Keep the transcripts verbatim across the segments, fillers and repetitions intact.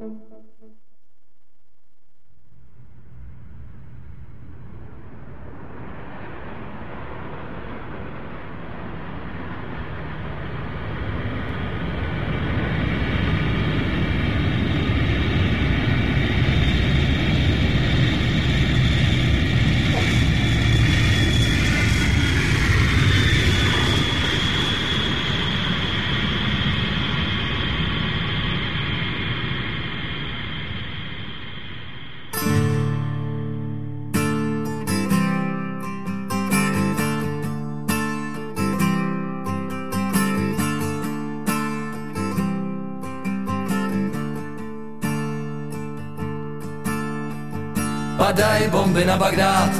Padaj bomby na Bagdád,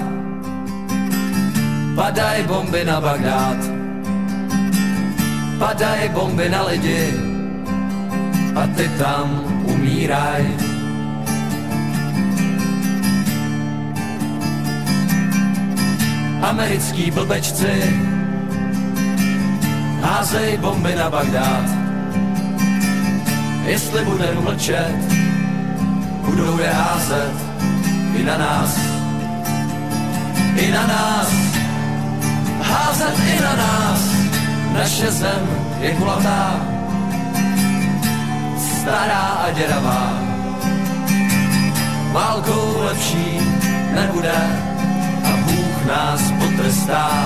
padaj bomby na Bagdád, padaj bomby na lidi a ty tam umíraj. Americký blbečci, házej bomby na Bagdád. Jestli budeme mlčet, budou je házet i na nás, i na nás, házet i na nás. Naše zem je kulatá, stará a děravá. Válkou lepší nebude a Bůh nás potrestá.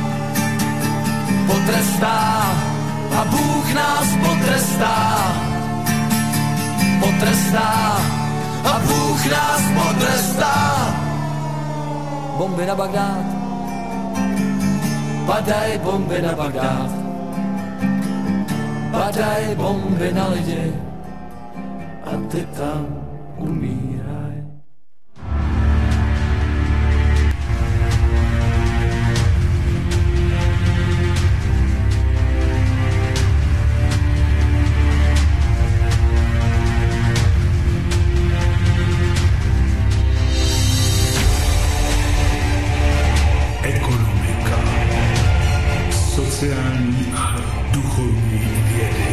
Potrestá a Bůh nás potrestá. Potrestá a Bůh nás potrestá. Bomby na Bagdád, padaj bomby na Bagdád, padaj bomby na lidi a ty tam umíraj. Sociální a duchovní vědy.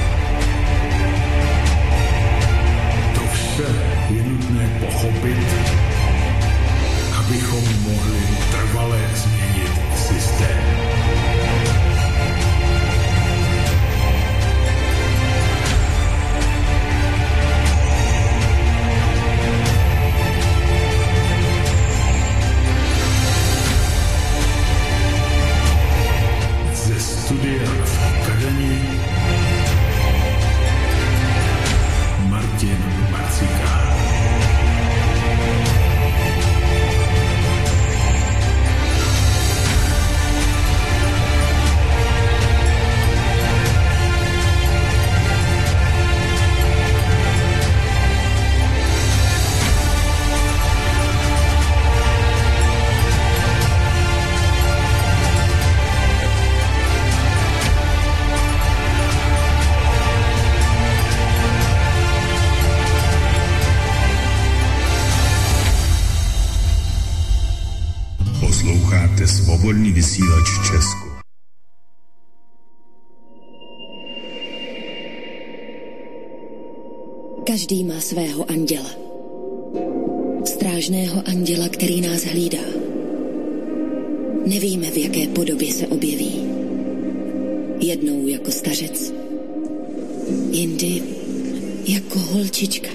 To vše je nutné pochopit, abychom mohli trvale změnit systém. Studia v Kadani Martin Marcika. Posloucháte Svobodný vysílač Česku. Každý má svého anděla. Strážného anděla, který nás hlídá. Nevíme, v jaké podobě se objeví. Jednou jako stařec, jindy jako holčička.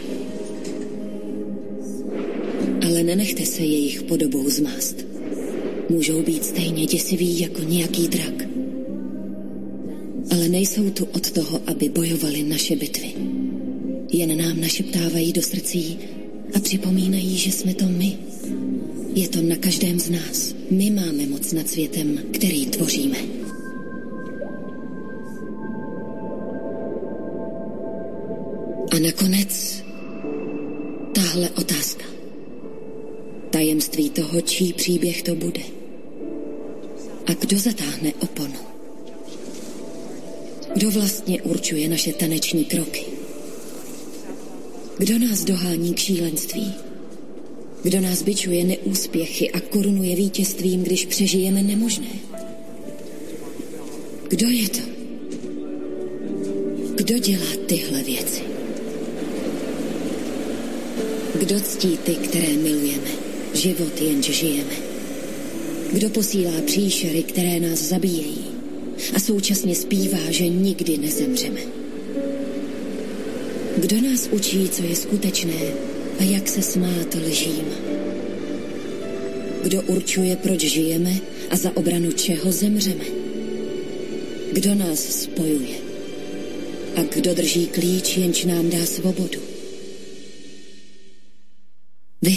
Ale nenechte se jejich podobou zmást. Můžou být stejně děsiví jako nějaký drak. Ale nejsou tu od toho, aby bojovali naše bitvy. Jen nám našeptávají do srdcí a připomínají, že jsme to my. Je to na každém z nás. My máme moc nad světem, který tvoříme. A nakonec tahle otázka. Tajemství toho, čí příběh to bude. A kdo zatáhne oponu? Kdo vlastně určuje naše taneční kroky? Kdo nás dohání k šílenství? Kdo nás bičuje neúspěchy a korunuje vítězstvím, když přežijeme nemožné? Kdo je to? Kdo dělá tyhle věci? Kdo ctí ty, které milujeme, život jenž žijeme? Kdo posílá příšery, které nás zabíjejí a současně zpívá, že nikdy nezemřeme? Kdo nás učí, co je skutečné a jak se smát lžím? Kdo určuje, proč žijeme a za obranu čeho zemřeme? Kdo nás spojuje? A kdo drží klíč, jenž nám dá svobodu? Vy.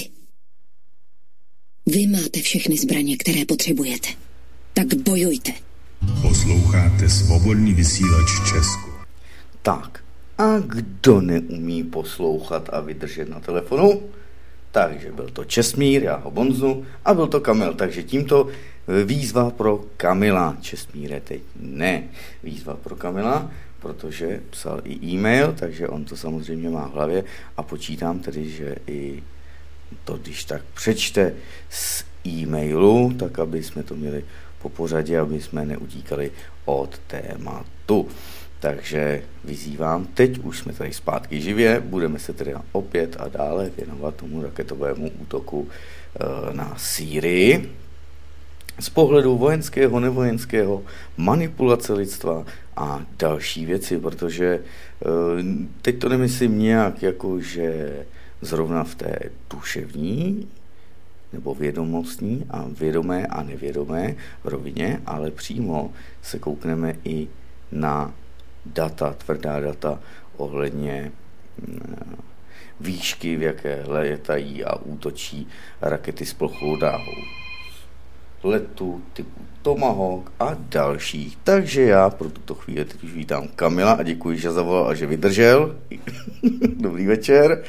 Vy máte všechny zbraně, které potřebujete. Tak bojujte. Posloucháte Svobodný vysílač Česko. Tak, a kdo neumí poslouchat a vydržet na telefonu? Takže byl to Čestmír, já ho bonznu, a byl to Kamil, takže tímto výzva pro Kamila. Čestmíre teď ne. Výzva pro Kamila, protože psal i e-mail, takže on to samozřejmě má v hlavě a počítám tedy, že i to, když tak přečte z e-mailu, tak aby jsme to měli po pořadě, aby jsme neutíkali od tématu. Takže vyzývám, teď už jsme tady zpátky živě, budeme se tedy opět a dále věnovat tomu raketovému útoku e, na Sýrii. Z pohledu vojenského, nevojenského, manipulace lidstva a další věci, protože e, teď to nemyslím nějak jako, že zrovna v té duševní nebo vědomostní a vědomé a nevědomé rovině, ale přímo se koukneme i na data, tvrdá data ohledně výšky, v jaké letají a útočí rakety s plochou dráhou letu typu Tomahawk a dalších. Takže já pro tuto chvíli teď už vítám Kamila a děkuji, že zavolal a že vydržel. Dobrý večer.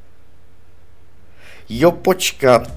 Jo, počkat.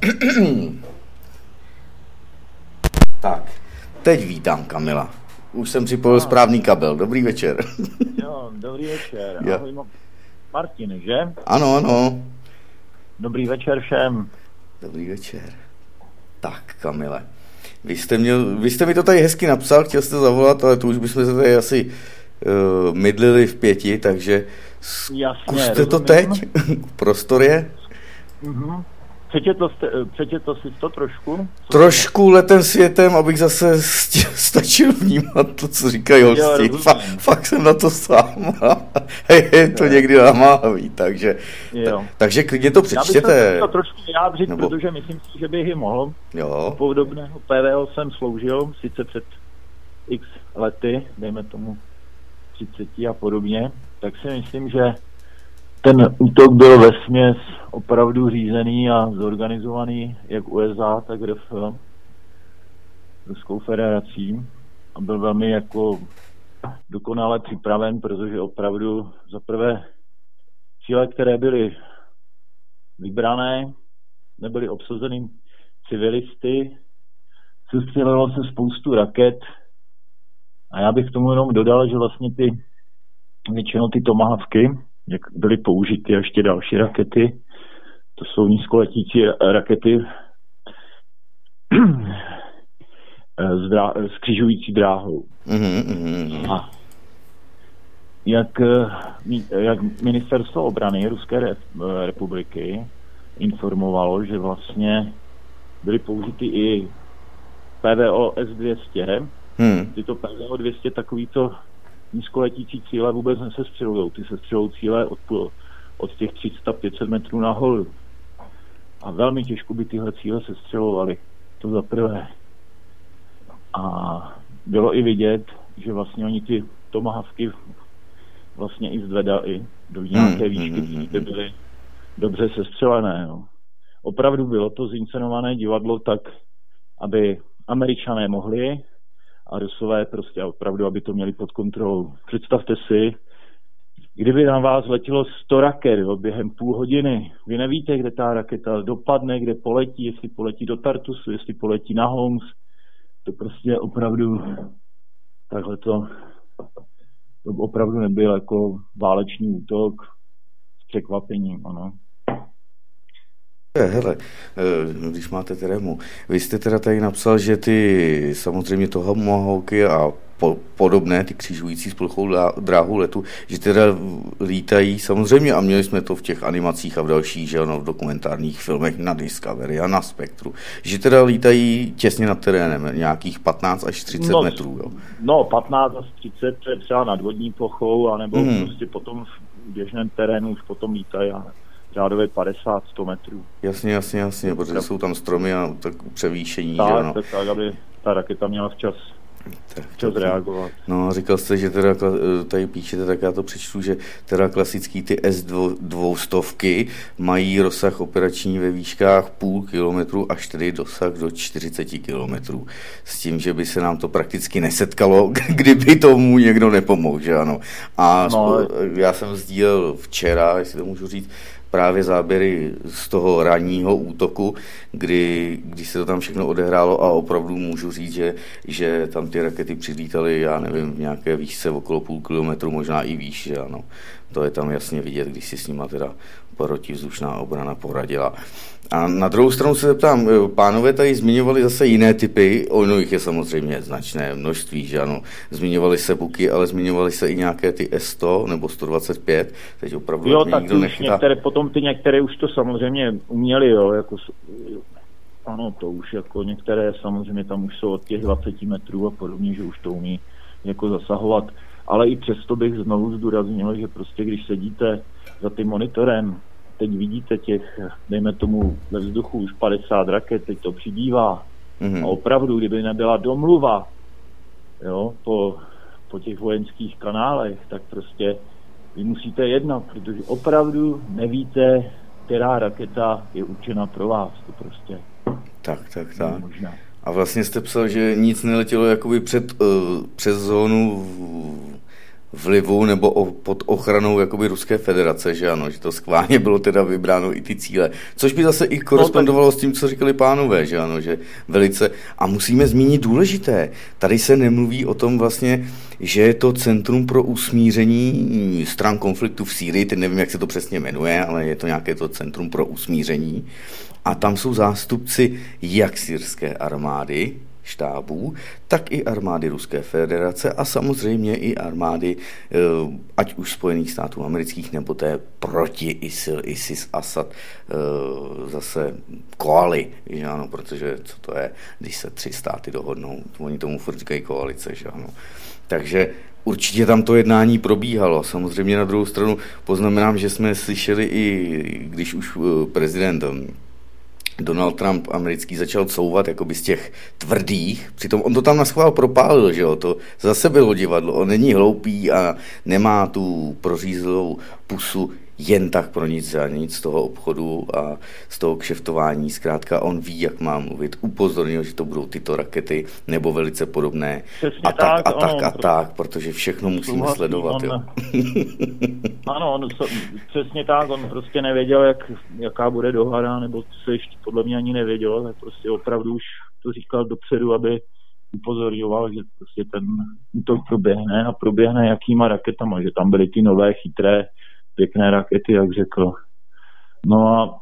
Tak, teď vítám Kamila. Už jsem připojil no. správný kabel. Dobrý večer. Jo, dobrý večer. Ja. Ahoj, Martin, že? Ano, ano. Dobrý večer všem. Dobrý večer. Tak, Kamile. Vy jste, měl, vy jste mi to tady hezky napsal, chtěl jste zavolat, ale to už bychom se tady asi uh, mydlili v pěti, takže zkuste to teď. Prostor je. Mhm. Přečetl, jste, přečetl jsi to trošku? Co trošku to? Letem světem, abych zase stačil vnímat to, co říkají hosti. Fa, fakt jsem na to sám. Hej, hej, to jo. Někdy namáhavý, takže, ta, takže klidně to přečtěte. Já bych to trošku vyjádřit, Nebo... protože myslím si, že bych ji mohl. Jo. Podobného P V O jsem sloužil, sice před x lety, dejme tomu třiceti a podobně, tak si myslím, že ten útok byl vesměs opravdu řízený a zorganizovaný jak U S A, tak R F, Ruskou federací, a byl velmi jako dokonale připraven, protože opravdu za prvé cíle, které byly vybrané, nebyly obsazeny civilisty, sestřelilo se spoustu raket a já bych k tomu jenom dodal, že vlastně ty většinou ty Tomahawky, jak byly použity ještě další rakety, to jsou nízkoletící rakety s, drá- s křižující dráhou. Mm-hmm. A jak, jak ministerstvo obrany Ruské republiky informovalo, že vlastně byly použity i P V O S dvě stě, hmm. tyto P V O dvě stě takovýto nízkoletící cíle vůbec nesestřelujou. Ty sestřelou cíle od, od těch tři sta pět set metrů nahoru. A velmi těžko by tyhle cíle sestřelovaly. To za prvé. A bylo i vidět, že vlastně oni ty Tomahawky vlastně i zvedali do nějaké výšky, kde byly dobře sestřelené. No. Opravdu bylo to zinscenované divadlo tak, aby Američané mohli a Rusové prostě opravdu, aby to měli pod kontrolou. Představte si, kdyby na vás letělo sto raket jo, během půl hodiny, vy nevíte, kde ta raketa dopadne, kde poletí, jestli poletí do Tartusu, jestli poletí na Homs, to prostě opravdu takhle to, to opravdu nebyl jako válečný útok s překvapením, ano. Hele, když máte terému, vy jste teda tady napsal, že ty samozřejmě Tomahawky a po, podobné, ty křižující s plochou dráhu letu, že teda lítají samozřejmě, a měli jsme to v těch animacích a v dalších, že ano, v dokumentárních filmech na Discovery a na Spektru, že teda lítají těsně nad terénem, nějakých patnáct až třicet no, metrů, jo? No, patnáct až třicet, to je třeba nad vodní plochou, anebo mm. prostě potom v běžném terénu už potom lítají a řádově padesát sto metrů. Jasně, jasně, jasně, protože tak, jsou tam stromy a tak převýšení, tak, že ano. Tak, tak, aby ta raketa měla včas Tak, Čas reagovat. No, říkal jste, že teda tady píšete, tak já to přečtu, že teda klasický ty S dvě stě mají rozsah operační ve výškách půl kilometru až tedy dosah do čtyřicet kilometrů. S tím, že by se nám to prakticky nesetkalo, kdyby tomu někdo nepomohl, že ano. A no, já jsem sdílel včera, jestli to můžu říct, právě záběry z toho ranního útoku, kdy, kdy se to tam všechno odehrálo, a opravdu můžu říct, že, že tam ty rakety přilítaly, já nevím, v nějaké výšce okolo půl kilometru, možná i výš, že ano. To je tam jasně vidět, když si s nima teda protivzdušná obrana poradila. A na druhou stranu se zeptám, pánové tady zmiňovali zase jiné typy, ono jich je samozřejmě značné množství, že ano, zmiňovali se buky, ale zmiňovali se i nějaké ty S sto nebo sto dvacet pět, teď opravdu jo, tak nikdo nechytá. Některé, potom ty některé už to samozřejmě uměli, jo, jako, ano, to už jako některé samozřejmě tam už jsou od těch dvacet metrů a podobně, že už to umí jako zasahovat, ale i přesto bych znovu zdůraznil, že prostě když sedíte za tím monitorem, teď vidíte těch, dejme tomu ve vzduchu už padesát raket, teď to přibývá. Mm-hmm. A opravdu, kdyby nebyla domluva, jo, po, po těch vojenských kanálech, tak prostě vy musíte jednat, protože opravdu nevíte, která raketa je určena pro vás. To prostě tak, tak, tak. A vlastně jste psal, že nic neletělo jakoby před, uh, přes zónu vlivu nebo o, pod ochranou jakoby Ruské federace, že ano, že to schválně bylo teda vybráno i ty cíle. Což by zase i korespondovalo no, tak s tím, co říkali pánové, že ano, že velice. A musíme zmínit důležité. Tady se nemluví o tom vlastně, že je to Centrum pro usmíření stran konfliktu v Sýrii, teď nevím, jak se to přesně jmenuje, ale je to nějaké to Centrum pro usmíření. A tam jsou zástupci jak syrské armády, štábů, tak i armády Ruské federace a samozřejmě i armády ať už Spojených států amerických nebo té proti ISIL, ISIS, Asad zase koali, že ano, protože co to je, když se tři státy dohodnou, oni tomu furt říkají koalice, že ano. Takže určitě tam to jednání probíhalo. Samozřejmě na druhou stranu poznamenám, že jsme slyšeli i, když už prezident Donald Trump americký začal couvat jakoby z těch tvrdých, přitom on to tam naschvál propálil, že jo, to zase bylo divadlo, on není hloupý a nemá tu prořízlou pusu jen tak pro nic a nic z toho obchodu a z toho kšeftování. Zkrátka on ví, jak má mluvit, upozornil, že to budou tyto rakety nebo velice podobné. Přesně a tak, tak a tak, ono, a tak, protože všechno musíme souhlasí, sledovat. On, jo. Ano, on, přesně tak, on prostě nevěděl, jak, jaká bude dohoda, nebo se ještě podle mě ani nevěděl, ale prostě opravdu už to říkal dopředu, aby upozorňoval, že prostě ten útok proběhne a proběhne jakýma raketama, že tam byly ty nové, chytré, pěkné rakety, jak řekl. No a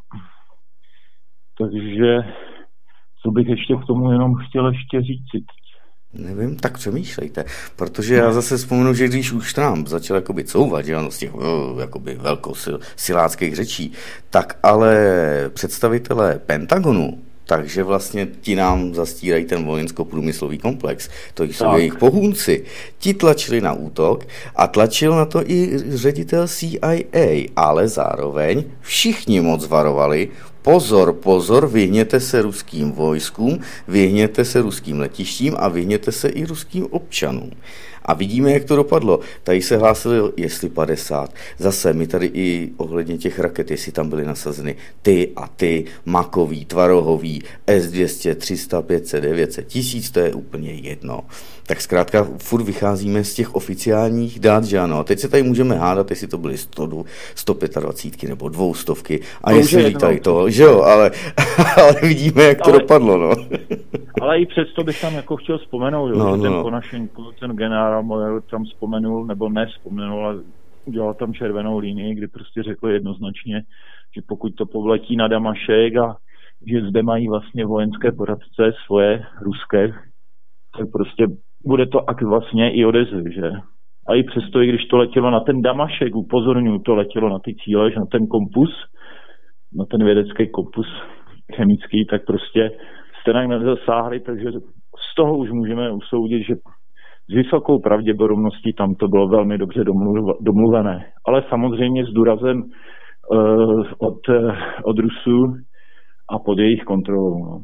takže co bych ještě k tomu jenom chtěl ještě říct. Nevím, tak přemýšlejte, protože já zase vzpomenu, že když už Trump začal jakoby couvat, že ano, z těch jakoby velkosiláckých řečí, tak ale představitelé Pentagonu, takže vlastně ti nám zastírají ten vojensko-průmyslový komplex. To jsou tak jejich pohůnci. Ti tlačili na útok a tlačil na to i ředitel C I A, ale zároveň všichni moc varovali, pozor, pozor, vyhněte se ruským vojskům, vyhněte se ruským letištím a vyhněte se i ruským občanům. A vidíme, jak to dopadlo. Tady se hlásili, jestli padesát. Zase my tady i ohledně těch raket, jestli tam byly nasazeny ty a ty, makový, tvarohový, S dvě stě, tři sta, pět set, devět set, tisíc, to je úplně jedno. Tak zkrátka furt vycházíme z těch oficiálních dát, že ano. A teď se tady můžeme hádat, jestli to byly sto, sto dvacet pět nebo dvoustovky a jestli lítají to, že jo, ale, ale vidíme, jak to ale, dopadlo, no. Ale i přesto bych tam jako chtěl vzpomenout, jo, no, že ten no. Konašenko, ten generál Mojer tam vzpomenul, nebo nevzpomenul, ale udělal tam červenou linii, kdy prostě řekl jednoznačně, že pokud to povletí na Damašek a že zde mají vlastně vojenské poradce svoje, ruské, tak prostě bude to ak vlastně i odezvy, že? A i přesto, i když to letělo na ten Damašek, upozorňuji, to letělo na ty cíle, že na ten kompus, na ten vědecký kompus chemický, tak prostě jste nám nezasáhli, takže z toho už můžeme usoudit, že s vysokou pravděpodobností tam to bylo velmi dobře domluvené. Ale samozřejmě s důrazem uh, od, uh, od Rusů a pod jejich kontrolou. No.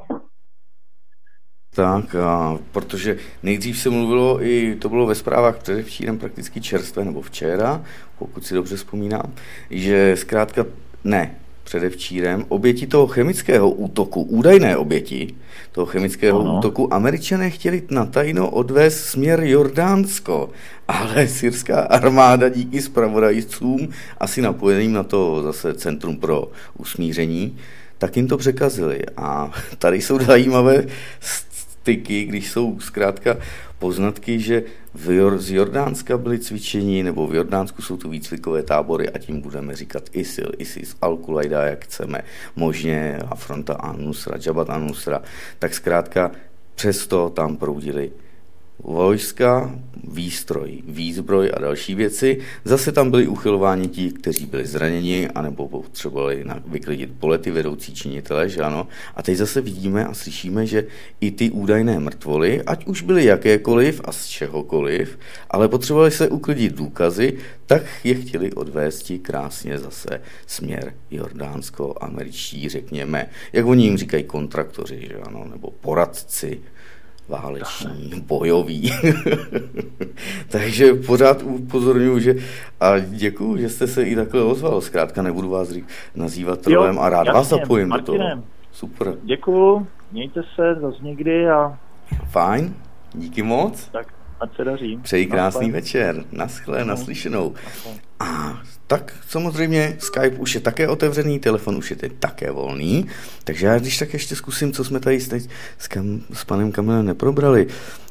Tak, a protože nejdřív se mluvilo, i to bylo ve zprávách předevčírem prakticky čerstvé, nebo včera, pokud si dobře vzpomínám, že zkrátka ne, předevčírem oběti toho chemického útoku, údajné oběti toho chemického ano. útoku, Američané chtěli natajno odvést směr Jordánsko, ale syrská armáda díky zpravodajcům, asi napojeným na to zase Centrum pro usmíření, tak jim to překazili. A tady jsou zajímavé styky, když jsou zkrátka poznatky, že v Jor- z Jordánska byly cvičení, nebo v Jordánsku jsou tu výcvikové tábory a tím budeme říkat ISIL, ISIS, Al-Qaida, jak chceme, možně a fronta An-Nusra, Jabhat An-Nusra, tak zkrátka přesto tam proudili vojska, výstroj, výzbroj a další věci. Zase tam byli uchylováni ti, kteří byli zraněni, anebo potřebovali vyklidit polety vedoucí činitele, že ano. A teď zase vidíme a slyšíme, že i ty údajné mrtvoly, ať už byly jakékoliv a z čehokoliv, ale potřebovali se uklidit důkazy, tak je chtěli odvést krásně zase směr Jordánsko, američtí, řekněme, jak oni jim říkají kontraktoři, že ano, nebo poradci, váleční, bojový. Takže pořád upozorňuji, že a děkuju, že jste se i takhle ozval. Zkrátka nebudu vás nazývat trolem a rád jasně, vás zapojím Martinem. Do toho. Super. Děkuju, mějte se zase někdy a... Fajn, díky moc. Tak, ať se daří. Přeji krásný večer. Naschle, naslyšenou. A tak samozřejmě Skype už je také otevřený, telefon už je teď také volný, takže já když tak ještě zkusím, co jsme tady teď s, kam, s panem Kamilem neprobrali.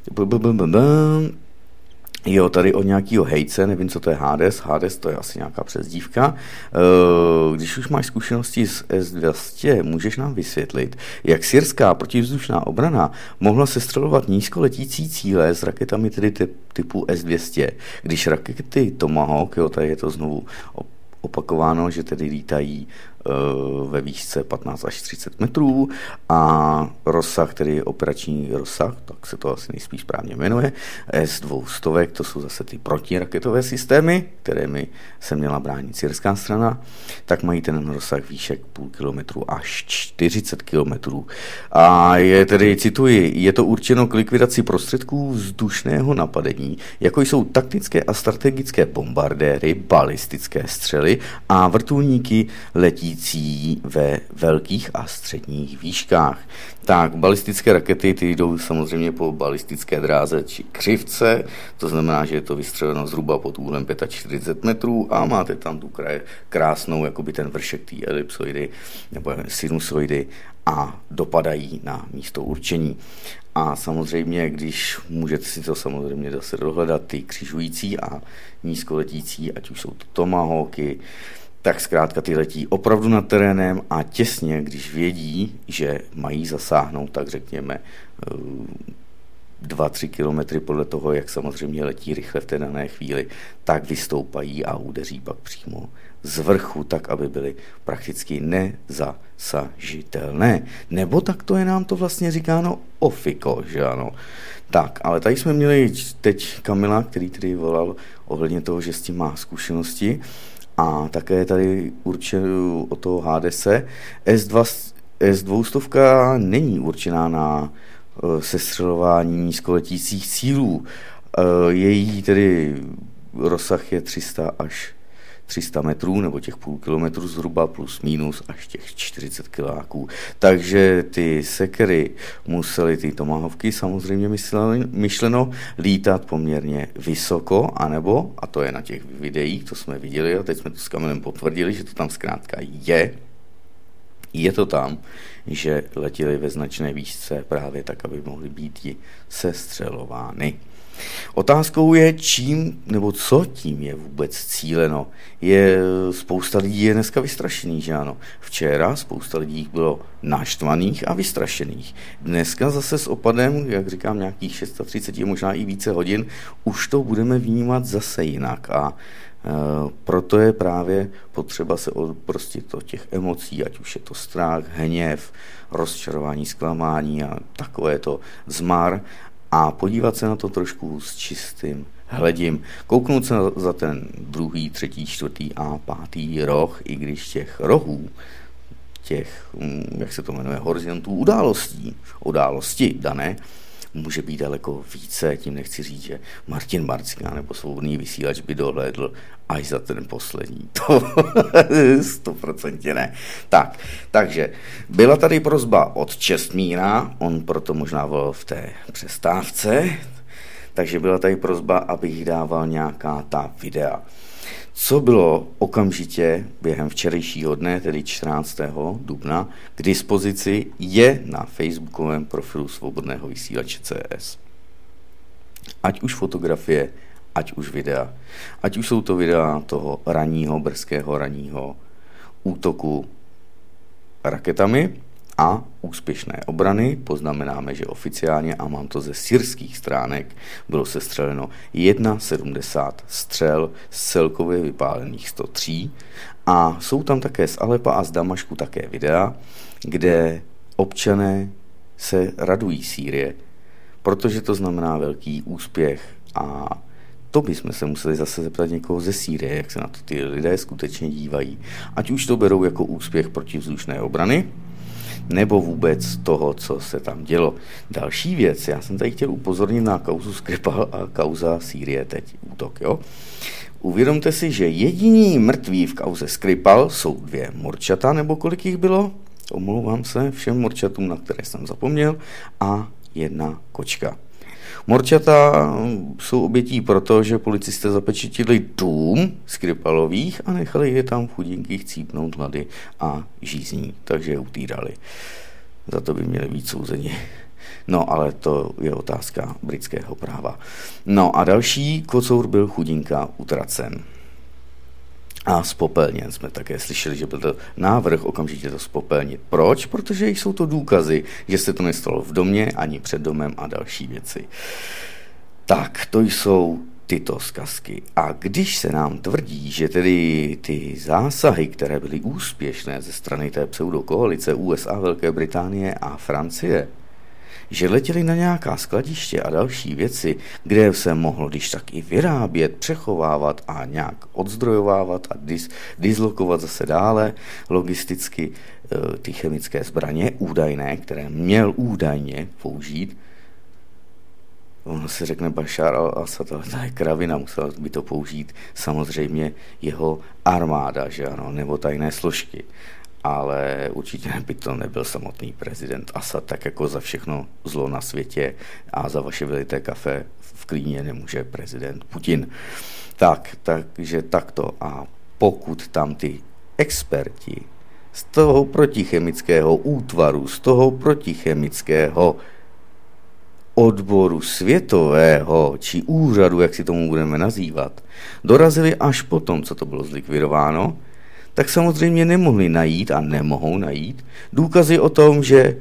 Jo, tady od nějakého hejce, nevím, co to je Hades, Hades to je asi nějaká přezdívka. Když už máš zkušenosti s S dvě stě, můžeš nám vysvětlit, jak syrská protivzdušná obrana mohla sestřelovat nízkoletící cíle s raketami tedy typu S dvě stě, když rakety Tomahawk, jo, tady je to znovu opakováno, že tedy lítají ve výšce patnáct až třicet metrů a rozsah, tedy operační rozsah, tak se to asi nejspíš správně jmenuje, S dvě stě, to jsou zase ty protiraketové systémy, kterými se měla bránit syrská strana, tak mají ten rozsah výšek půl kilometru až čtyřicet kilometrů. A je tedy, cituji, je to určeno k likvidaci prostředků vzdušného napadení, jako jsou taktické a strategické bombardéry, balistické střely a vrtulníky letí ve velkých a středních výškách. Tak, balistické rakety, ty jdou samozřejmě po balistické dráze či křivce, to znamená, že je to vystřeleno zhruba pod úhlem čtyřicet pět metrů a máte tam tu kraj, krásnou, jakoby ten vršek té elipsoidy nebo sinusoidy a dopadají na místo určení. A samozřejmě, když můžete si to samozřejmě zase dohledat, ty křižující a nízkoletící, ať už jsou to Tomahawky, tak zkrátka ty letí opravdu nad terénem a těsně, když vědí, že mají zasáhnout, tak řekněme dva tři kilometry podle toho, jak samozřejmě letí rychle v té dané chvíli, tak vystoupají a udeří pak přímo z vrchu, tak aby byly prakticky nezasažitelné. Nebo tak to je nám to vlastně říkáno ofiko, že ano. Tak, ale tady jsme měli teď Kamila, který tedy volal ohledně toho, že s tím má zkušenosti. A také tady určeno o toho Hadese. S dvě stě není určená na sestřelování nízkoletících cílů. Její tedy rozsah je tři sta až tři sta metrů, nebo těch půl kilometru zhruba, plus minus až těch čtyřicet kiláků. Takže ty sekery musely, ty tomahawky samozřejmě myšleno, lítat poměrně vysoko, anebo, a to je na těch videích, to jsme viděli a teď jsme to s Kamilem potvrdili, že to tam zkrátka je, je to tam, že letěli ve značné výšce právě tak, aby mohly být i sestřelovány. Otázkou je, čím nebo co tím je vůbec cíleno. Je spousta lidí je dneska vystrašených, že ano. Včera spousta lidí bylo naštvaných a vystrašených. Dneska zase s opadem, jak říkám, nějakých třicet šest, možná i více hodin, už to budeme vnímat zase jinak a e, proto je právě potřeba se odprostit od těch emocí, ať už je to strach, hněv, rozčarování, zklamání a takové to zmar, a podívat se na to trošku s čistým hledím. Kouknout se za ten druhý, třetí, čtvrtý a pátý roh, i když těch rohů, těch, jak se to jmenuje, horizontů událostí, události dané, může být daleko více, tím nechci říct, že Martin Marcika nebo Svobodný vysílač by dohlédl až za ten poslední. To stoprocentně ne. Tak, takže byla tady prosba od Čestmíra, on proto možná volal v té přestávce, takže byla tady prosba, abych dával nějaká ta videa. Co bylo okamžitě během včerejšího dne, tedy čtrnáctého dubna, k dispozici, je na facebookovém profilu Svobodného vysílače C S. Ať už fotografie, ať už videa. Ať už jsou to videa toho ranního, brzkého ranního útoku raketami a úspěšné obrany. Poznamenáme, že oficiálně, a mám to ze syrských stránek, bylo sestřeleno sedmdesát jedna střel z celkově vypálených sto tři a jsou tam také z Alepa a z Damašku také videa, kde občané se radují Sýrie, protože to znamená velký úspěch a to bychom se museli zase zeptat někoho ze Sýrie, jak se na to ty lidé skutečně dívají. Ať už to berou jako úspěch protivzdušné obrany, nebo vůbec toho, co se tam dělo. Další věc, já jsem tady chtěl upozornit na kauzu Skripal a kauza Sýrie teď útok, jo. Uvědomte si, že jediní mrtví v kauze Skripal jsou dvě morčata, nebo kolik jich bylo? Omlouvám se všem morčatům, na které jsem zapomněl, a jedna kočka. Morčata jsou obětí proto, že policisté zapečetili dům Skripalových a nechali je tam chudinky chcípnout hlady a žízní, takže je utýrali. Za to by měli být souzeni. No, ale to je otázka britského práva. No a další kocour byl chudinka utracen. A spopelněn jsme také slyšeli, že byl to návrh okamžitě to spopelnit. Proč? Protože jsou to důkazy, že se to nestalo v domě, ani před domem a další věci. Tak, to jsou tyto zkazky. A když se nám tvrdí, že tedy ty zásahy, které byly úspěšné ze strany té pseudokoalice U S A, Velké Británie a Francie, že letěli na nějaká skladiště a další věci, kde se mohlo když tak i vyrábět, přechovávat a nějak odzdrojovávat a dis, dislokovat zase dále logisticky e, ty chemické zbraně údajné, které měl údajně použít. Ono se řekne Bašár al-Asad, ale to je kravina, musela by to použít samozřejmě jeho armáda, že ano, nebo tajné složky. Ale určitě by to nebyl samotný prezident Asad, tak jako za všechno zlo na světě a za vaše vylité kafe v klíně nemůže prezident Putin. Tak, takže takto. A pokud tam ty experti z toho protichemického útvaru, z toho protichemického odboru světového, či úřadu, jak si tomu budeme nazývat, dorazili až potom, co to bylo zlikvidováno, tak samozřejmě nemohli najít a nemohou najít důkazy o tom, že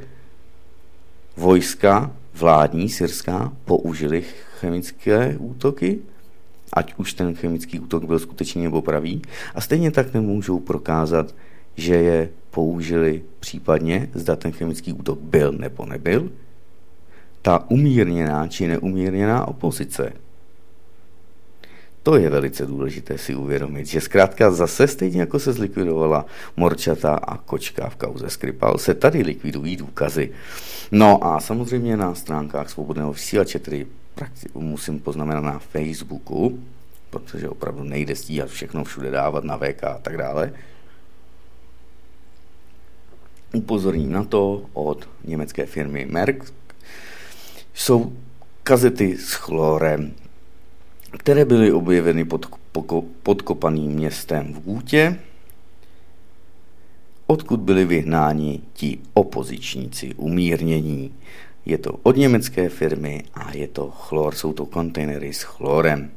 vojska vládní syrská použili chemické útoky, ať už ten chemický útok byl skutečný nebo pravý, a stejně tak nemůžou prokázat, že je použili případně, zda ten chemický útok byl nebo nebyl, ta umírněná či neumírněná opozice. To je velice důležité si uvědomit, že zkrátka zase stejně jako se zlikvidovala morčata a kočka v kauze Skripal, se tady likvidují důkazy. No a samozřejmě na stránkách Svobodného vysílače, tedy musím poznamenat na Facebooku, protože opravdu nejde stíhat všechno všude dávat na V K a tak dále, upozorním na to od německé firmy Merck, jsou kazety s chlorem, které byly objeveny pod podkopaným městem v Gútě, odkud byli vyhnáni ti opozičníci umírnění. Je to od německé firmy a je to chlor, jsou to kontejnery s chlorem.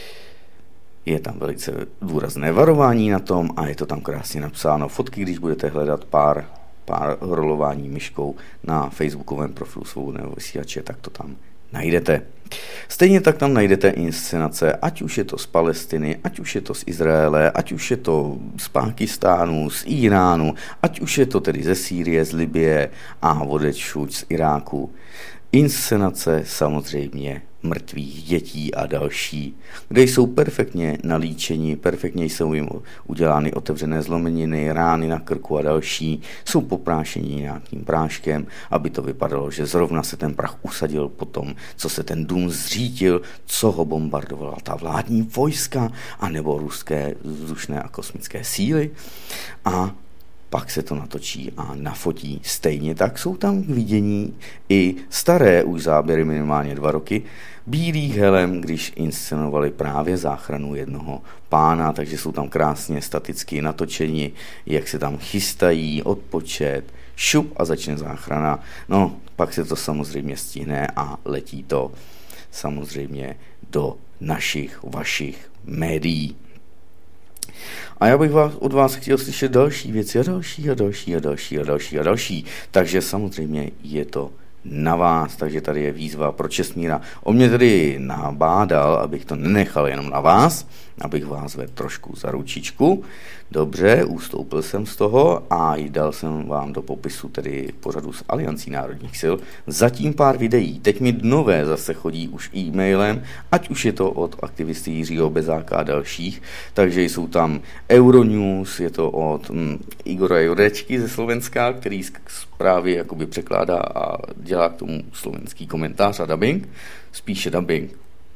Je tam velice důrazné varování na tom a je to tam krásně napsáno. Fotky, když budete hledat pár, pár rolování myškou na facebookovém profilu Svobodného vysílače, tak to tam najdete. Stejně tak tam najdete inscenace, ať už je to z Palestiny, ať už je to z Izraele, ať už je to z Pákistánu, z Iránu, ať už je to tedy ze Sýrie, z Libye a odečuť z Iráku. Inscenace samozřejmě mrtvých dětí a další, kde jsou perfektně nalíčeni, perfektně jsou jim udělány otevřené zlomeniny, rány na krku a další, jsou poprášeni nějakým práškem, aby to vypadalo, že zrovna se ten prach usadil po tom, co se ten dům zřítil, co ho bombardovala ta vládní vojska, anebo ruské vzdušné a kosmické síly. A pak se to natočí a nafotí. Stejně tak jsou tam k vidění i staré už záběry, minimálně dva roky, bílých helem, když inscenovali právě záchranu jednoho pána, takže jsou tam krásně staticky natočeni, jak se tam chystají, odpočet, šup a začne záchrana. No, pak se to samozřejmě stihne a letí to samozřejmě do našich, vašich médií. A já bych vás, od vás chtěl slyšet další věci a další a další a další a další a další. Takže samozřejmě je to na vás, takže tady je výzva pro Čestmíra. On mě tedy nabádal, abych to nenechal jenom na vás, abych vás vedl trošku za ručičku. Dobře, ustoupil jsem z toho a dal jsem vám do popisu tedy pořadu z Aliancí národních sil zatím pár videí. Teď mi nové zase chodí už e-mailem, ať už je to od aktivisty Jiřího Bezáka a dalších, takže jsou tam Euronews, je to od hm, Igora Jurečky ze Slovenska, který právě jakoby překládá a dělá k tomu slovenský komentář a dubbing, spíše dubbing.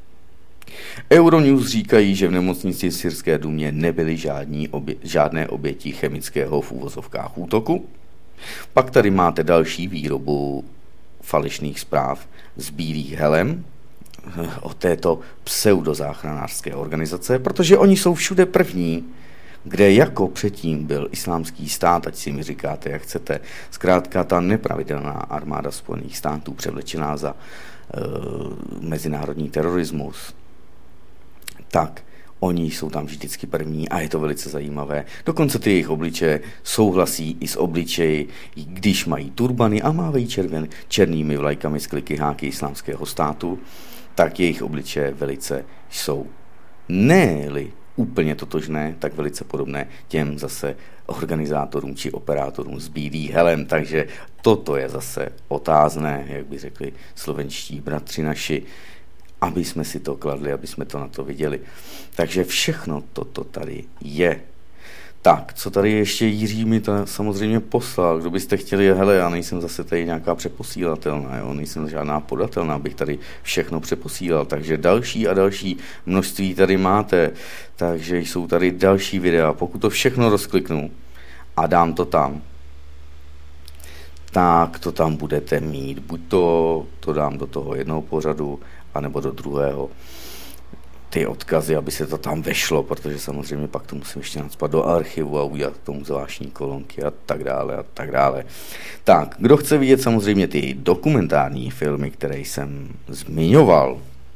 Euronews říkají, že v nemocnici v Syrské Dumě nebyly žádní obě, žádné oběti chemického v úvozovkách útoku. Pak tady máte další výrobu falešných zpráv z bílých helem o této pseudozáchranářské organizace, protože oni jsou všude první, kde jako předtím byl islámský stát, ať si mi říkáte, jak chcete, zkrátka ta nepravidelná armáda Spojených států převlečená za e, mezinárodní terorismus, tak oni jsou tam vždycky první a je to velice zajímavé. Dokonce ty jejich obličeje souhlasí i s obličeji, když mají turbany a mávají červen, černými vlajkami z kliky háky islámského státu, tak jejich obličeje velice jsou ne-li úplně totožné, tak velice podobné těm zase organizátorům či operátorům s bílým helem. Takže toto je zase otázné, jak by řekli slovenští bratři naši, aby jsme si to kladli, aby jsme to na to viděli. Takže všechno toto tady je. Tak, co tady ještě Jiří mi to samozřejmě poslal, kdo byste chtěli, hele, já nejsem zase tady nějaká přeposílatelná, jo? Nejsem žádná podatelná, abych tady všechno přeposílal, takže další a další množství tady máte, takže jsou tady další videa, pokud to všechno rozkliknu a dám to tam, tak to tam budete mít, buď to, to dám do toho jednoho pořadu, anebo do druhého, ty odkazy, aby se to tam vešlo, protože samozřejmě pak to musím ještě nacpat do archivu a udělat tomu zvláštní kolonky a tak dále a tak dále. Tak, kdo chce vidět samozřejmě ty dokumentární filmy, které jsem zmiňoval,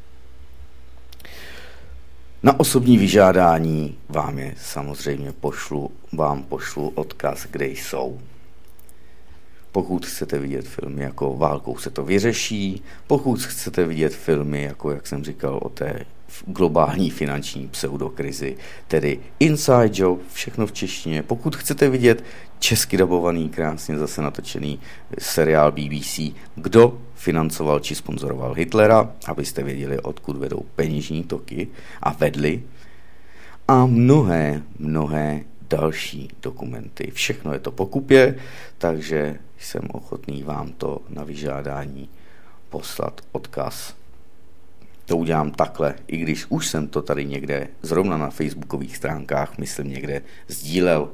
na osobní vyžádání vám je samozřejmě pošlu, vám pošlu odkaz, kde jsou. Pokud chcete vidět filmy jako Válkou se to vyřeší, pokud chcete vidět filmy jako, jak jsem říkal, o té globální finanční pseudokrizi, tedy Inside Job, všechno v češtině. Pokud chcete vidět česky dabovaný, krásně zase natočený seriál B B C, kdo financoval či sponzoroval Hitlera, abyste věděli, odkud vedou peněžní toky a vedli, a mnohé, mnohé další dokumenty. Všechno je to po kupě, takže jsem ochotný vám to na vyžádání poslat odkaz. To udělám takhle, i když už jsem to tady někde, zrovna na facebookových stránkách, myslím někde, sdílel.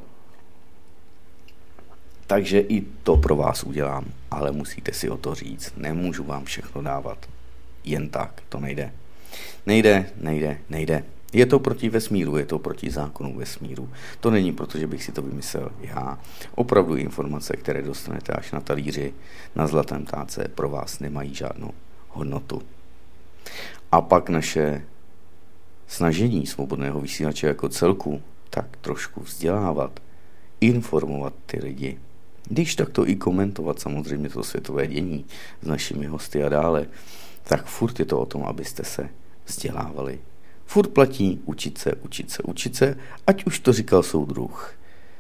Takže i to pro vás udělám, ale musíte si o to říct. Nemůžu vám všechno dávat jen tak, to nejde. Nejde, nejde, nejde. Je to proti vesmíru, je to proti zákonu vesmíru. To není proto, že bych si to vymyslel já. Opravdu informace, které dostanete až na talíři na zlatém táce, pro vás nemají žádnou hodnotu. A pak naše snažení svobodného vysílače jako celku, tak trošku vzdělávat, informovat ty lidi. Když takto i komentovat samozřejmě to světové dění s našimi hosty a dále, tak furt je to o tom, abyste se vzdělávali. Furt platí učit se, učit se, učit se, ať už to říkal soudruh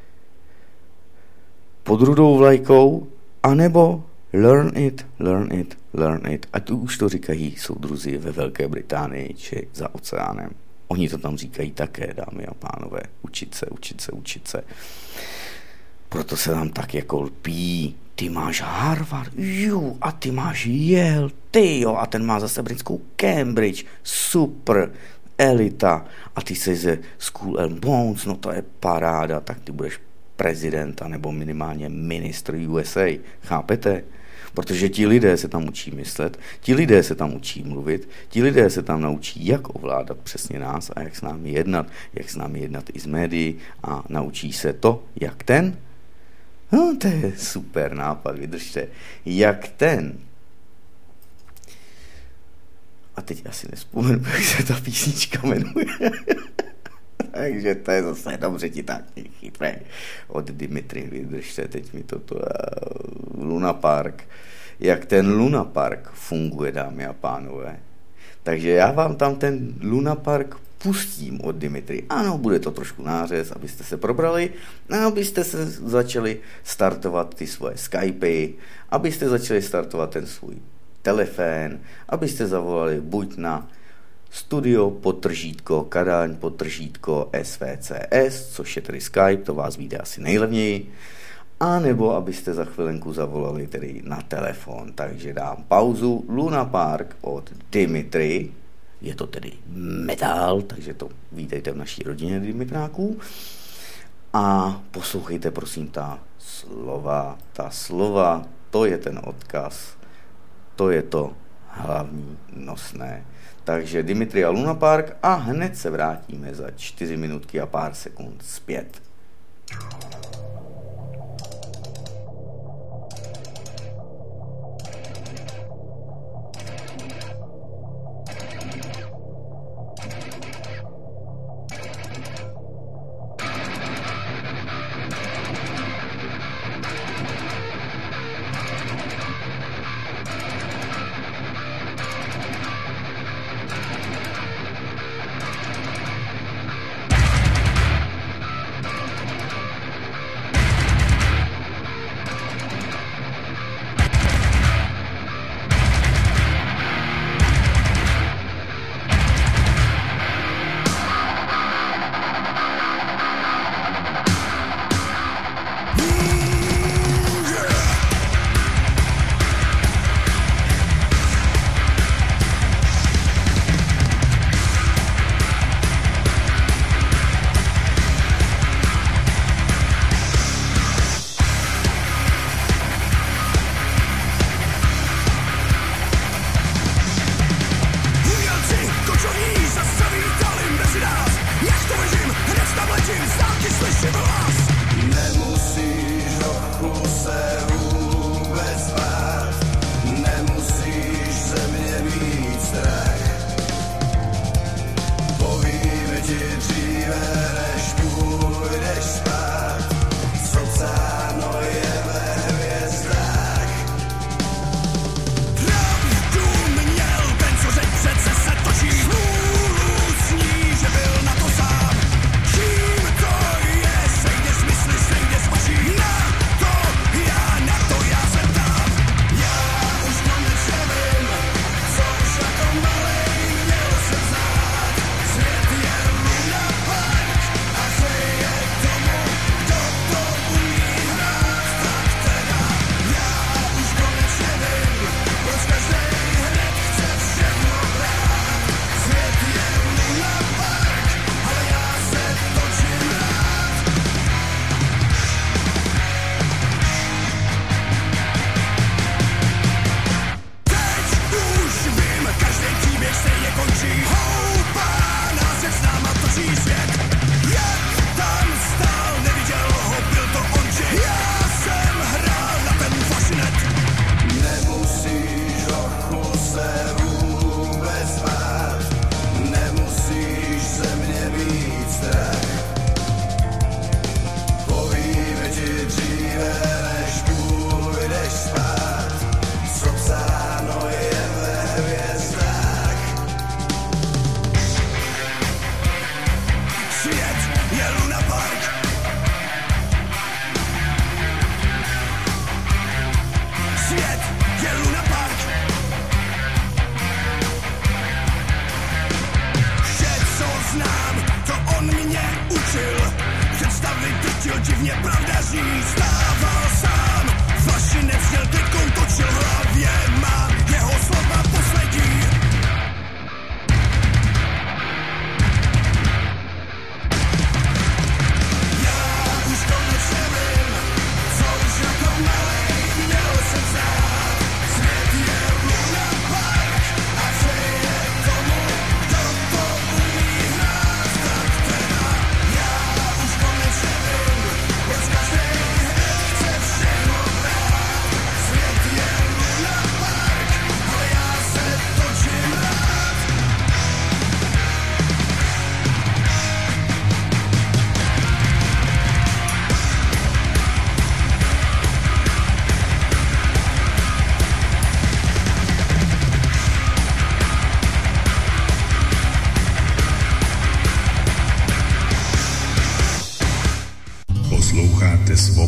pod rudou vlajkou, anebo learn it, learn it, learn it, ať už to říkají soudruzi ve Velké Británii či za oceánem. Oni to tam říkají také, dámy a pánové, učit se, učit se, učit se. Proto se tam tak jako lpí. Ty máš Harvard, jo, a ty máš Yale, ty jo, a ten má zase britskou Cambridge, super, elita, a ty jsi ze School and Bones, no to je paráda, tak ty budeš prezidenta nebo minimálně ministr U S A, chápete? Protože ti lidé se tam učí myslet, ti lidé se tam učí mluvit, ti lidé se tam naučí, jak ovládat přesně nás a jak s námi jednat, jak s námi jednat i z médií a naučí se to, jak ten. No, to je super nápad, vydržte. Jak ten. A teď asi nespomenu, jak se ta písnička jmenuje. Takže to je zase dobře ti tak chytré. Od Dimitri, vydržte, teď mi toto uh, Luna Park. Jak ten Luna Park funguje, dámy a pánové. Takže já vám tam ten Luna Park pustím od Dimitri. Ano, bude to trošku nářez, abyste se probrali, abyste se začali startovat ty svoje Skypey, abyste začali startovat ten svůj telefon, abyste zavolali buď na studio podtržítko Kadaň podtržítko S V C S, což je tedy Skype, to vás vyjde asi nejlevněji, a nebo abyste za chvilenku zavolali tedy na telefon. Takže dám pauzu. Luna Park od Dimitri. Je to tedy metal, takže to vítejte v naší rodině Dimitráků. A poslouchejte prosím ta slova. Ta slova, to je ten odkaz. To je to hlavní nosné. Takže Dimitri a Luna Park a hned se vrátíme za čtyři minutky a pár sekund zpět.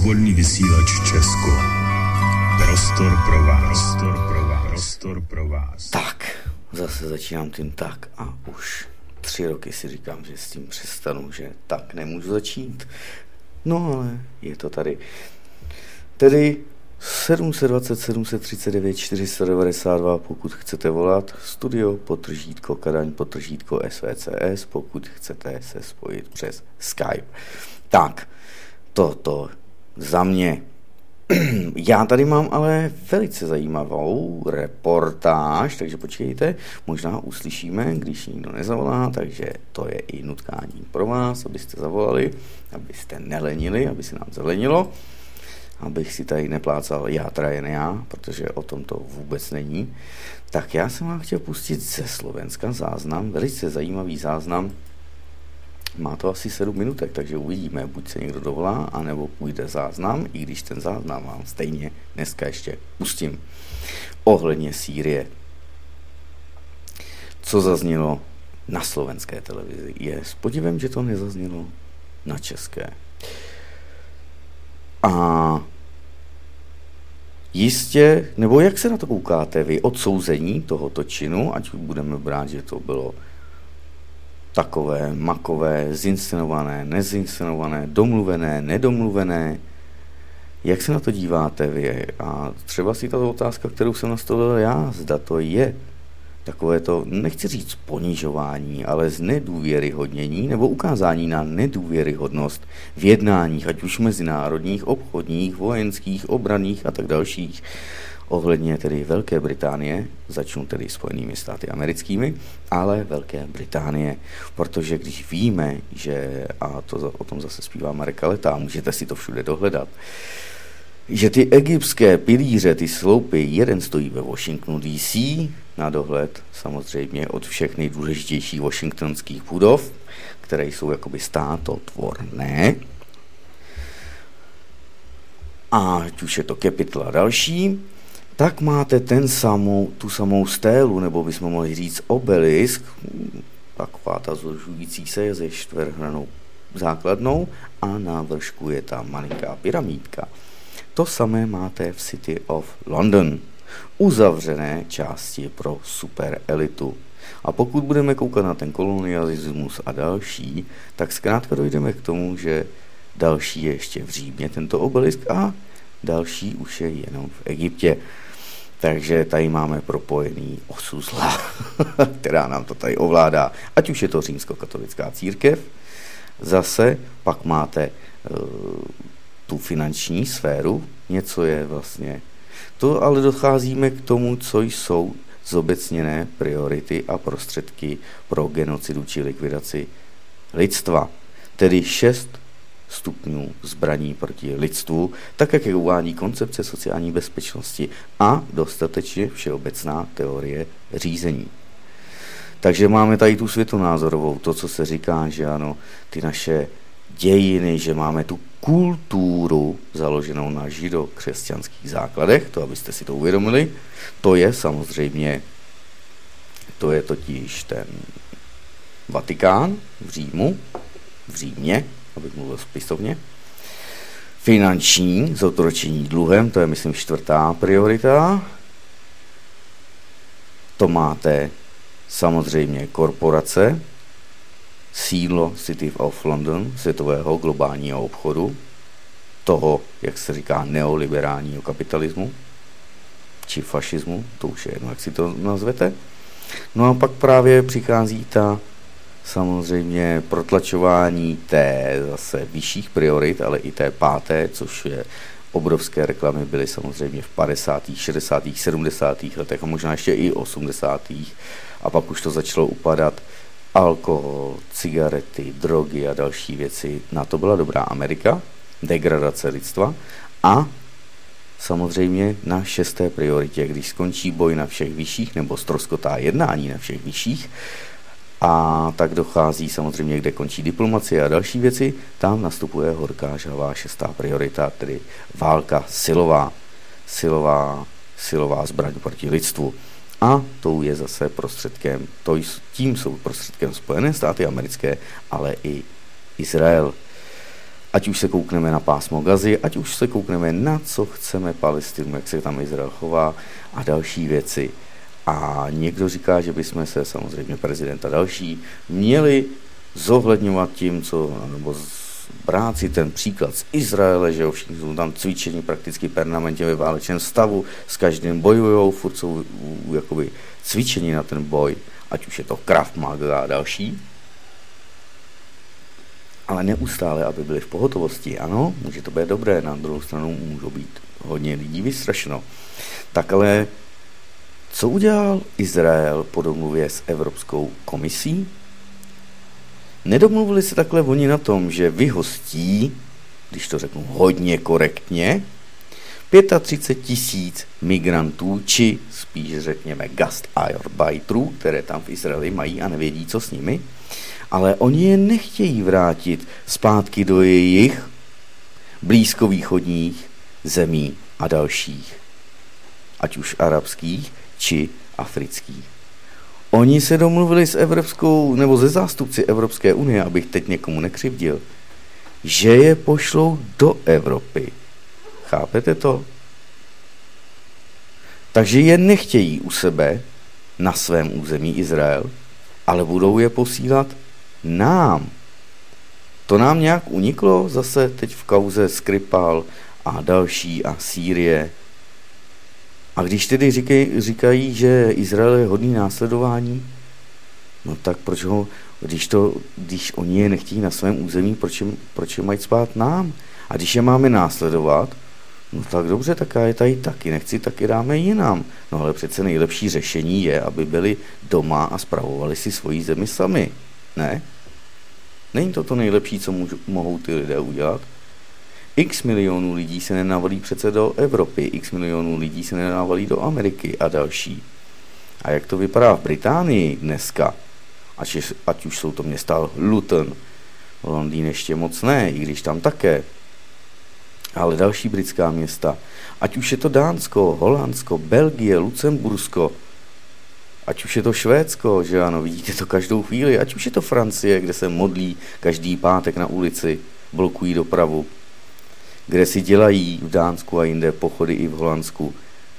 Slobodný vysílač Česko. Prostor pro vás. Prostor pro vás. Prostor pro vás. Tak, zase začínám tím tak a už tři roky si říkám, že s tím přestanu, že tak nemůžu začít. No ale je to tady. Tedy sedm set dvacet, sedm set třicet devět, čtyři sta devadesát dva, pokud chcete volat, studio, potržítko, Kadaň, potržítko, S V C S, pokud chcete se spojit přes Skype. Tak, toto za mě. Já tady mám ale velice zajímavou reportáž, takže počkejte, možná uslyšíme, když nikdo nezavolá, takže to je i nutkání pro vás, abyste zavolali, abyste nelenili, aby se nám zelenilo, abych si tady neplácal já, teda jen já, protože o tom to vůbec není. Tak já jsem vám chtěl pustit ze Slovenska záznam, velice zajímavý záznam. Má to asi sedm minutek, takže uvidíme, buď se někdo dovolá, anebo půjde záznam, i když ten záznam vám stejně dneska ještě pustím. Ohledně Sýrie. Co zaznělo na slovenské televizi? Je s podivem, že to nezaznělo na české. A jistě, nebo jak se na to koukáte vy, odsouzení tohoto činu, ať budeme brát, že to bylo takové makové, zinscenované, nezinscenované, domluvené, nedomluvené. Jak se na to díváte vy? A třeba si tato otázka, kterou jsem nastolil já, zda to je takové to, nechci říct ponižování, ale z nedůvěryhodnění nebo ukázání na nedůvěryhodnost v jednáních, ať už mezinárodních, obchodních, vojenských, obranných a tak dalších, ohledně tedy Velké Británie, začnu tedy Spojenými státy americkými, ale Velké Británie, protože když víme, že, a to o tom zase zpívá Marek Aleta, můžete si to všude dohledat, že ty egyptské pilíře, ty sloupy, jeden stojí ve Washingtonu D C, na dohled samozřejmě od všech nejdůležitějších washingtonských budov, které jsou jakoby státotvorné, a ať už je to Capitol a další, tak máte ten samou, tu samou stélu, nebo bychom mohli říct obelisk, taková ta zložující se ze čtverhrannou základnou, a na vršku je ta malinká pyramídka. To samé máte v City of London, uzavřené části pro super elitu. A pokud budeme koukat na ten kolonialismus a další, tak zkrátka dojdeme k tomu, že další je ještě v Římě tento obelisk a další už je jenom v Egyptě. Takže tady máme propojený osu zla, která nám to tady ovládá. Ať už je to římskokatolická církev, zase pak máte uh, tu finanční sféru, něco je vlastně. To ale docházíme k tomu, co jsou zobecněné priority a prostředky pro genocidu či likvidaci lidstva. Tedy šest stupňů zbraní proti lidstvu, tak jak je uvádí koncepce sociální bezpečnosti a dostatečně všeobecná teorie řízení. Takže máme tady tu světonázorovou, to, co se říká, že ano, ty naše dějiny, že máme tu kulturu založenou na židokřesťanských základech, to abyste si to uvědomili, to je samozřejmě, to je totiž ten Vatikán v Římu, v Římě, abych mluvil spisovně. Finanční zotročení dluhem, to je myslím čtvrtá priorita. To máte samozřejmě korporace, sídlo City of London, světového globálního obchodu, toho, jak se říká, neoliberálního kapitalismu, či fašismu, to už je jedno, jak si to nazvete. No a pak právě přichází ta samozřejmě protlačování té zase vyšších priorit, ale i té páté, což je obrovské reklamy byly samozřejmě v padesátých, šedesátých, sedmdesátých letech a možná ještě i osmdesátých a pak už to začalo upadat. Alkohol, cigarety, drogy a další věci. Na to byla dobrá Amerika, degradace lidstva a samozřejmě na šesté prioritě, když skončí boj na všech vyšších nebo ztroskotá jednání na všech vyšších, a tak dochází samozřejmě, kde končí diplomacie a další věci, tam nastupuje horká žhavá šestá priorita, tedy válka silová, silová, silová zbraň proti lidstvu. A tou je zase prostředkem, to, tím jsou prostředkem Spojené státy americké, ale i Izrael. Ať už se koukneme na pásmo Gazy, ať už se koukneme na co chceme Palestinu, jak se tam Izrael chová a další věci. A někdo říká, že bychom se, samozřejmě prezident a další, měli zohledňovat tím, co, nebo brát si ten příklad z Izraele, že všichni jsou tam cvičení prakticky permanentně ve válečném stavu, s každým bojujou, furt jsou jakoby cvičení na ten boj, ať už je to Krav Maga a další. Ale neustále, aby byli v pohotovosti. Ano, může to být dobré, na druhou stranu můžou být hodně lidí vystrašeno. Tak ale co udělal Izrael po domluvě s Evropskou komisí? Nedomluvili se takhle oni na tom, že vyhostí, když to řeknu hodně korektně, třicet pět tisíc migrantů, či spíš řekněme gastarbeiterů, které tam v Izraeli mají a nevědí, co s nimi, ale oni je nechtějí vrátit zpátky do jejich blízkovýchodních zemí a dalších, ať už arabských, či afrických. Oni se domluvili s Evropskou, nebo ze zástupci Evropské unie, abych teď někomu nekřivdil, že je pošlou do Evropy. Chápete to? Takže je nechtějí u sebe na svém území Izrael, ale budou je posílat nám. To nám nějak uniklo zase teď v kauze Skripal a další a Sýrie. A když tedy říkají, říkají, že Izrael je hodný následování, no tak proč ho, když, to, když oni je nechtějí na svém území, proč je, proč je mají spát nám? A když je máme následovat, no tak dobře, tak já je tady taky nechci, taky dáme jinam. No ale přece nejlepší řešení je, aby byli doma a spravovali si svoji zemi sami. Ne? Není to to nejlepší, co můžu, mohou ty lidé udělat? X milionů lidí se nenavalí přece do Evropy, x milionů lidí se nenavalí do Ameriky a další. A jak to vypadá v Británii dneska? Ať, je, ať už jsou to města Luton, Londýn ještě moc ne, i když tam také. Ale další britská města, ať už je to Dánsko, Holandsko, Belgie, Lucembursko, ať už je to Švédsko, že ano, vidíte to každou chvíli, ať už je to Francie, kde se modlí každý pátek na ulici, blokují dopravu, kde si dělají v Dánsku a jinde pochody i v Holandsku,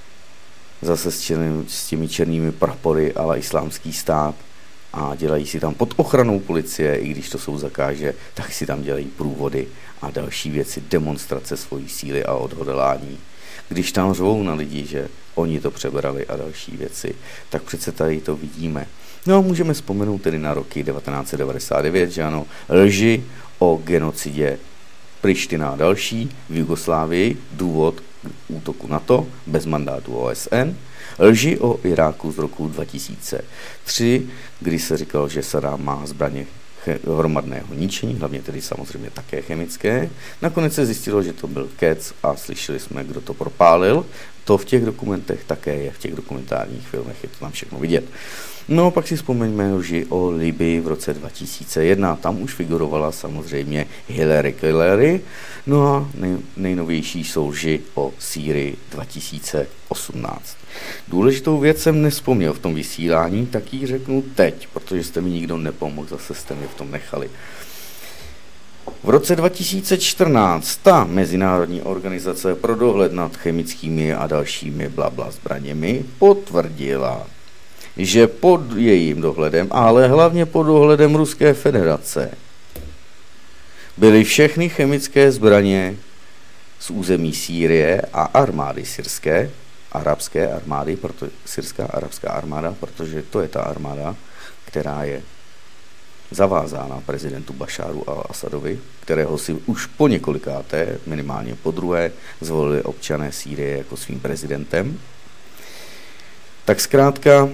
zase s, černým, s těmi černými prapory, ale islámský stát, a dělají si tam pod ochranou policie, i když to jsou zakáže, tak si tam dělají průvody a další věci, demonstrace svojí síly a odhodlání. Když tam řvou na lidi, že oni to přebrali a další věci, tak přece tady to vidíme. No, můžeme vzpomenout tedy na roky devatenáct set devadesát devět, že ano, lži o genocidě Priština a další v Jugoslávii, důvod útoku NATO bez mandátu O S N, lži o Iráku z roku dva tisíce tři, kdy se říkalo, že Saddam má zbraně hromadného ničení, hlavně tedy samozřejmě také chemické. Nakonec se zjistilo, že to byl kec a slyšeli jsme, kdo to propálil. To v těch dokumentech také je, v těch dokumentárních filmech je to tam všechno vidět. No, pak si vzpomeňme lži o Libii v roce dva tisíce jedna. Tam už figurovala samozřejmě Hillary Hillary. No a nej, nejnovější jsou lži o Sýrii dva tisíce osmnáct. Důležitou věc jsem nevzpomněl v tom vysílání, tak ji řeknu teď, protože jste mi nikdo nepomohl, zase jste mě v tom nechali. V roce dva tisíce čtrnáct ta Mezinárodní organizace pro dohled nad chemickými a dalšími blabla zbraněmi potvrdila, že pod jejím dohledem, ale hlavně pod dohledem Ruské federace, byly všechny chemické zbraně z území Sýrie a armády syrské, arabské armády, proto, syrská arabská armáda, protože to je ta armáda, která je zavázána prezidentu Bašáru al-Asadovi, kterého si už po několikáté, minimálně po druhé, zvolili občané Sýrie jako svým prezidentem. Tak zkrátka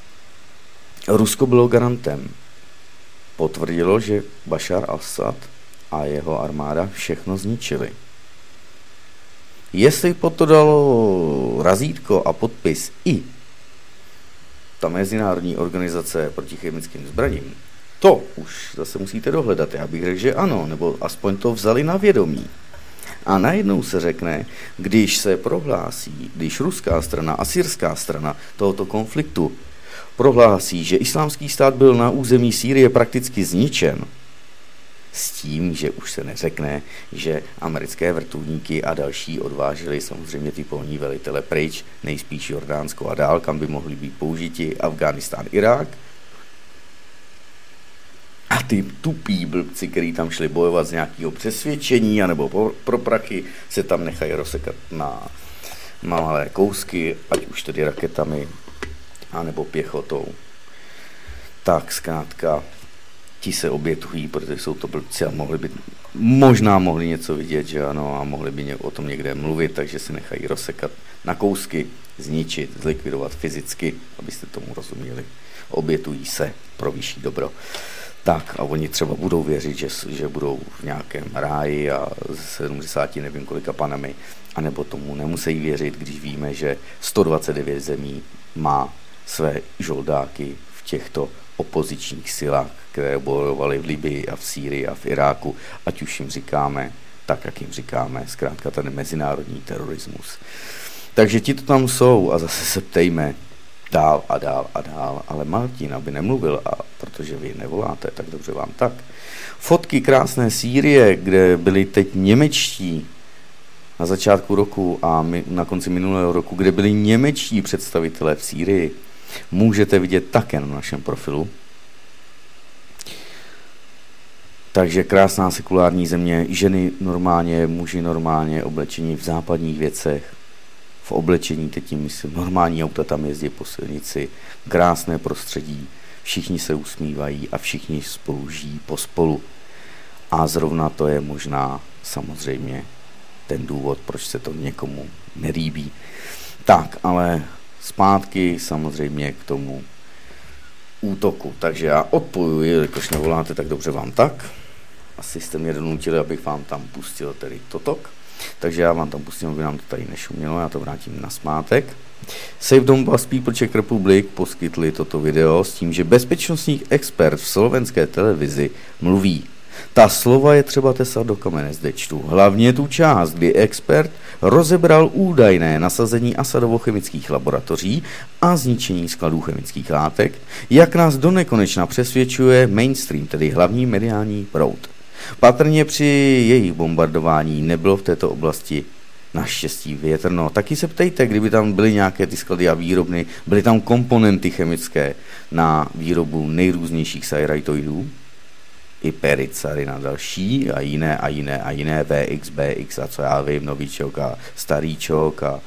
Rusko bylo garantem. Potvrdilo, že Bašár al-Asad a jeho armáda všechno zničili. Jestli pod to dalo razítko a podpis i ta Mezinárodní organizace proti chemickým zbraním, to už zase musíte dohledat. Já bych řekl, že ano, nebo aspoň to vzali na vědomí. A najednou se řekne, když se prohlásí, když ruská strana a syrská strana tohoto konfliktu prohlásí, že islámský stát byl na území Sýrie prakticky zničen, s tím, že už se neřekne, že americké vrtulníky a další odvážili samozřejmě ty polní velitele pryč, nejspíš Jordánsko a dál, kam by mohli být použiti, Afghánistán, Irák. A ty tupí blbci, který tam šli bojovat z nějakého přesvědčení anebo pro, pro prachy, se tam nechají rozsekat na malé kousky, ať už tedy raketami, anebo pěchotou. Tak zkrátka, ti se obětují, protože jsou to blbci a mohli by, možná mohli něco vidět, že ano, a mohli by o tom někde mluvit, takže se nechají rozsekat na kousky, zničit, zlikvidovat fyzicky, abyste tomu rozuměli. Obětují se pro vyšší dobro. Tak a oni třeba budou věřit, že, že budou v nějakém ráji a sedmdesát nevím kolika panami, anebo tomu nemusí věřit, když víme, že sto dvacet devět zemí má své žoldáky v těchto opozičních silách, které bojovaly v Libii a v Sýrii a v Iráku, ať už jim říkáme tak, jak jim říkáme, zkrátka ten mezinárodní terorismus. Takže ti to tam jsou a zase se ptejme dál a dál a dál, ale Martin, aby nemluvil, a protože vy nevoláte, tak dobře vám tak. Fotky krásné Sýrie, kde byli teď němečtí na začátku roku a my, na konci minulého roku, kde byli němečtí představitelé v Sýrii, můžete vidět také na našem profilu. Takže krásná sekulární země, ženy normálně, muži normálně, oblečení v západních věcech, v oblečení, teď tím myslím, normální auta tam jezdí po silnici, krásné prostředí, všichni se usmívají a všichni spolu žijí pospolu. A zrovna to je možná samozřejmě ten důvod, proč se to někomu nelíbí. Tak, ale zpátky samozřejmě k tomu útoku. Takže já odpojuji, jakož nevoláte, tak dobře vám tak. Asi jste mě donutili, abych vám tam pustil tedy totok. Takže já vám tam pustím, aby nám to tady nešumělo, já to vrátím na zpátek. Save Donbas People Czech Republic poskytli toto video s tím, že bezpečnostní expert v slovenské televizi mluví. Ta slova je třeba tesat do kamene, zde čtu. Hlavně tu část, kdy expert rozebral údajné nasazení Asadovo-chemických laboratoří a zničení skladů chemických látek, jak nás do nekonečna přesvědčuje mainstream, tedy hlavní mediální proud. Patrně při jejich bombardování nebylo v této oblasti naštěstí větrno. Taky se ptejte, kdyby tam byly nějaké ty sklady a výrobny, byly tam komponenty chemické na výrobu nejrůznějších sajrajtoidů, i pericarin a další a jiné a jiné a jiné V X, B X a co já vím, novíčok a staríčok a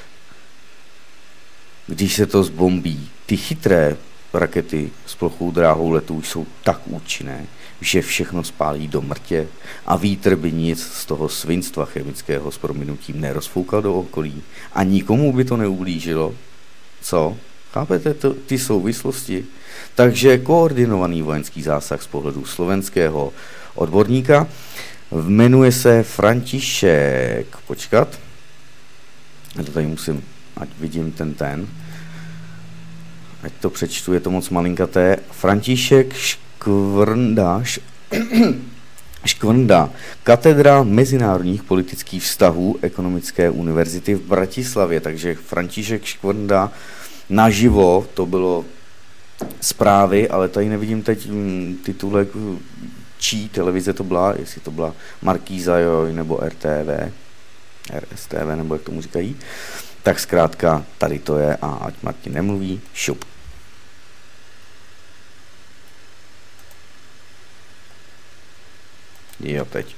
když se to zbombí, ty chytré rakety s plochou dráhou letu jsou tak účinné, že všechno spálí do mrtě a vítr by nic z toho svinstva chemického s prominutím nerozfoukal do okolí a nikomu by to neublížilo. Co? Chápete to, ty souvislosti? Takže koordinovaný vojenský zásah z pohledu slovenského odborníka jmenuje se František. Počkat. Já to tady musím, ať vidím ten ten. Ať to přečtu, je to moc malinkaté. František Škvrnda, Škvrnda, katedra mezinárodních politických vztahů Ekonomické univerzity v Bratislavě. Takže František Škvrnda naživo, to bylo zprávy, ale tady nevidím teď titulek, čí televize to byla, jestli to byla Markíza, jo, nebo R T V, R S T V, nebo jak tomu říkají. Tak zkrátka, tady to je a ať Martin nemluví, šup. Jo, teď.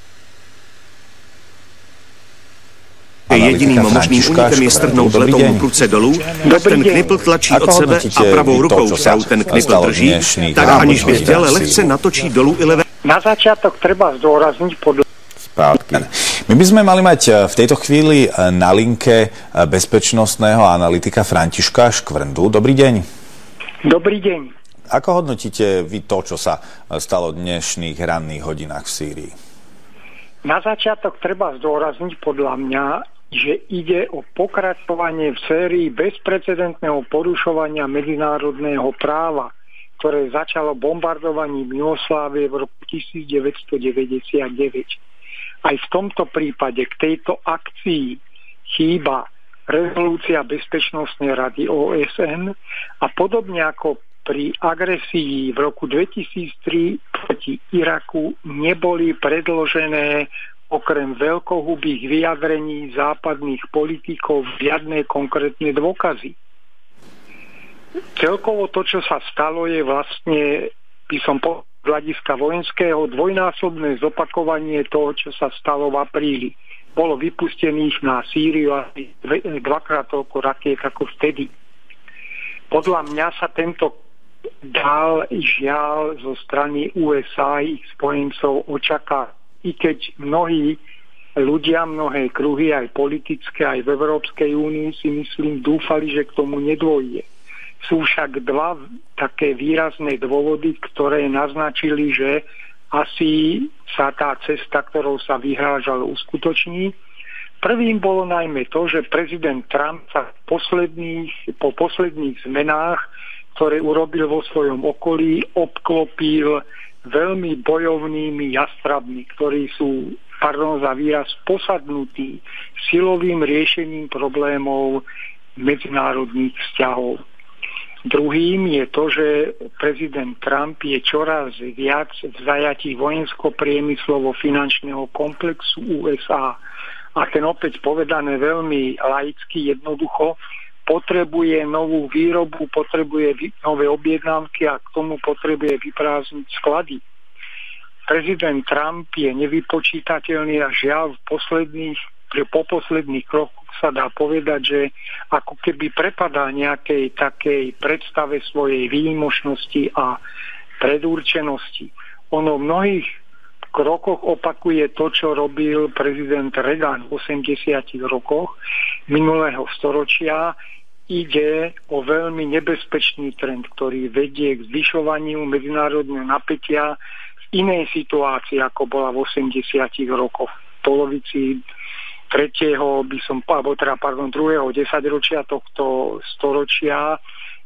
Jediným možným únikem je strhnout letounu prudce dolů, ať ten knipl tlačí od sebe a pravou rukou, kterou ten knipl drží, tak aniž by chtěl, lehce natočí dolů i levé. Na začiatok treba zdôrazniť podľa Zpátky. My by sme mali mať v tejto chvíli na linke bezpečnostného analytika Františka Škvrndu. Dobrý deň. Dobrý deň. Ako hodnotíte vy to, čo sa stalo v dnešných ranných hodinách v Sýrii? Na začiatok treba zdôrazniť podľa mňa, že ide o pokračovanie v sérii bezprecedentného porušovania medzinárodného práva, ktoré začalo bombardovaním Jugoslávie v roku devätnásťstodeväťdesiatdeväť. Aj v tomto prípade k tejto akcii chýba rezolúcia Bezpečnostnej rady O S N a podobne ako pri agresii v roku dvetisíctri proti Iraku neboli predložené okrem veľkohubých vyjadrení západných politikov žiadne konkrétne dôkazy. Celkovo to, čo sa stalo, je vlastne, by som povedal, z hľadiska vojenského dvojnásobné zopakovanie toho, čo sa stalo v apríli. Bolo vypustených na Sýriu asi dvakrát toľko rakiet ako vtedy. Podľa mňa sa tento dal žiaľ zo strany ú es á ich spojencov očaká, i keď mnohí ľudia, mnohé kruhy, aj politické, aj v Európskej únii si myslím, dúfali, že k tomu nedôjde. Sú však dva také výrazné dôvody, ktoré naznačili, že asi sa tá cesta, ktorou sa vyhrážal, uskutoční. Prvým bolo najmä to, že prezident Trump sa posledných, po posledných zmenách, ktoré urobil vo svojom okolí, obklopil veľmi bojovnými jastrabmi, ktorí sú, pardon za výraz, posadnutí silovým riešením problémov medzinárodných vzťahov. Druhým je to, že prezident Trump je čoraz viac v zajatí vojensko-priemyslovo-finančného komplexu ú es á. A ten opäť povedané veľmi laicky, jednoducho, potrebuje novú výrobu, potrebuje nové objednávky a k tomu potrebuje vyprázdniť sklady. Prezident Trump je nevypočítateľný a žiaľ v posledných, po posledných krokoch sa dá povedať, že ako keby prepadá nejakej takej predstave svojej výnimočnosti a predurčenosti. Ono v mnohých krokoch opakuje to, čo robil prezident Reagan v osemdesiatych rokoch minulého storočia. Ide o veľmi nebezpečný trend, ktorý vedie k zvyšovaniu medzinárodného napätia v inej situácii, ako bola v osemdesiatych rokoch. V polovici tretieho, by som, alebo teda, pardon, druhého desaťročia tohto storočia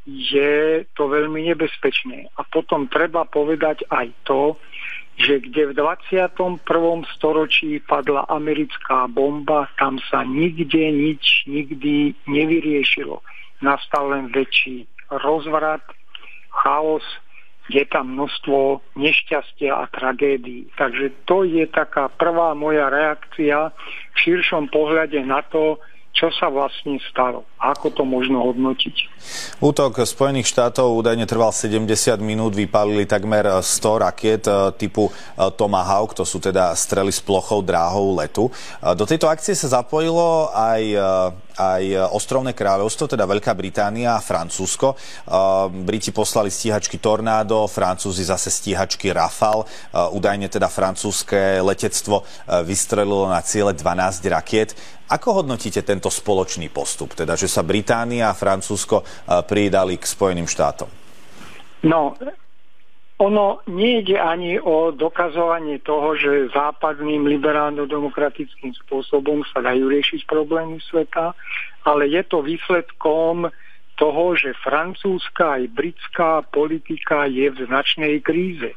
je to veľmi nebezpečné. A potom treba povedať aj to, že kde v dvadsiatom prvom storočí padla americká bomba, tam sa nikde nič nikdy nevyriešilo. Nastal len väčší rozvrat, chaos, je tam množstvo nešťastia a tragédií. Takže to je taká prvá moja reakcia v širšom pohľade na to, čo sa vlastne stalo. Ako to možno hodnotiť? Útok Spojených štátov údajne trval sedemdesiat minút, vypálili takmer sto rakiet typu Tomahawk, to sú teda strely s plochou dráhou letu. Do tejto akcie sa zapojilo aj, aj ostrovné kráľovstvo, teda Veľká Británia a Francúzsko. Briti poslali stíhačky Tornado, Francúzi zase stíhačky Rafale. Údajne teda francúzske letectvo vystrelilo na ciele dvanásť rakiet. Ako hodnotíte tento spoločný postup? Teda, že sa Británia a Francúzsko pridali k Spojeným štátom? No, ono nejde ani o dokazovanie toho, že západným liberálno-demokratickým spôsobom sa dajú riešiť problémy sveta, ale je to výsledkom toho, že francúzska aj britská politika je v značnej kríze.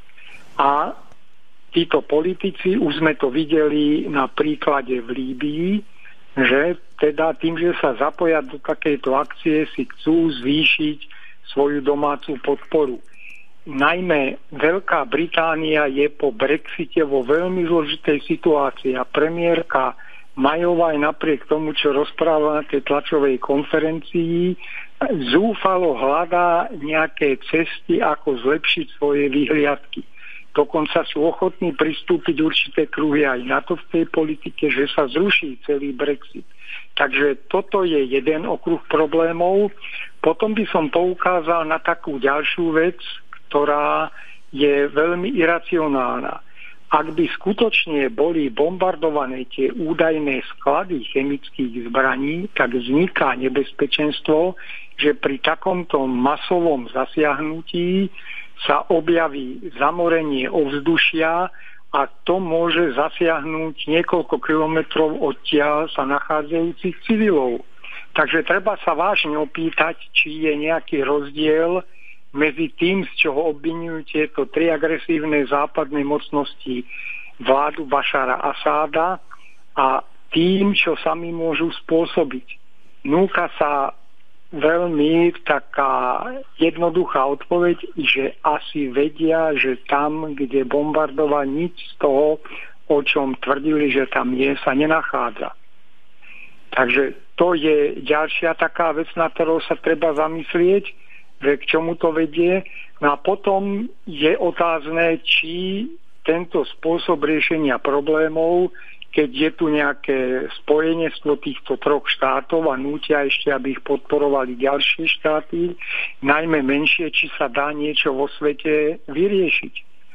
A títo politici, už sme to videli na príklade v Líbii, že teda tým, že sa zapoja do takejto akcie, si chcú zvýšiť svoju domácu podporu. Najmä Veľká Británia je po Brexite vo veľmi zložitej situácii a premiérka Mayová aj napriek tomu, čo rozprávala na tej tlačovej konferencii, zúfalo hľadá nejaké cesty, ako zlepšiť svoje vyhliadky. Dokonca sú ochotní pristúpiť určité kruhy aj na to v tej politike, že sa zruší celý Brexit. Takže toto je jeden okruh problémov. Potom by som poukázal na takú ďalšiu vec, ktorá je veľmi iracionálna. Ak by skutočne boli bombardované tie údajné sklady chemických zbraní, tak vzniká nebezpečenstvo, že pri takomto masovom zasiahnutí sa objaví zamorenie ovzdušia a to môže zasiahnuť niekoľko kilometrov odtiaľ sa nachádzajúcich civilov. Takže treba sa vážne opýtať, či je nejaký rozdiel medzi tým, z čoho obvinujú tieto tri agresívne západné mocnosti vládu Bašara Asáda a tým, čo sami môžu spôsobiť. Núka sa veľmi taká jednoduchá odpoveď, že asi vedia, že tam, kde bombardoval, nič z toho, o čom tvrdili, že tam je, sa nenachádza. Takže to je ďalšia taká vec, na ktorou sa treba zamyslieť, že k čomu to vedie. No a potom je otázne, či tento spôsob riešenia problémov, keď je tu nejaké spojenectvo týchto troch štátov a nútia ešte, aby ich podporovali ďalšie štáty, najmä menšie, či sa dá niečo vo svete vyriešiť.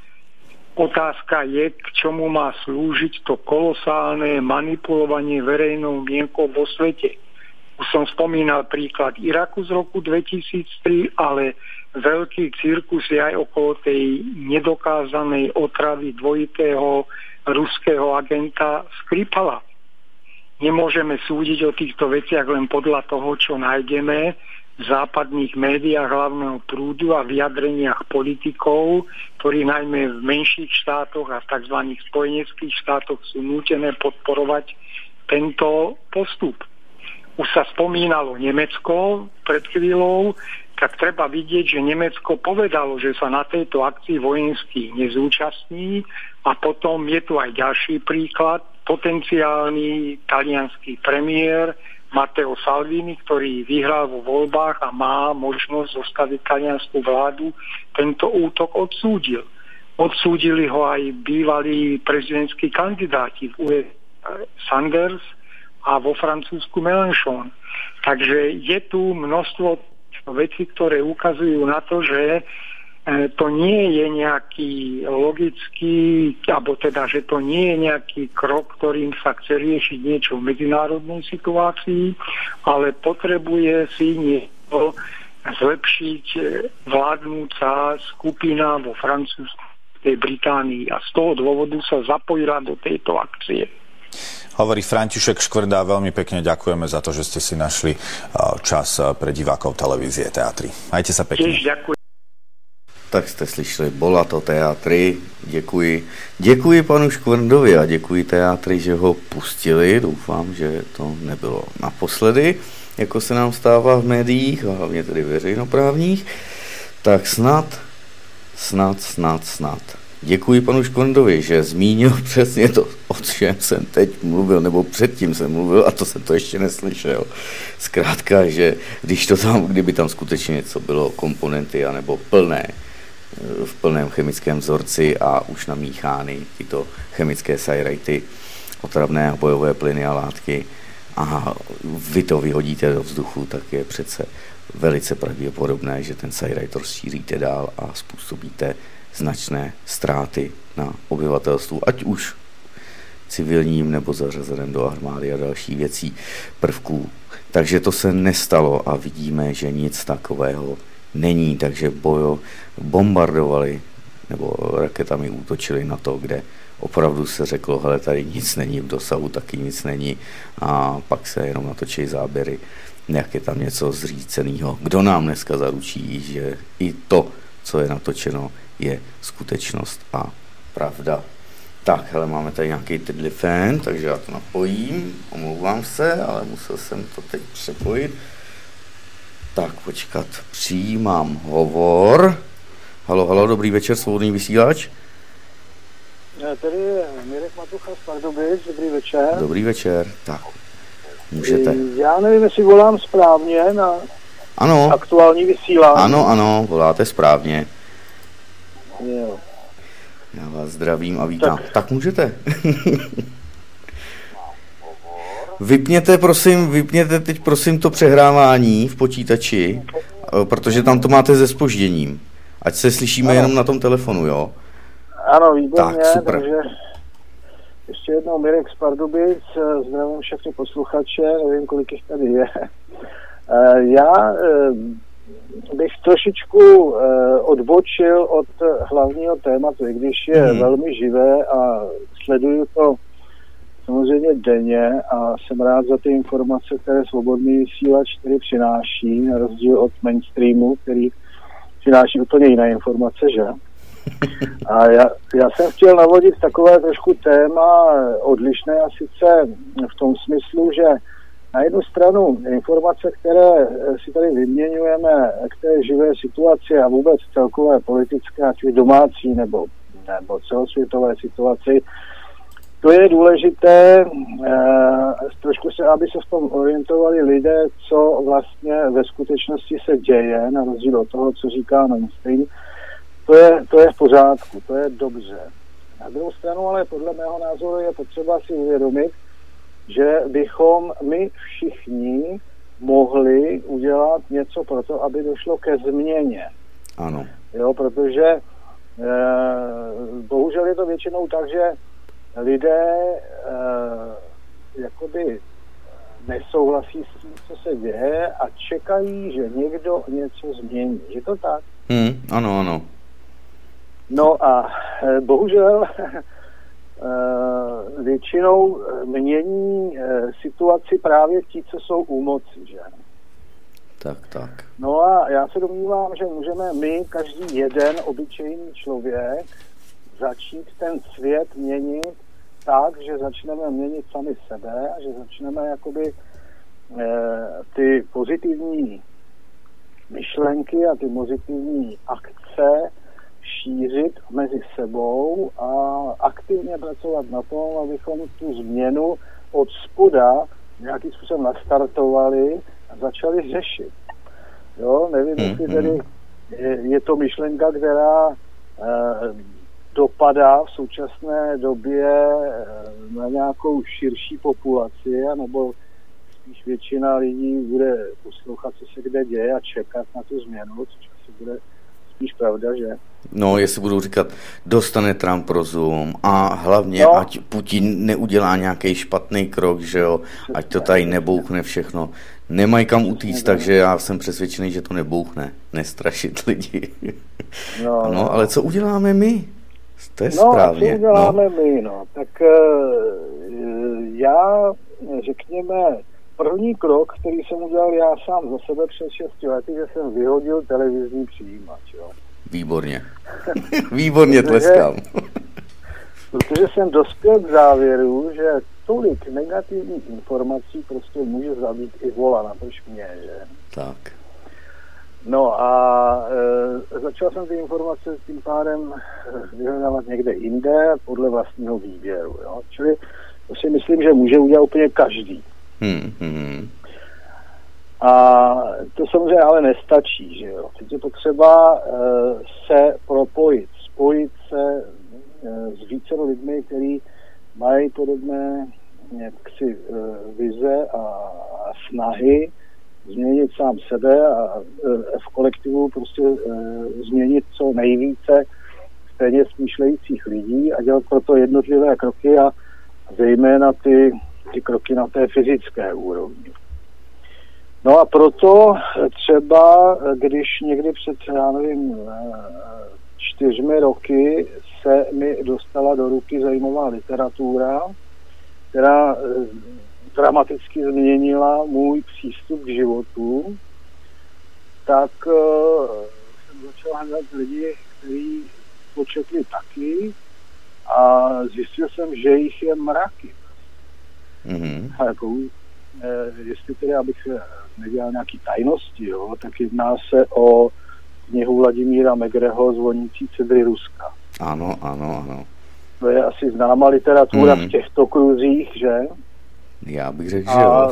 Otázka je, k čomu má slúžiť to kolosálne manipulovanie verejnou mienkou vo svete. Už som spomínal príklad Iraku z roku dvetisíctri, ale veľký cirkus je aj okolo tej nedokázanej otravy dvojitého ruského agenta Skripala. Nemôžeme súdiť o týchto veciach len podľa toho, čo nájdeme v západných médiách hlavného prúdu a vyjadreniach politikov, ktorí najmä v menších štátoch a v tzv. Spojeneckých štátoch sú nútené podporovať tento postup. Už sa spomínalo Nemecko pred chvíľou, tak treba vidieť, že Nemecko povedalo, že sa na tejto akcii vojensky nezúčastní a potom je tu aj ďalší príklad. Potenciálny taliansky premiér Matteo Salvini, ktorý vyhral vo voľbách a má možnosť zostaviť taliansku vládu, tento útok odsúdil. Odsúdili ho aj bývalí prezidentskí kandidáti v ú es á Sanders a vo Francúzsku Mélenchon. Takže je tu množstvo veci, ktoré ukazujú na to, že to nie je nejaký logický, alebo teda, že to nie je nejaký krok, ktorým sa chce riešiť niečo v medzinárodnej situácii, ale potrebuje si niečo zlepšiť vládnúca skupina vo Francúzskej Británii a z toho dôvodu sa zapojila do tejto akcie. Hovorí František Škvrda, veľmi pekne ďakujeme za to, že ste si našli čas pre divákov televízie Teatry. Majte sa pekne. Tiež ďakujem. Tak jste slyšeli, bola to Teatry, děkuji. Děkuji panu Škvrndovi a děkuji Teatry, že ho pustili. Doufám, že to nebylo naposledy, jako se nám stává v médiích, a hlavně tedy veřejnoprávních. Tak snad, snad, snad, snad. Děkuji panu Škvrndovi, že zmínil přesně to, o čem jsem teď mluvil, nebo předtím jsem mluvil, a to jsem to ještě neslyšel. Zkrátka, že když to tam, kdyby tam skutečně něco bylo, komponenty, anebo plné, v plném chemickém vzorci a už namíchány tyto chemické sajrajty, otravné a bojové plyny a látky a vy to vyhodíte do vzduchu, tak je přece velice pravděpodobné, že ten sajrajt rozšíříte dál a způsobíte značné ztráty na obyvatelstvu, ať už civilním nebo zařazeném do armády a dalších věcí, prvků. Takže to se nestalo a vidíme, že nic takového není, takže bojo bombardovali nebo raketami útočili na to, kde opravdu se řeklo, hele, tady nic není v dosahu, taky nic není a pak se jenom natočí záběry, jak je tam něco zřícenýho. Kdo nám dneska zaručí, že i to, co je natočeno, je skutečnost a pravda. Tak, hele, máme tady nějaký telefon, takže já to napojím, omlouvám se, ale musel jsem to teď přepojit. Tak, počkat, přijímám hovor. Halo, halo, dobrý večer, svobodný vysílač. Tady je Mirek Matucha z Pardubic, dobrý večer. Dobrý večer, tak, můžete. Já nevím, jestli volám správně na ano. aktuální vysílání. Ano, ano, voláte správně. Jo. Já vás zdravím a vítám. Tak, tak můžete. Vypněte, prosím, vypněte teď prosím to přehrávání v počítači, protože tam to máte se zpožděním. Ať se slyšíme ano. jenom na tom telefonu, jo? Ano, výborně, tak, super. Takže ještě jednou Mirek z Pardubic, zdravím všechny posluchače, nevím, kolik jich tady je. Já bych trošičku odbočil od hlavního tématu, i když je hmm. velmi živé a sleduju to samozřejmě denně a jsem rád za ty informace, které Svobodný vysílač který přináší, na rozdíl od mainstreamu, který přináší úplně jiné informace, že? A já, já jsem chtěl navodit takové trošku téma odlišné a sice v tom smyslu, že na jednu stranu informace, které si tady vyměňujeme k té živé situaci a vůbec celkové politické, ať už domácí nebo, nebo celosvětové situaci, to je důležité, eh, trošku se, aby se v tom orientovali lidé, co vlastně ve skutečnosti se děje, na rozdíl od toho, co říká mainstream. To je, to je v pořádku, to je dobře. Na druhou stranu ale podle mého názoru je potřeba si uvědomit, že bychom my všichni mohli udělat něco pro to, aby došlo ke změně. Ano. Jo, protože eh, bohužel je to většinou tak, že lidé eh, jakoby nesouhlasí s tím, co se děje a čekají, že někdo něco změní. Je to tak? Hmm, ano, ano. No a eh, bohužel eh, většinou mění eh, situaci právě ti, co jsou u moci, že? Tak, tak. No a já se domnívám, že můžeme my, každý jeden obyčejný člověk, začít ten svět měnit tak, že začneme měnit sami sebe a že začneme jakoby eh, ty pozitivní myšlenky a ty pozitivní akce šířit mezi sebou a aktivně pracovat na tom, abychom tu změnu od spoda nějakým způsobem nastartovali a začali řešit. Jo, nevím, mm-hmm. jestli tedy je, je to myšlenka, která eh, dopadá v současné době na nějakou širší populaci, anebo spíš většina lidí bude poslouchat, co se kde děje a čekat na tu změnu, což asi bude spíš pravda, že? No, jestli budou říkat, dostane Trump rozum a hlavně, no. ať Putin neudělá nějaký špatný krok, že jo, ať to tady nebouchne všechno. Nemají kam utíct, takže já jsem přesvědčený, že to nebouchne. Nestrašit lidi. No, no, ale co uděláme my? To je no, správně. co uděláme no. my, no. Tak uh, já, řekněme, první krok, který jsem udělal já sám za sebe před šesti lety, že jsem vyhodil televizní přijímač, jo. Výborně. Výborně tleskám. Protože jsem dospěl k závěru, že tolik negativních informací prostě může zabít i vola, natož mě, že? Tak. No a e, začal jsem ty informace tím pádem vyhledávat někde jinde podle vlastního výběru, jo? Čili to si myslím, že může udělat úplně každý. Hmm, hmm. A to samozřejmě ale nestačí, že jo. Teď je potřeba e, se propojit, spojit se e, s více lidmi, kteří mají podobné jaksi e, vize a, a snahy změnit sám sebe a e, v kolektivu prostě e, změnit co nejvíce stejně smýšlejících lidí a dělat proto jednotlivé kroky a zejména ty, ty kroky na té fyzické úrovni. No a proto třeba, když někdy před, já nevím, čtyřmi roky se mi dostala do ruky zajímavá literatura, která dramaticky změnila můj přístup k životu, tak jsem začal hledat lidi, kteří to četli taky a zjistil jsem, že jich je mraky. Mm-hmm. A jako, jestli tedy, abych nedělal nějaký tajnosti, jo, tak jedná se o knihu Vladimíra Megreho Zvonící cedry Ruska. Ano, ano, ano. To je asi známá literatura mm. v těchto kruzích, že? Já bych řekl, že jo.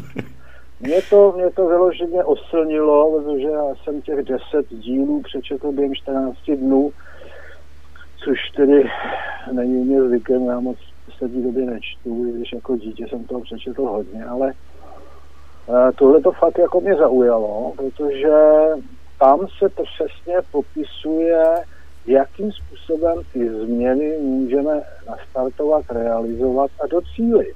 Mě to, mě to vyloženě oslnilo, protože já jsem těch deset dílů přečetl během čtrnácti dnů, což tedy není mě zvykem, já moc v poslední době nečtu, když jako dítě jsem toho přečetl hodně, ale tohle to fakt jako mě zaujalo, protože tam se přesně popisuje, jakým způsobem ty změny můžeme nastartovat, realizovat a docílit.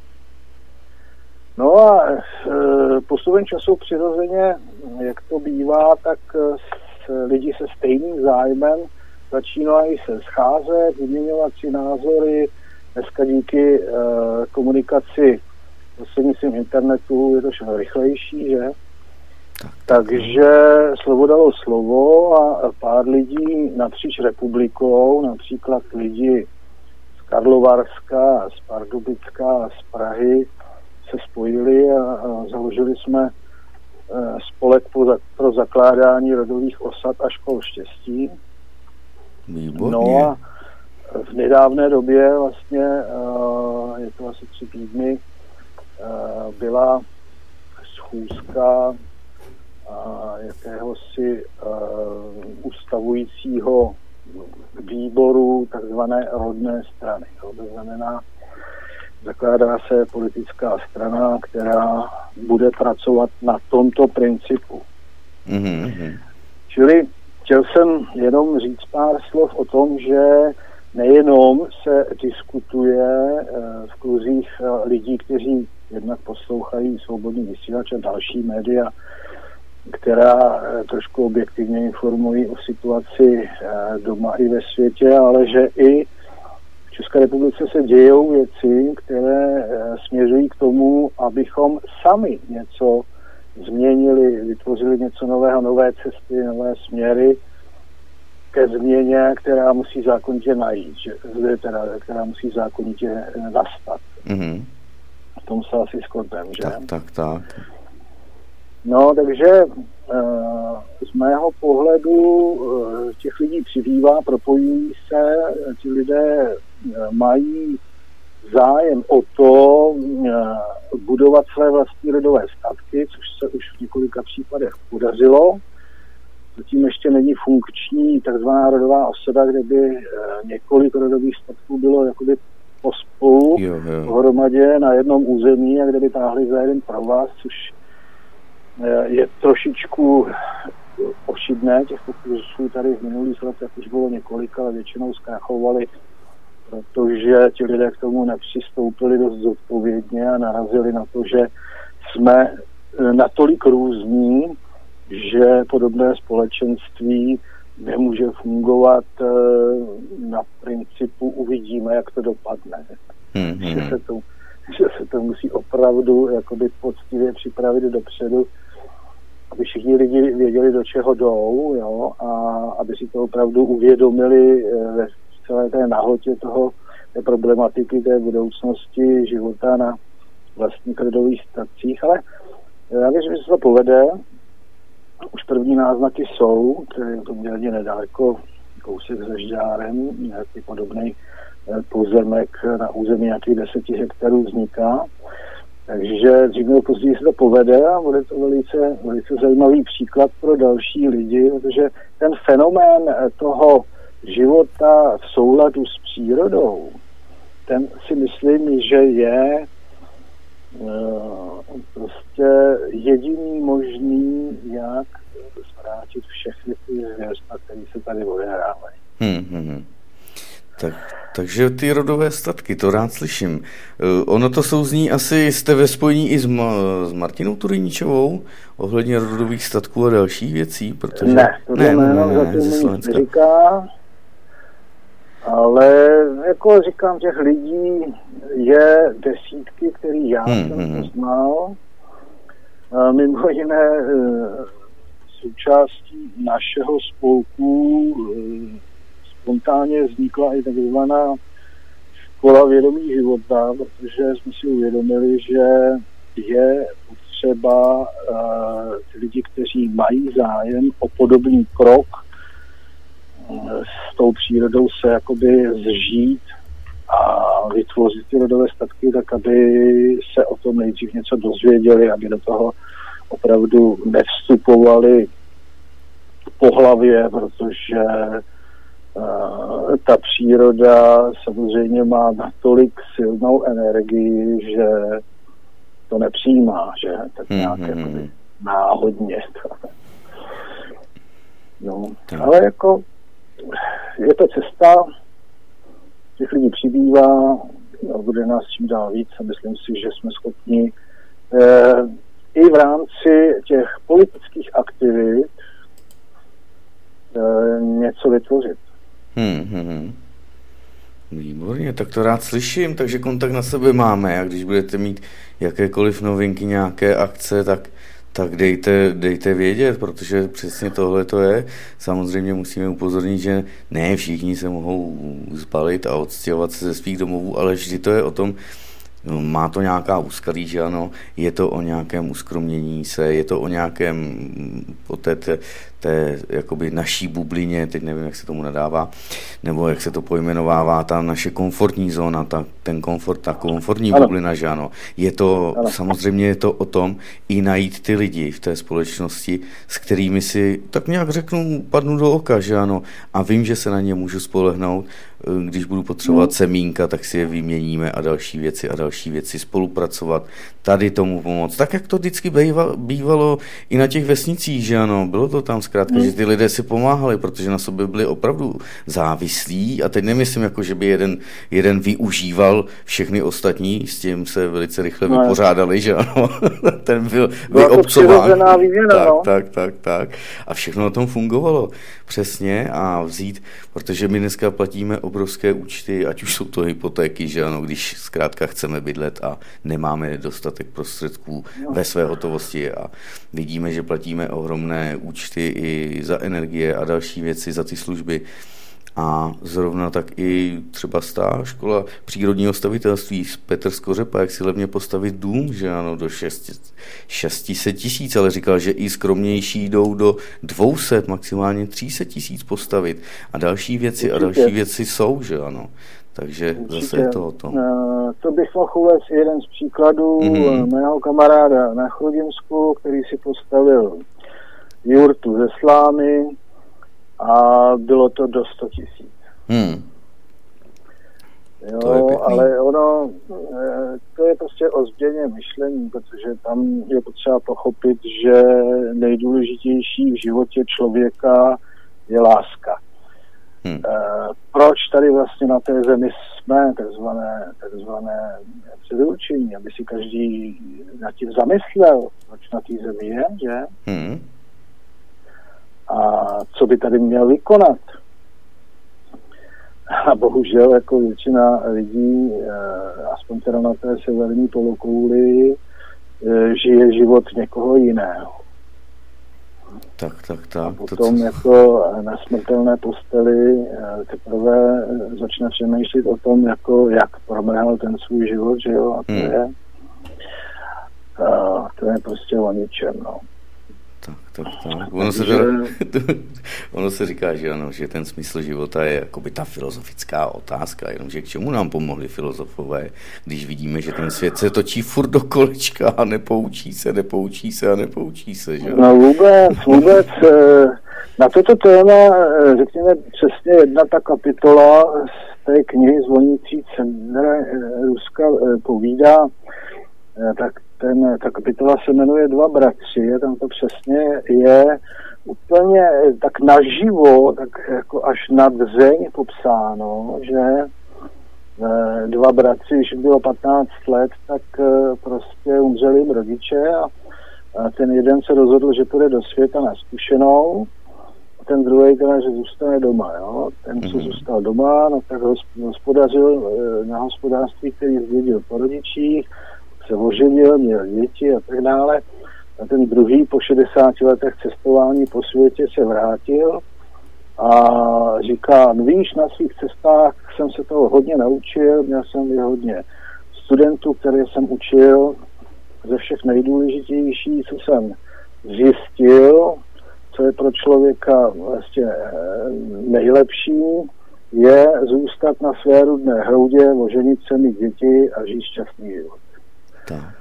No a e, postupem času přirozeně, jak to bývá, tak s, lidi se stejným zájmem začínají se scházet, vyměňovat si názory. Dneska díky e, komunikaci prostřednictvím internetu je to všechno rychlejší, že? Takže slovo dalo slovo a pár lidí napříč republikou, například lidi z Karlovarska, z Pardubicka, z Prahy, se spojili a, a založili jsme spolek pro zakládání rodových osad a škol štěstí. Výborně. No a v nedávné době, vlastně, je to asi tři týdny, byla schůzka jakéhosi ustavujícího výboru takzvané rodné strany. To znamená, zakládá se politická strana, která bude pracovat na tomto principu. Mm-hmm. Čili chtěl jsem jenom říct pár slov o tom, že nejenom se diskutuje v kruzích lidí, kteří jednak poslouchají Svobodný vysílač a další média, která trošku objektivně informují o situaci doma i ve světě, ale že i v České republice se dějou věci, které směřují k tomu, abychom sami něco změnili, vytvořili něco nového, nové cesty, nové směry ke změně, která musí zákonitě najít, že, teda, která musí zákonitě nastat. Mm-hmm. V tom se asi shodneme, že? Tak, tak, tak. No, takže z mého pohledu těch lidí přibývá, propojují se, ti lidé mají zájem o to budovat své vlastní rodové statky, což se už v několika případech podařilo. Zatím ještě není funkční takzvaná rodová osada, kde by několik rodových statků bylo jakoby pospolu pohromadě na jednom území a kde by táhli za jeden provaz, což je trošičku ošidné. Těch pokusů tady v minulých letech už bylo několik, ale většinou zkrachovali, protože ti lidé k tomu nepřistoupili dost zodpovědně a narazili na to, že jsme natolik různí, že podobné společenství nemůže fungovat na principu uvidíme, jak to dopadne. Mm-hmm. Že, se to, že se to musí opravdu jakoby poctivě připravit dopředu, aby všichni lidi věděli, do čeho jdou, jo, a aby si to opravdu uvědomili ve celé té nahotě toho, té problematiky, té budoucnosti života na vlastních rodových statcích. Ale já věřím, že se to povede. Už první náznaky jsou, které je to poměrně nedaleko, kousek se Žďárem, nějaký podobný pozemek na území nějakých deseti hektarů vzniká. Takže dřív nebo později se to povede a bude to velice, velice zajímavý příklad pro další lidi, protože ten fenomén toho života v souladu s přírodou, ten si myslím, že je prostě jediný možný, jak zvrátit všechny ty zvěrstva, které se tady odehrávají. Hmm, hmm. Tak, takže ty rodové statky, to rád slyším. Uh, ono to souzní asi, jste ve spojení i s, Ma- s Martinou Turyničovou ohledně rodových statků a dalších věcí, protože... Ne, to ne, ne, ne, zatím nic neříká, ale jako říkám, těch lidí je desítky, který já hmm, jsem hmm. poznal. A mimo jiné součástí našeho spolku spontánně vznikla i takzvaná škola vědomí života, protože jsme si uvědomili, že je potřeba uh, lidi, kteří mají zájem o podobný krok uh, s tou přírodou se jakoby zžít a vytvořit ty rodové statky, tak aby se o tom nejdřív něco dozvěděli, aby do toho opravdu nevstupovali po hlavě, protože Uh, ta příroda samozřejmě má natolik silnou energii, že to nepřijímá, že tak nějak mm-hmm. jakoby náhodně. No, ale jako je to cesta, těch lidí přibývá, bude nás čím dál víc a myslím si, že jsme schopni eh, i v rámci těch politických aktivit eh, něco vytvořit. Hmm, hmm, hmm. Výborně, tak to rád slyším, takže kontakt na sebe máme a když budete mít jakékoliv novinky, nějaké akce, tak, tak dejte, dejte vědět, protože přesně tohle to je. Samozřejmě musíme upozornit, že ne všichni se mohou zbalit a odstěhovat se ze svých domovů, ale vždy to je o tom, má to nějaká úskalí, že ano, je to o nějakém uskromnění se, je to o nějakém o té, té, té jakoby naší bublině, teď nevím, jak se tomu nadává, nebo jak se to pojmenovává, ta naše komfortní zóna, ta, ten komfort, ta komfortní ano. bublina, že ano. Je to, ano. samozřejmě je to o tom i najít ty lidi v té společnosti, s kterými si tak nějak řeknu, padnu do oka, že ano, a vím, že se na ně můžu spolehnout, když budu potřebovat hmm. semínka, tak si je vyměníme a další věci a další věci, spolupracovat, tady tomu pomoct. Tak, jak to vždycky bývalo, bývalo i na těch vesnicích, že ano, bylo to tam zkrátka, hmm. že ty lidé si pomáhali, protože na sobě byli opravdu závislí a teď nemyslím, jako, že by jeden, jeden využíval všechny ostatní, s tím se velice rychle no. vypořádali, že ano, ten byl vyobcován. Tak, no. tak, tak, tak. A všechno na tom fungovalo přesně a vzít, protože my dneska platíme obrovské účty, ať už jsou to hypotéky, že ano, když zkrátka chceme bydlet a nemáme dostatek prostředků no. ve své hotovosti a vidíme, že platíme ohromné účty i za energie a další věci, za ty služby. A zrovna tak i třeba stá škola přírodního stavitelství Petr Skořepa, jak si levně postavit dům, že ano, do šest set tisíc, ale říkal, že i skromnější jdou do dvě stě, maximálně tři sta tisíc postavit. A další věci Určitě. a další věci jsou, že ano. Takže Určitě. zase je to o tom. To bych mohl uvést jeden z příkladů mm-hmm. mého kamaráda na Chrudimsku, který si postavil jurtu ze slámy, a bylo to do sto tisíc. Hmm. Jo, to ale ono, to je prostě o změně myšlení, protože tam je potřeba pochopit, že nejdůležitější v životě člověka je láska. Hmm. E, proč tady vlastně na té zemi jsme, takzvané, takzvané předurčení, aby si každý nad tím zamyslel, proč na té zemi je, že? Hmm. A co by tady měl vykonat. A bohužel jako většina lidí, aspoň teda na té severní polokouli, žije život někoho jiného. Tak, tak, tak. A potom to, jako na smrtelné posteli teprve začne přemýšlet o tom, jako jak promrhal ten svůj život, že jo, a to hmm. je a to je prostě o ničem, no. Tak, tak, tak. Ono se, teda, ono se říká, že ano, že ten smysl života je jakoby ta filozofická otázka, jenomže k čemu nám pomohli filozofové, když vidíme, že ten svět se točí furt do kolečka a nepoučí se, nepoučí se a nepoučí se, že? No vůbec, vůbec. Na toto téma, řekněme přesně jedna ta kapitola z té knihy Zvonící centra Ruska povídá, tak ten, ta kapitola se jmenuje Dva bratři, tam to přesně je úplně tak naživo, tak jako až nad zeň popsáno, že dva bratři, když bylo patnáct let, tak prostě umřeli jim rodiče a ten jeden se rozhodl, že půjde do světa na zkušenou, a ten druhý teda, že zůstane doma. Jo? Ten, co mm-hmm. zůstal doma, no, tak hospodařil na hospodářství, který zdědil po rodičích, se oženil, měl děti a tak dále. A ten druhý po šedesáti letech cestování po světě se vrátil a říká, no víš, na svých cestách jsem se toho hodně naučil, měl jsem i hodně studentů, které jsem učil, ze všech nejdůležitější, co jsem zjistil, co je pro člověka vlastně nejlepší, je zůstat na své rudné hroudě, oženit se, mít děti a žít šťastný život. Tak.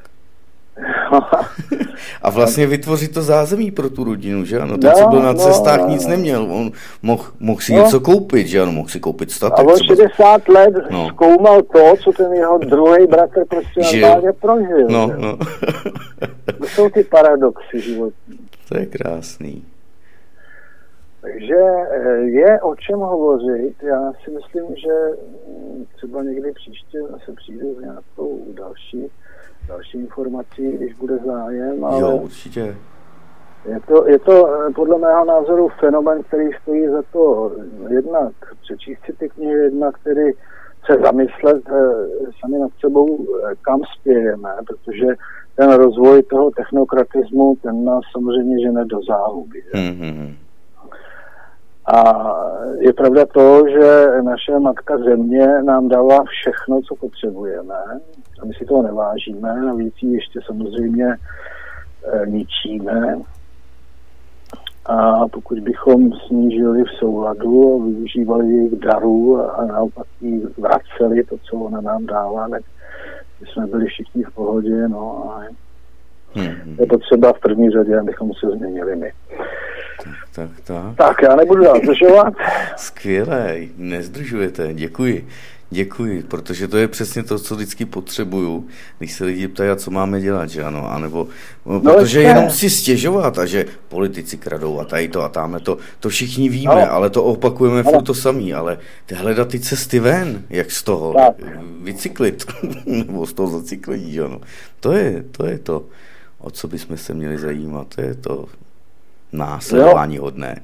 A vlastně vytvořit to zázemí pro tu rodinu, že ano? Ten, no, co byl na cestách, no, nic neměl. On mohl, mohl si no. něco koupit, že ano? Mohl si koupit statek. A on šedesát let no. zkoumal to, co ten jeho druhý bratr prostě normálně prožil. No, no. To jsou ty paradoxy životní. To je krásný. Takže je o čem hovořit. Já si myslím, že třeba někdy příště se přijde s nějakou další další informací, když bude zájem, ale jo, určitě. Je to, je to podle mého názoru fenomén, který stojí za to jednak přečíst si ty knihy, jednak který se zamyslet sami nad sebou, kam spějeme, protože ten rozvoj toho technokratismu, ten nás samozřejmě žene do záhuby. Mm-hmm. A je pravda to, že naše matka země nám dala všechno, co potřebujeme a my si toho nevážíme, navíc ji ještě samozřejmě e, ničíme. A pokud bychom snížili v souladu a využívali jejich darů a naopak jí vraceli to, co ona nám dává, tak jsme byli všichni v pohodě, no a hmm. je potřeba v první řadě, abychom se změnili my. Tak, tak, tak. Tak, já nebudu dál zdržovat. Skvělé, nezdržujete, děkuji. Děkuji, protože to je přesně to, co vždycky potřebuju, když se lidi ptají, a co máme dělat, že ano, anebo, no, protože jenom si stěžovat a že politici kradou a tady to a tamhle to, to všichni víme, no. Ale to opakujeme furt to samý, ale hledat ty cesty ven, jak z toho tak. vycyklit, nebo z toho zacyklení, že ano, to je, to je to, o co bychom se měli zajímat, to je to následování hodné.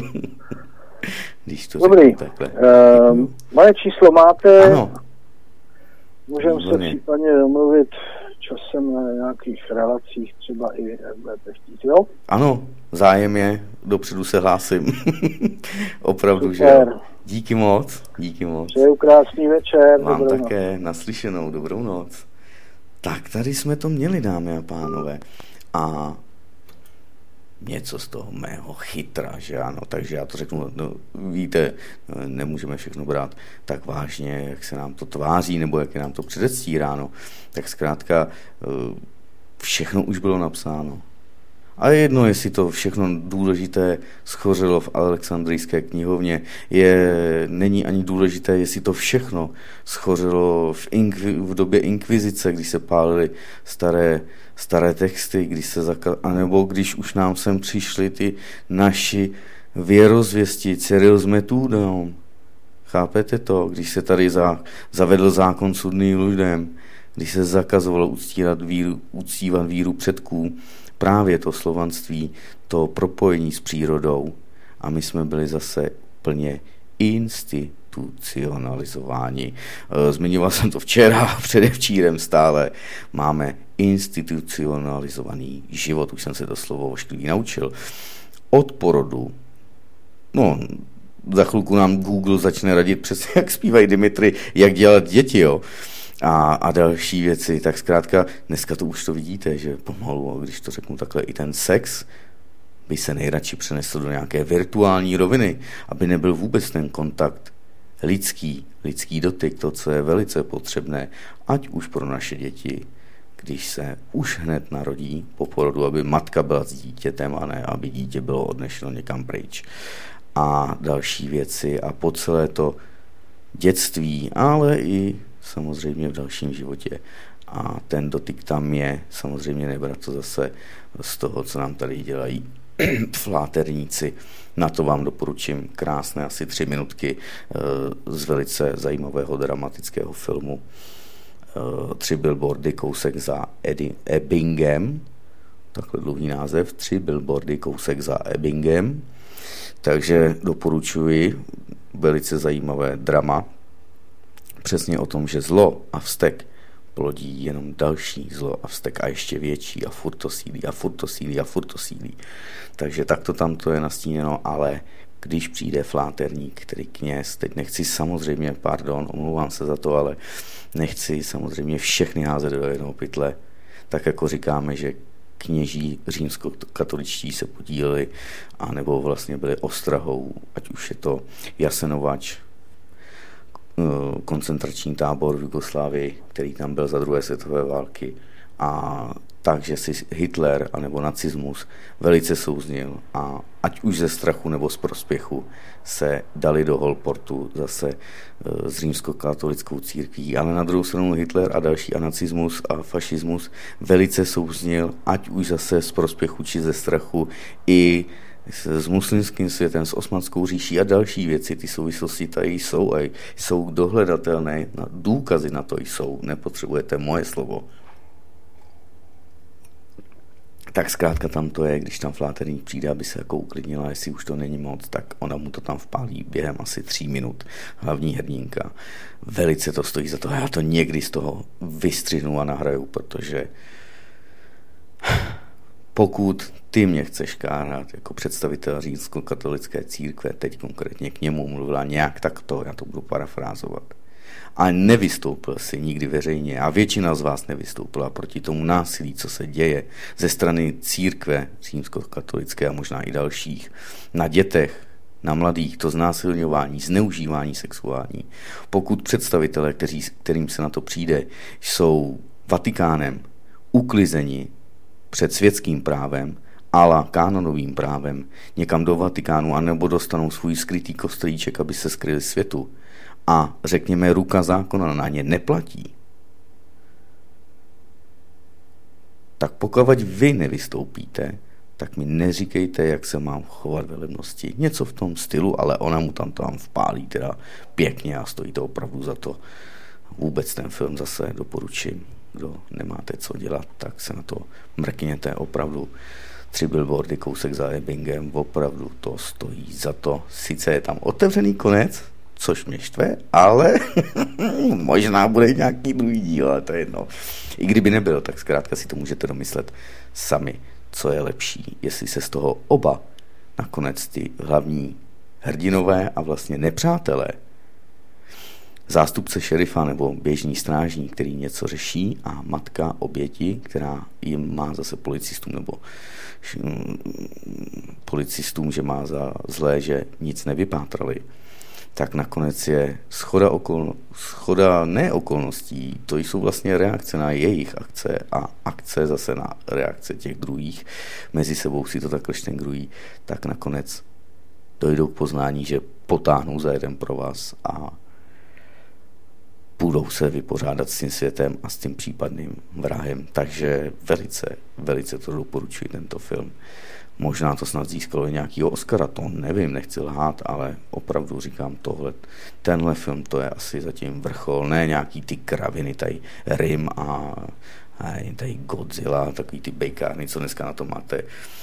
Když to Dobrý. Uh, moje číslo máte. Ano. Můžeme se případně domluvit časem na nějakých relacích, třeba i budete chtít, jo? Ano, zájem je, dopředu se hlásím. Opravdu, Super. Že díky moc, díky moc. Přeju krásný večer. Mám také noc. Naslyšenou, dobrou noc. Tak tady jsme to měli, dámy a pánové. A něco z toho mého chytra, že ano, takže já to řeknu, no, víte, nemůžeme všechno brát tak vážně, jak se nám to tváří, nebo jak je nám to předestíráno, tak zkrátka všechno už bylo napsáno. A je jedno, jestli to všechno důležité schořelo v Alexandrijské knihovně, je, není ani důležité, jestli to všechno schořelo v, inkvi, v době inkvizice, když se pálily staré, staré texty, když se zaka, anebo když už nám sem přišli ty naši věrozvěsti, Cyril s Metůdou. Chápete to? Když se tady za, zavedl zákon sudný lidem, když se zakazovalo uctívat víru, uctívat víru předků, právě to slovanství, to propojení s přírodou, a my jsme byli zase plně institucionalizováni. Zmiňoval jsem to včera, předevčírem stále. Máme institucionalizovaný život, už jsem se to slovo ošklivý naučil. Od porodu, no, za chvilku nám Google začne radit přesně, jak zpívají Dimitry, jak dělat děti, jo. A, a další věci, tak zkrátka dneska to už to vidíte, že pomalu, když to řeknu takhle, i ten sex by se nejradši přenesl do nějaké virtuální roviny, aby nebyl vůbec ten kontakt lidský, lidský dotyk, to, co je velice potřebné, ať už pro naše děti, když se už hned narodí po porodu, aby matka byla s dítětem a ne, aby dítě bylo odnešeno někam pryč. A další věci a po celé to dětství, ale i samozřejmě v dalším životě. A ten dotyk tam je, samozřejmě nebrat to zase z toho, co nám tady dělají fláterníci. Na to vám doporučím krásné asi tři minutky z velice zajímavého dramatického filmu. Tři billboardy, kousek za Ebbingem, takhle dlouhý název, Tři billboardy, kousek za Ebbingem. Takže doporučuji, velice zajímavé drama, přesně o tom, že zlo a vztek plodí jenom další zlo a vztek a ještě větší a furt to sílí a furt to sílí a furt to sílí. Takže takto tam to je nastíněno, ale když přijde fláterník, který kněz, teď nechci samozřejmě, pardon, omlouvám se za to, ale nechci samozřejmě všechny házet do jednoho pytle, tak jako říkáme, že kněží římskokatoličtí se podíleli, anebo vlastně byli ostrahou, ať už je to Jasenovač, koncentrační tábor v Jugoslávii, který tam byl za druhé světové války, a takže si Hitler anebo nacismus velice souznil a ať už ze strachu nebo z prospěchu se dali do holportu zase s římskokatolickou církví, ale na druhou stranu Hitler a další a nacismus a fašismus velice souznil, ať už zase z prospěchu či ze strachu i s muslimským světem, s Osmanskou říší a další věci. Ty souvislosti tady jsou a jsou dohledatelné, důkazy na to jsou, nepotřebujete moje slovo. Tak zkrátka tam to je, když tam fláterník přijde, aby se jako uklidnila, jestli už to není moc, tak ona mu to tam vpálí během asi tří minut, hlavní hrdinka. Velice to stojí za to, já to někdy z toho vystřihnu a nahraju, protože pokud ty mě chceš kárat jako představitel římskokatolické církve, teď konkrétně k němu mluvila nějak takto, já to budu parafrázovat, a nevystoupil si nikdy veřejně a většina z vás nevystoupila proti tomu násilí, co se děje ze strany církve římskokatolické a možná i dalších na dětech, na mladých, to znásilňování, zneužívání sexuální. Pokud představitelé, kteří, kterým se na to přijde, jsou Vatikánem uklizeni před světským právem, ala kánonovým právem, někam do Vatikánu, anebo dostanou svůj skrytý kostelíček, aby se skryli světu, a řekněme, ruka zákona na ně neplatí, tak pokud vy nevystoupíte, tak mi neříkejte, jak se mám chovat velebnosti. Něco v tom stylu, ale ona mu tam tam vpálí teda pěkně a stojí to opravdu za to. Vůbec ten film zase doporučím. Kdo nemáte co dělat, tak se na to mrkněte. Opravdu tři billboardy, kousek za Ebbingem, opravdu to stojí za to. Sice je tam otevřený konec, což mě štve, ale možná bude nějaký druhý díl, ale to je jedno. I kdyby nebyl, tak zkrátka si to můžete domyslet sami, co je lepší, jestli se z toho oba nakonec ty hlavní hrdinové a vlastně nepřátelé, zástupce šerifa nebo běžný strážník, který něco řeší, a matka oběti, která jim má zase policistům nebo policistům, že má za zlé, že nic nevypátrali, tak nakonec je schoda, okol, schoda ne okolností, to jsou vlastně reakce na jejich akce a akce zase na reakce těch druhých, mezi sebou si to takhle štengrují, tak nakonec dojdou k poznání, že potáhnou za jeden pro vás a budou se vypořádat s tím světem a s tím případným vrahem. Takže velice, velice to doporučuji, tento film. Možná to snad získalo nějakýho Oscara, to nevím, nechci lhát, ale opravdu říkám tohle, tenhle film, to je asi zatím vrchol, ne nějaký ty kraviny, tady Rim a, a tady Godzilla, takový ty bejkárny, co dneska na to máte,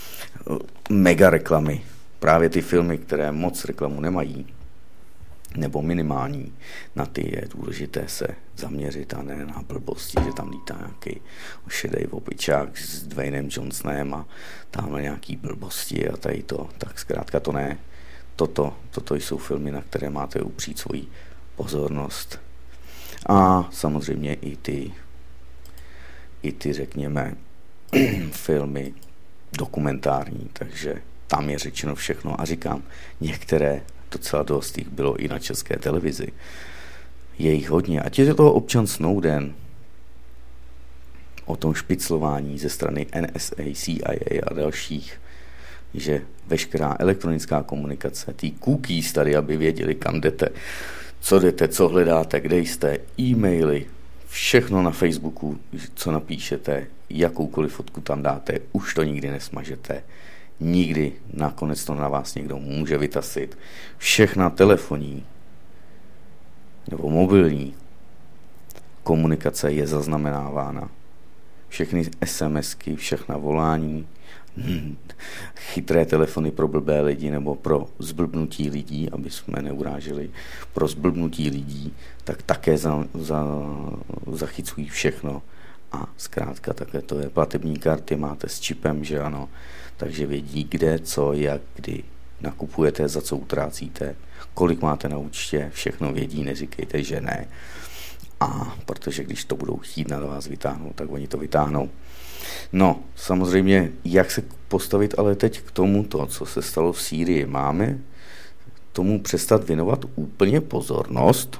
mega reklamy, právě ty filmy, které moc reklamu nemají, nebo minimální, na ty je důležité se zaměřit a ne na blbosti, že tam lítá nějaký šedej opičák s Dwaynem Johnsonem a tamhle nějaký blbosti a tady to, tak zkrátka to ne. Toto, toto jsou filmy, na které máte upřít svoji pozornost. A samozřejmě i ty, i ty řekněme, filmy dokumentární, takže tam je řečeno všechno a říkám, některé docela dost jich bylo i na České televizi. Je jich hodně. Ať je to občan Snowden, o tom špiclování ze strany N S A, C I A a dalších, že veškerá elektronická komunikace, ty cookies tady, aby věděli, kam jdete, co jdete, co hledáte, kde jste, e-maily, všechno na Facebooku, co napíšete, jakoukoliv fotku tam dáte, už to nikdy nesmažete. Nikdy nakonec to na vás někdo může vytasit. Všechna telefonní nebo mobilní komunikace je zaznamenávána. Všechny SMSky, všechna volání, chytré telefony pro blbé lidi nebo pro zblbnutí lidí, aby jsme neuráželi, pro zblbnutí lidí, tak také za, za, zachycují všechno. A zkrátka také to je. Platební karty máte s čipem, že ano, takže vědí, kde, co, jak, kdy nakupujete, za co utrácíte, kolik máte na účtě, všechno vědí, neříkejte, že ne. A protože když to budou chtít na vás vytáhnout, tak oni to vytáhnou. No, samozřejmě, jak se postavit ale teď k tomuto, co se stalo v Sýrii? Máme tomu přestat věnovat úplně pozornost,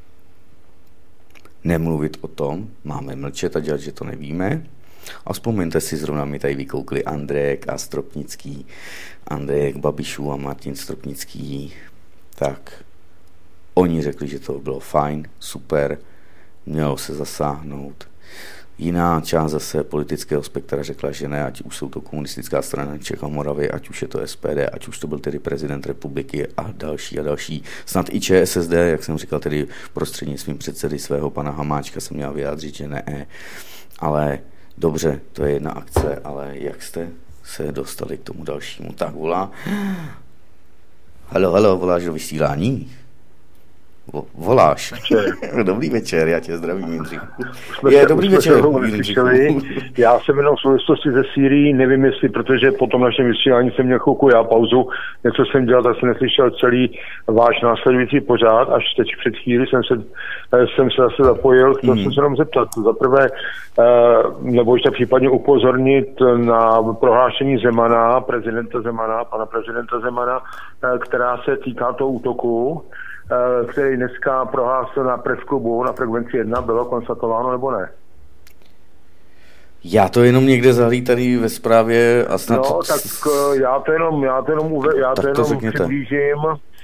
nemluvit o tom, máme mlčet a dělat, že to nevíme. A vzpomeňte si, zrovna mi tady vykoukli Andrejek a Stropnický, Andrejek Babišů a Martin Stropnický, tak oni řekli, že to bylo fajn, super, mělo se zasáhnout. Jiná část zase politického spektra řekla, že ne, ať už jsou to komunistická strana Čech a Moravy, ať už je to S P D, ať už to byl tedy prezident republiky a další a další. Snad i Č S S D, jak jsem říkal, tedy prostřednictvím předsedy svého pana Hamáčka se měl vyjádřit, že ne. Ale dobře, to je jedna akce, ale jak jste se dostali k tomu dalšímu? Tak volá. Halo, halo, voláš do vysílání? voláš. Večer. Dobrý večer, já tě zdravím, Jindřichu. Je, dobrý večer, Jindřichu. Já jsem jenom v souvislosti ze Sýrií, nevím jestli, protože po tom našem vysílání jsem měl chvilku já pauzu, něco jsem dělal, tak jsem neslyšel celý váš následující pořád, až teď před chvíli jsem se, jsem se zase zapojil, chtěl mm. jsem se jenom zeptat, za prvé, nebo ještě případně upozornit na prohlášení Zemana, prezidenta Zemana, pana prezidenta Zemana, která se týká toho útoku, který dneska prohlásil na presklubu na frekvenci jedna, bylo konstatováno nebo ne? Já to jenom někde zahlí tady ve zprávě a snad... No, tak já to jenom, já to jenom, uve, já to jenom to přiblížím.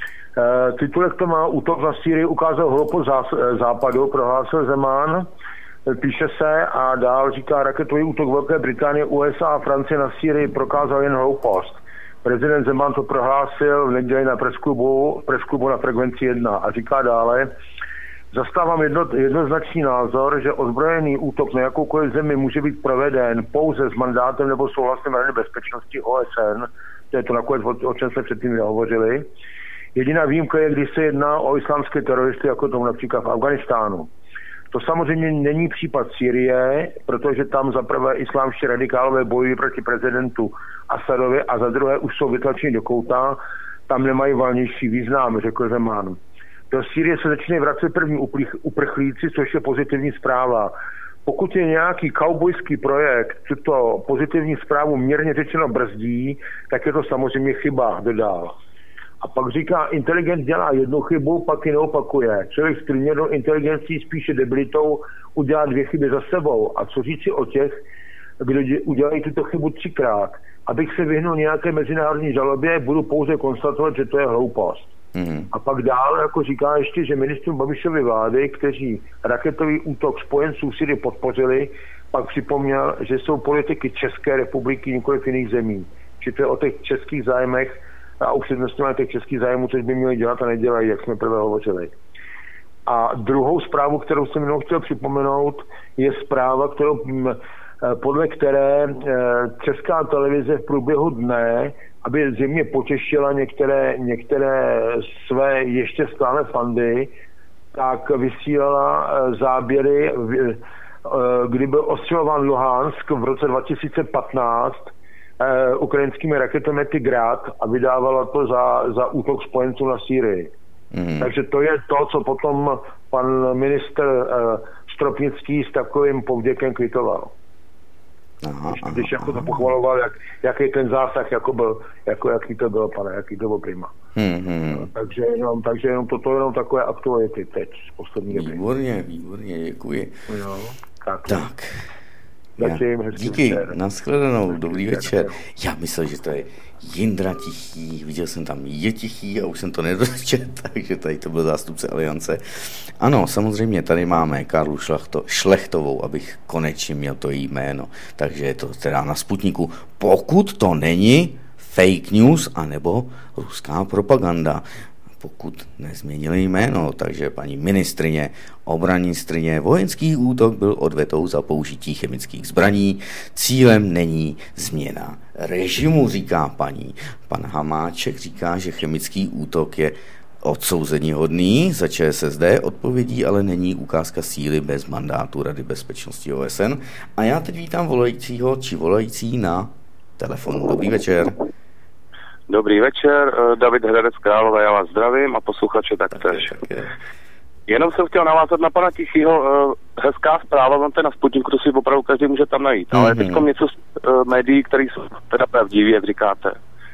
Titulek to má útok na Sýrii, ukázal hloupost západu, prohlásil Zeman, píše se a dál říká raketový útok Velké Británie, U S A a Francie na Sýrii prokázal jen hloupost. Prezident Zeman to prohlásil v neděli na presklubu, presklubu na frekvenci jedna a říká dále, zastávám jedno, jednoznačný názor, že ozbrojený útok na jakoukoliv zemi může být proveden pouze s mandátem nebo souhlasem Rady bezpečnosti O S N, to je to nakonec, o čem jsme předtím nehovořili. Jediná výjimka je, když se jedná o islámské teroristy, jako tomu například v Afghánistánu. To samozřejmě není případ Sýrie, protože tam za prvé islámští radikálové bojují proti prezidentu Asadovi a za druhé už jsou vytlačeni do kouta, tam nemají valnější význam, řekl Zeman. Do Sýrie se začne vracet první uprchlíci, což je pozitivní zpráva. Pokud je nějaký kaubojský projekt, tuto pozitivní zprávu mírně řečeno brzdí, tak je to samozřejmě chyba, dodal. A pak říká, inteligent dělá jednu chybu, pak ji neopakuje. Člověk s průměrnou inteligencí spíše debilitou udělá dvě chyby za sebou. A co říci o těch, kdo udělají tuto chybu třikrát? Abych se vyhnul nějaké mezinárodní žalobě, budu pouze konstatovat, že to je hloupost. Mm. A pak dál jako říká ještě, že ministrům Babišovy vlády, kteří raketový útok spojenců Syrii podpořili, pak připomněl, že jsou politiky České republiky, nikoliv jiných zemí. Či to je o těch českých zájmech a upřednostňování těch českých zájmů, což by měli dělat a nedělají, jak jsme prvé hovořili. A druhou zprávu, kterou jsem jenom chtěl připomenout, je zpráva, kterou, podle které Česká televize v průběhu dne, aby zjemně potěšila některé, některé své ještě stále fandy, tak vysílala záběry, kdy byl ostřelován Luhansk v roce dva tisíce patnáct Uh, ukrajinskými raketomety Grad a vydávala to za, za útok spojenců na Sýrii. Mm. Takže to je to, co potom pan ministr uh, Stropnický s takovým povděkem kvitoval. Aha, když, když aha, jako to pochvaloval, jak, jaký ten zásah jako byl, jako jaký to bylo, pane, jaký to byl prima. Mm-hmm. No, takže jenom, takže jenom toto jenom takové aktuality teď z poslední doby. Výborně, výborně, děkuji. Jo, tak. tak. Já, díky, nashledanou, dobrý večer. Já myslel, že to je Jindra Tichý, viděl jsem tam je Tichý a už jsem to nedočet, takže tady to byl zástupce Aliance. Ano, samozřejmě tady máme Karlu Šlechto, Šlechtovou, abych konečně měl to její jméno, takže je to teda na Sputniku. Pokud to není fake news anebo ruská propaganda, pokud nezměnili jméno, takže paní ministryně, obranistrině, vojenský útok byl odvetou za použití chemických zbraní. Cílem není změna režimu, říká paní. Pan Hamáček říká, že chemický útok je odsouzeníhodný, za ČSSD odpovědí ale není ukázka síly bez mandátu Rady bezpečnosti O S N. A já teď vítám volajícího či volající na telefonu. Dobrý večer. Dobrý večer, David Hradec Králové, já vás zdravím a posluchače taktéž. Tak Jenom jsem chtěl navázat na pana Tichýho, hezká zpráva, vám to na Sputniku, to si opravdu každý může tam najít, mm-hmm. ale teďkom něco z médií, které jsou teda pravdiví, jak říkáte.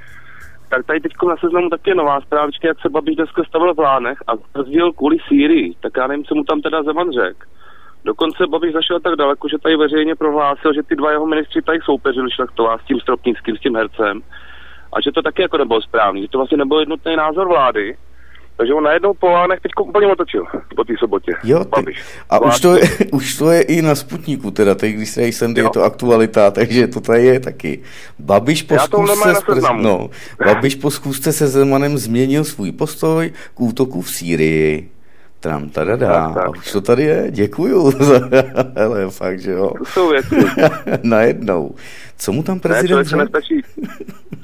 Tak tady teďkom na Seznamu taky je nová zprávička, jak se Babiš dneska stavil v Lánech a rozdíl kvůli Sýrii, tak já nevím, co mu tam teda Zeman řekl. Dokonce Babiš zašel tak daleko, že tady veřejně prohlásil, že ty dva jeho ministři tady soupeřili Šlechtová s tím Stropnickým, s tím hercem. A že to taky jako nebylo správný, že to vlastně nebyl jednotný názor vlády, takže on najednou po Lánech teď úplně otočil po té sobotě. Jo, ty, a už to, je, už to je i na Sputniku, teda teď, když se sem je to aktualita, takže to tady je taky. Babiš po zkusce no, Babiš po zkusce se Zemanem změnil svůj postoj k útoku v Sýrii. Tram, tadadá, a už to tady je, děkuju. Hele, fakt, že jo. To jsou věci. Najednou. Co mu tam prezident ne, nestačí,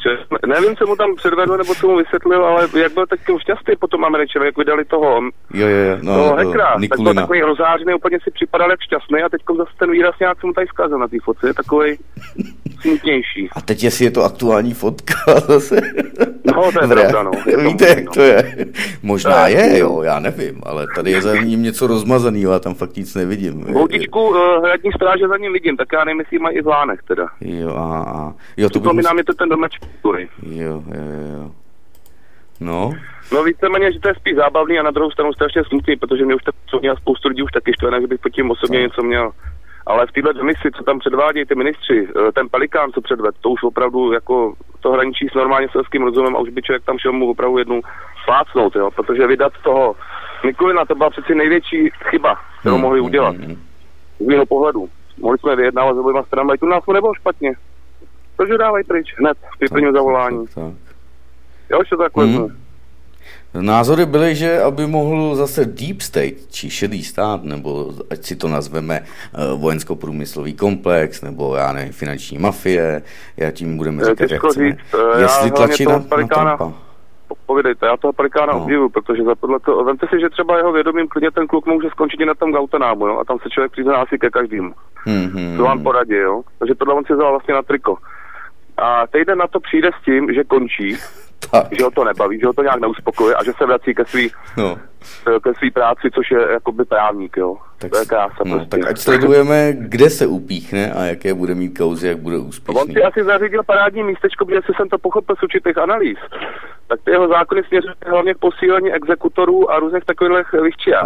Nevím, co mu tam předvedl, nebo co mu vysvětlil, ale jak byl taky šťastný potom Američané, jak vydali toho, jo, jo, no, toho hackera, no, tak byl takový rozářený, úplně si připadal jak šťastný a teď zase ten výraz nějak se mu tady zkazil na té fotce, je takovej smutnější. A teď jestli je to aktuální fotka zase. No, to je pravda, no. Je Víte, jak to je? Možná je, jo, já nevím, ale tady je za ním něco rozmazaného a tam fakt nic nevidím. Boutičku uh, hradní stráže za ním vidím, tak já nevím, jestli mají i v Lánech teda. Jo, a, a. Jo, to by nám je to ten domeček. Jo, jo, jo. No. No víceméně, že to je spíš zábavný a na druhou stranu strašně smutný, protože mě už tak a spoustu lidí už taky štve, že bych pod tím osobně tak něco měl. Ale v téhle demisi, co tam předvádějí ty ministři, ten Pelikán, co předved, to už opravdu jako to hraničí s normálně selským rozumem a už by člověk tam šel mu opravdu jednu slácnout, jo, protože vydat toho Mikulina, to byla přeci největší chyba, kterou hmm, mohli udělat. Hmm, hmm. Z mého pohledu. Mohli jsme vyjednávat s oběma stranami, tu nás to nebylo špatně. Takže dávají pryč, hned, při prvním zavolání. Tak, tak. Jo, ještě to takhle. Hmm. Názory byly, že aby mohl zase Deep State, či šedý stát, nebo ať si to nazveme vojensko-průmyslový komplex, nebo já nevím, finanční mafie, já tím budeme říkat, jak chceme. Jestli tlačí na, na Trumpa. Povídejte, já toho Pelikána no. obdivuju, protože za tohleto, vemte si, že třeba jeho vědomím klidně ten kluk může skončit na tom Guantánamu, jo, a tam se člověk přiznásí ke každému. Mm-hmm. To vám poradí, jo. Takže tohle on si vzal vlastně na triko. A týden na to přijde s tím, že končí, tak. Že ho to nebaví, že ho to nějak neuspokojuje a že se vrací ke svý, no. ke svý práci, což je jakoby právník, jo. Tak, to je krása no, prostě. Tak ať sledujeme, kde se upíchne a jaké bude mít kauzy, jak bude úspěšný. On si asi zařídil parádní místečko, protože si jsem to pochopil z určitých analýz. Tak ty jeho zákony směřují hlavně k posílení exekutorů a různých takových lichčiách.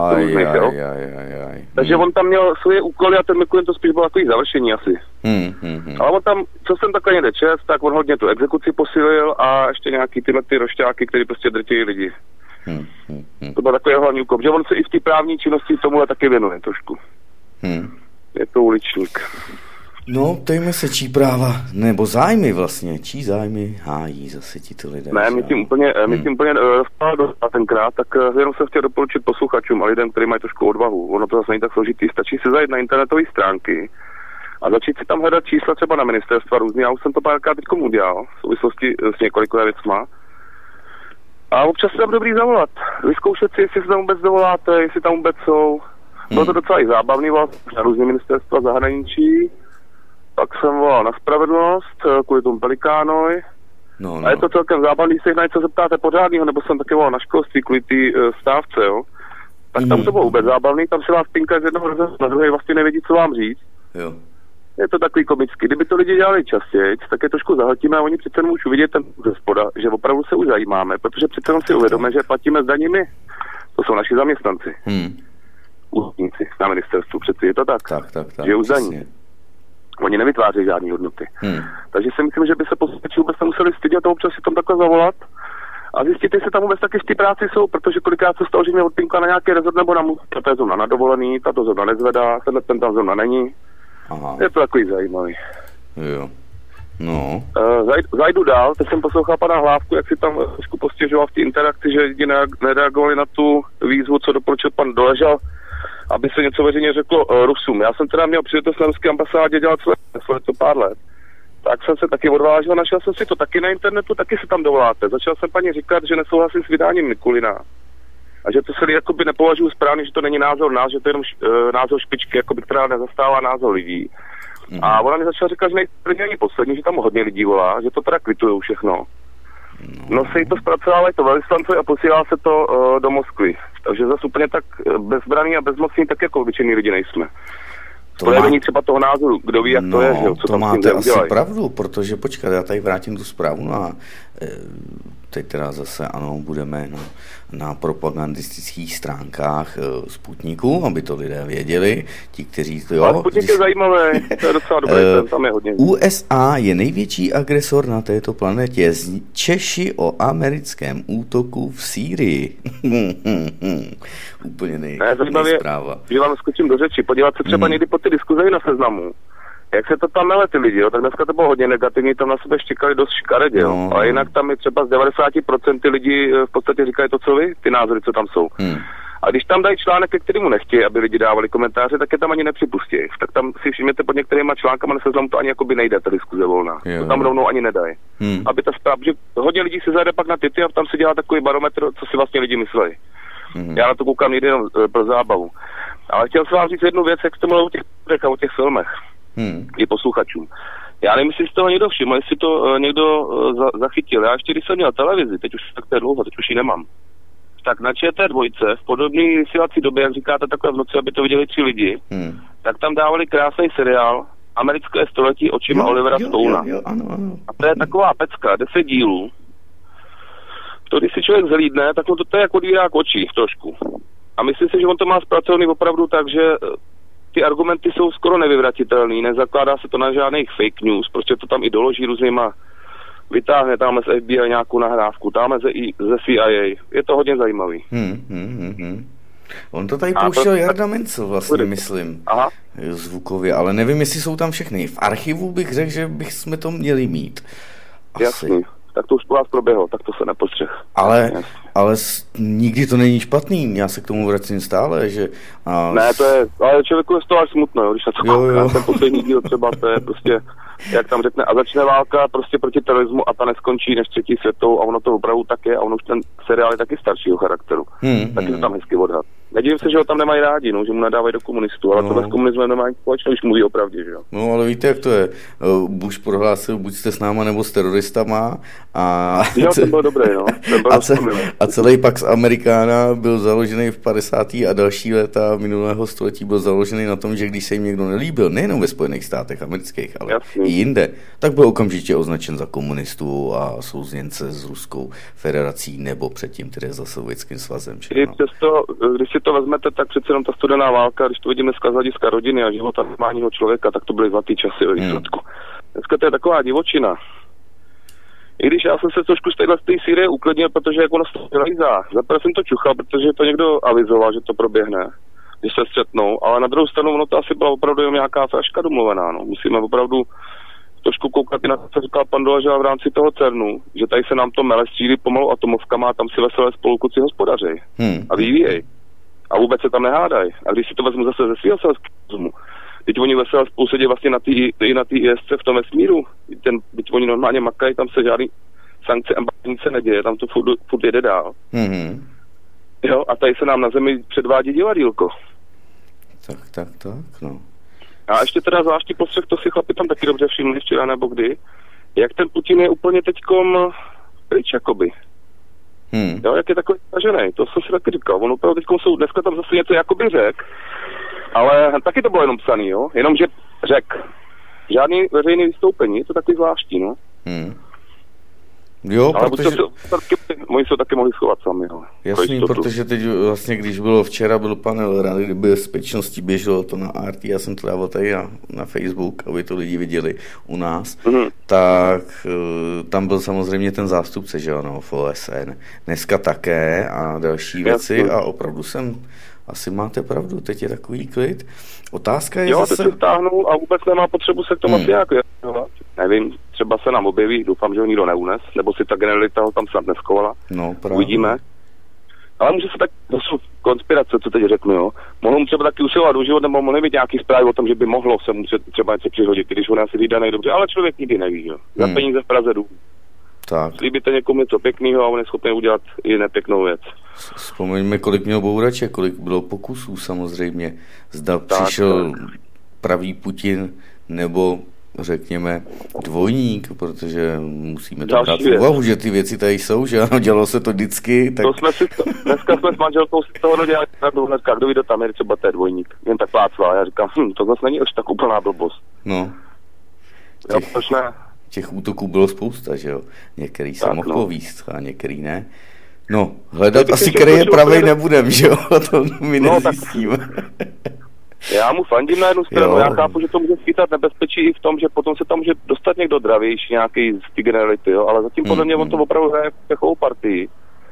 Takže on tam měl svoje úkoly a ten Mikulin to spíš bylo takový završení asi. Hmm, hmm, hmm. Ale on tam, co jsem takhle někde čest, tak on hodně tu exekuci posílil a ještě nějaký tyhle ty rošťáky, který prostě drtějí lidi. Hmm, hmm, hmm. To byl takový hlavní úkol, že on se i v té právní činnosti tomuhle taky věnuje trošku. Hmm. Je to uličník. No, ptejme se, čí práva, nebo zájmy vlastně, čí zájmy hájí zase ti ty lidé. Ne, my tím úplně, hmm. my tím úplně rozpál a tenkrát, tak jenom jsem chtěl doporučit posluchačům a lidem, kteří mají trošku odvahu. Ono to zase není tak složitý, stačí si zajít na internetové stránky a začít si tam hledat čísla třeba na ministerstva různý. Já už jsem to párkrát teďkom udělal v souvislosti s několika věcma. A občas se tam dobrý zavolat. Vyzkoušet si, jestli se tam vůbec dovoláte, jestli tam vůbec jsou. Bylo to docela i zábavný, volal na různé ministerstva zahraničí. Pak jsem volal na spravedlnost, kvůli tomu Pelikánoj. No, no. A je to celkem zábavný, se jich na něco zeptáte pořádného, nebo jsem taky volal na školství kvůli té uh, stávce, jo. Tak tam mm. to bylo vůbec zábavný, tam se vás pinka z jednoho rozhovoru na druhý vlastně nevědí, co vám říct. Jo. Je to takový komický. Kdyby to lidi dělali častěji, tak je trošku zahltíme a oni přece jenom už uvidět ten ze spoda, že opravdu se už zajímáme, protože přece jenom si uvědomíme, že platíme zdaněmi. To jsou naši zaměstnanci. Hmm. Úředníci na ministerstvu, přeci je to tak. Tak, tak, tak. Že už zdaní. Oni nevytvářejí žádné hodnoty. Hmm. Takže si myslím, že by se posluchači vůbec nemuseli stydět a občas si tam takhle zavolat a zjistit, jestli tam vůbec taky v té práci jsou, protože kolikrát se stalo, že mě odpinka na nějaký rezort nebo na mu, to je zóna na dovolený, tato zóna nezvedá, tenhle ten tam zóna není. Aha. Je to takový zajímavý. Jo. No. Uh, zaj, zajdu dál, teď jsem poslouchal pana Hlávku, jak si tam trošku postěžoval v té interakci, že lidi nereagovali na tu výzvu, co doporučil pan Doležal, aby se něco veřejně řeklo uh, Rusům. Já jsem teda měl příležitost na ruské ambasádě dělat svoje to pár let. Tak jsem se taky odvážil, našel jsem si to taky na internetu, taky se tam dovoláte. Začal jsem paní říkat, že nesouhlasím s vydáním Mikulina. A že to se jakoby nepovažuji správně, že to není názor nás, že to je jenom š, uh, názor špičky, jakoby, která nezastává názor lidí. Mm. A ona mi začala říkat, že nejprve není poslední, že tam hodně lidí volá, že to teda kvitujou všechno. No se jí to zpracovávají to velvyslancovi a posílá se to uh, do Moskvy. Takže zase úplně tak bezbraný a bezmocný, tak jako obyčejní lidi nejsme. To není třeba toho názoru, kdo ví, jak no, to je, že, co to tam máte asi udělají. pravdu, protože počkat, já tady vrátím tu zprávu a e, teď teda zase ano, budeme na, na propagandistických stránkách e, Sputniku, aby to lidé věděli, ti, kteří to jo. Ale Sputnik je zajímavý, to je docela dobrý, e, tam je hodně. U S A je největší agresor na této planetě, Češi o americkém útoku v Sýrii. Úplně nej, ne, nejspráva. Že vám skočím do řeči, podívat se třeba hmm. někdy po ty diskuze na Seznamu. Jak se to tam mele ty lidi, jo? Tak dneska to bylo hodně negativní, tam na sebe štěkali dost škaredě, jo. No. Ale jinak tam je třeba z devadesát procent lidí v podstatě říkají to, co vy, ty názory, co tam jsou. Hmm. A když tam dají článek, ke kterému nechtějí, aby lidi dávali komentáře, tak je tam ani nepřipustí. Tak tam si všimněte pod některýma článkama na Seznamu to ani jakoby nejde, ta diskuze volná. Jo. To tam rovnou ani nedají. Hmm. Aby ta zpráva, že hodně lidí si zajde pak na Tity a tam se dělá takový barometr, co si vlastně lidi myslí. Hmm. Já na to koukám někdy jenom pro zábavu. Ale chtěl jsem vám říct jednu věc, jak jste mluvil o těch a o těch filmech. Hmm. I posluchačům. Já nevím, jestli z toho někdo všiml, jestli to uh, někdo uh, za, zachytil. Já ještě když jsem měl televizi, teď už tak to je dlouho, teď už ji nemám. Tak na Č T dva v podobné vysílací době, jak říkáte, takhle v noci, aby to viděli tři lidi, hmm. tak tam dávali krásný seriál Americké století očima jo, Olivera Stouna. A to je taková pecka, deset dílů. To, když si člověk zhlídne, tak to, to je jako dívák očí trošku. A myslím si, že on to má zpracovaný opravdu tak, že ty argumenty jsou skoro nevyvratitelný, nezakládá se to na žádných fake news, prostě to tam i doloží různýma, vytáhne tam z F B I nějakou nahrávku, tam ze, ze C I A. Je to hodně zajímavý. Hmm, hmm, hmm. On to tady pouštěl to... Jarda Mencel vlastně, myslím, Aha. zvukově, ale nevím, jestli jsou tam všechny. V archivu bych řekl, že bychom to měli mít. Asi. Jasný. Tak to už po vás proběhlo, tak to se nepostřeh. Ale, ale s, nikdy to není špatný, já se k tomu vracím stále, že... A... Ne, to je, ale člověku je z toho až smutno, když se to kouká, ten poslední díl třeba, to je prostě, jak tam řekne, a začne válka prostě proti terorismu a ta neskončí než třetí světou a ono to opravdu tak je a ono už ten seriál je taky staršího charakteru. Hmm, taky hmm. to tam hezky odhad. Nedivím se, že ho tam nemají rádi, no, že mu nadávají do komunistů, ale no. to bez komunismu nemá nic společného, už mluví opravdě, že jo. No, ale víte, jak to je. Bush prohlásil, buď jste s náma, nebo s teroristama a... Jo, to bylo dobré, no. Byl a, ce... a celý Pax Americana byl založený v padesátých a další léta minulého století byl založený na tom, že když se jim někdo nelíbil, nejenom ve Spojených státech amerických, ale Jasný. i jinde, tak byl okamžitě označen za komunistu a souzněnce s Ruskou federací nebo předtým tedy za Sovětským svazem. I přesto, když si to vezmete, tak přece jenom ta studená válka, když to vidíme z hlediska rodiny a života normálního člověka, tak to byly zlatý časy o výsledku. Hmm. Dneska to je taková divočina. I když já jsem se trošku z téhle Sýrie uklidnil, protože jak ono to nelízá. Zaprvé jsem to čuchal, protože to někdo avizoval, že to proběhne, když se střetnou, ale na druhou stranu ono to asi byla opravdu jen nějaká fraška domluvená. No. Musíme opravdu trošku koukat i na to, co říkal pan Dolažel v rámci toho CERNu, že tady se nám to mele střílí pomalu atomovkama a tam si veselé spolukuci hospodařej hmm. a vyvíjej. A vůbec se tam nehádají. A když si to vezmu zase ze svého selského rozumu, teď oni veselé spolu sedí vlastně na té i na té I S C v tom vesmíru, ten, teď oni normálně makají, tam se žádný sankce a nic se neděje, tam to furt, furt jede dál. Mm-hmm. Jo, a tady se nám na Zemi předvádí divadýlko. Tak, tak, tak, no. A ještě teda zvláštní postřeh, to si chlapi tam taky dobře všimli včera nebo kdy, jak ten Putin je úplně teďkom pryč, jakoby. Hmm. Jo, jak je takový stažený, to jsem si taky říkal, on opravdu teďkom jsou, dneska tam zase něco jakoby řek, ale taky to bylo jenom psaný, jo, jenomže řek. Žádný veřejný vystoupení, je to takový zvláštní, no. Hmm. Jo, ale protože... Se, taky, oni se taky mohli schovat sami, jo. Jasný, protože teď vlastně, když bylo včera, byl panel Rady bezpečnosti, běželo to na R T, já jsem to dával tady na, na Facebook, aby to lidi viděli u nás, mm-hmm. tak tam byl samozřejmě ten zástupce, že ano, v O S N. Dneska také a další věci Jasný. A opravdu jsem... Asi máte pravdu, teď je takový klid. Otázka je jo, zase... Jo, teď se stáhnul a vůbec nemá potřebu se k tomu hmm. nějak věnovat. Nevím, třeba se nám objeví, doufám, že ho nikdo neunes, nebo si ta generalita ho tam snad neskovala. No, právě. Uvidíme. Ale může se tak, to jsou konspirace, co teď řeknu, jo. Mohou mu třeba taky usilovat do život, nebo mohli mít nějaký zprávy o tom, že by mohlo se mu třeba něco přihodit, když on asi vydaný dobře, ale člověk nikdy neví, jo. Za hmm. peníze v Praze jdu. Tak. Slíbíte někomu něco pěkného a on je schopný udělat i nepěknou věc. Vzpomeňme, kolik měl bouraček, kolik bylo pokusů samozřejmě. Zda tak, přišel tak. pravý Putin nebo řekněme dvojník, protože musíme to brát v úvahu, že ty věci tady jsou, že ano, dělalo se to vždycky. Tak... To jsme si, dneska jsme s manželkou si toho dělali hnedka, kdo jde tam, je třeba to je dvojník. Jen tak plácval, já říkám, hm, to zase není až tak úplná blbost. No. Jo, proč ne? Těch útoků bylo spousta, že jo. Některý se mohl no. povíst a některý ne. No, hledat asi kraje pravej nebudem, že jo. To my no, nezjistíme. Tak... Já mu fandím na jednu stranu, jo. Já chápu, že to může skýtat nebezpečí i v tom, že potom se tam může dostat někdo dravější, nějaký z té generality, jo. Ale zatím podle mm, mě mm. on to opravdu hraje pěchovou partii.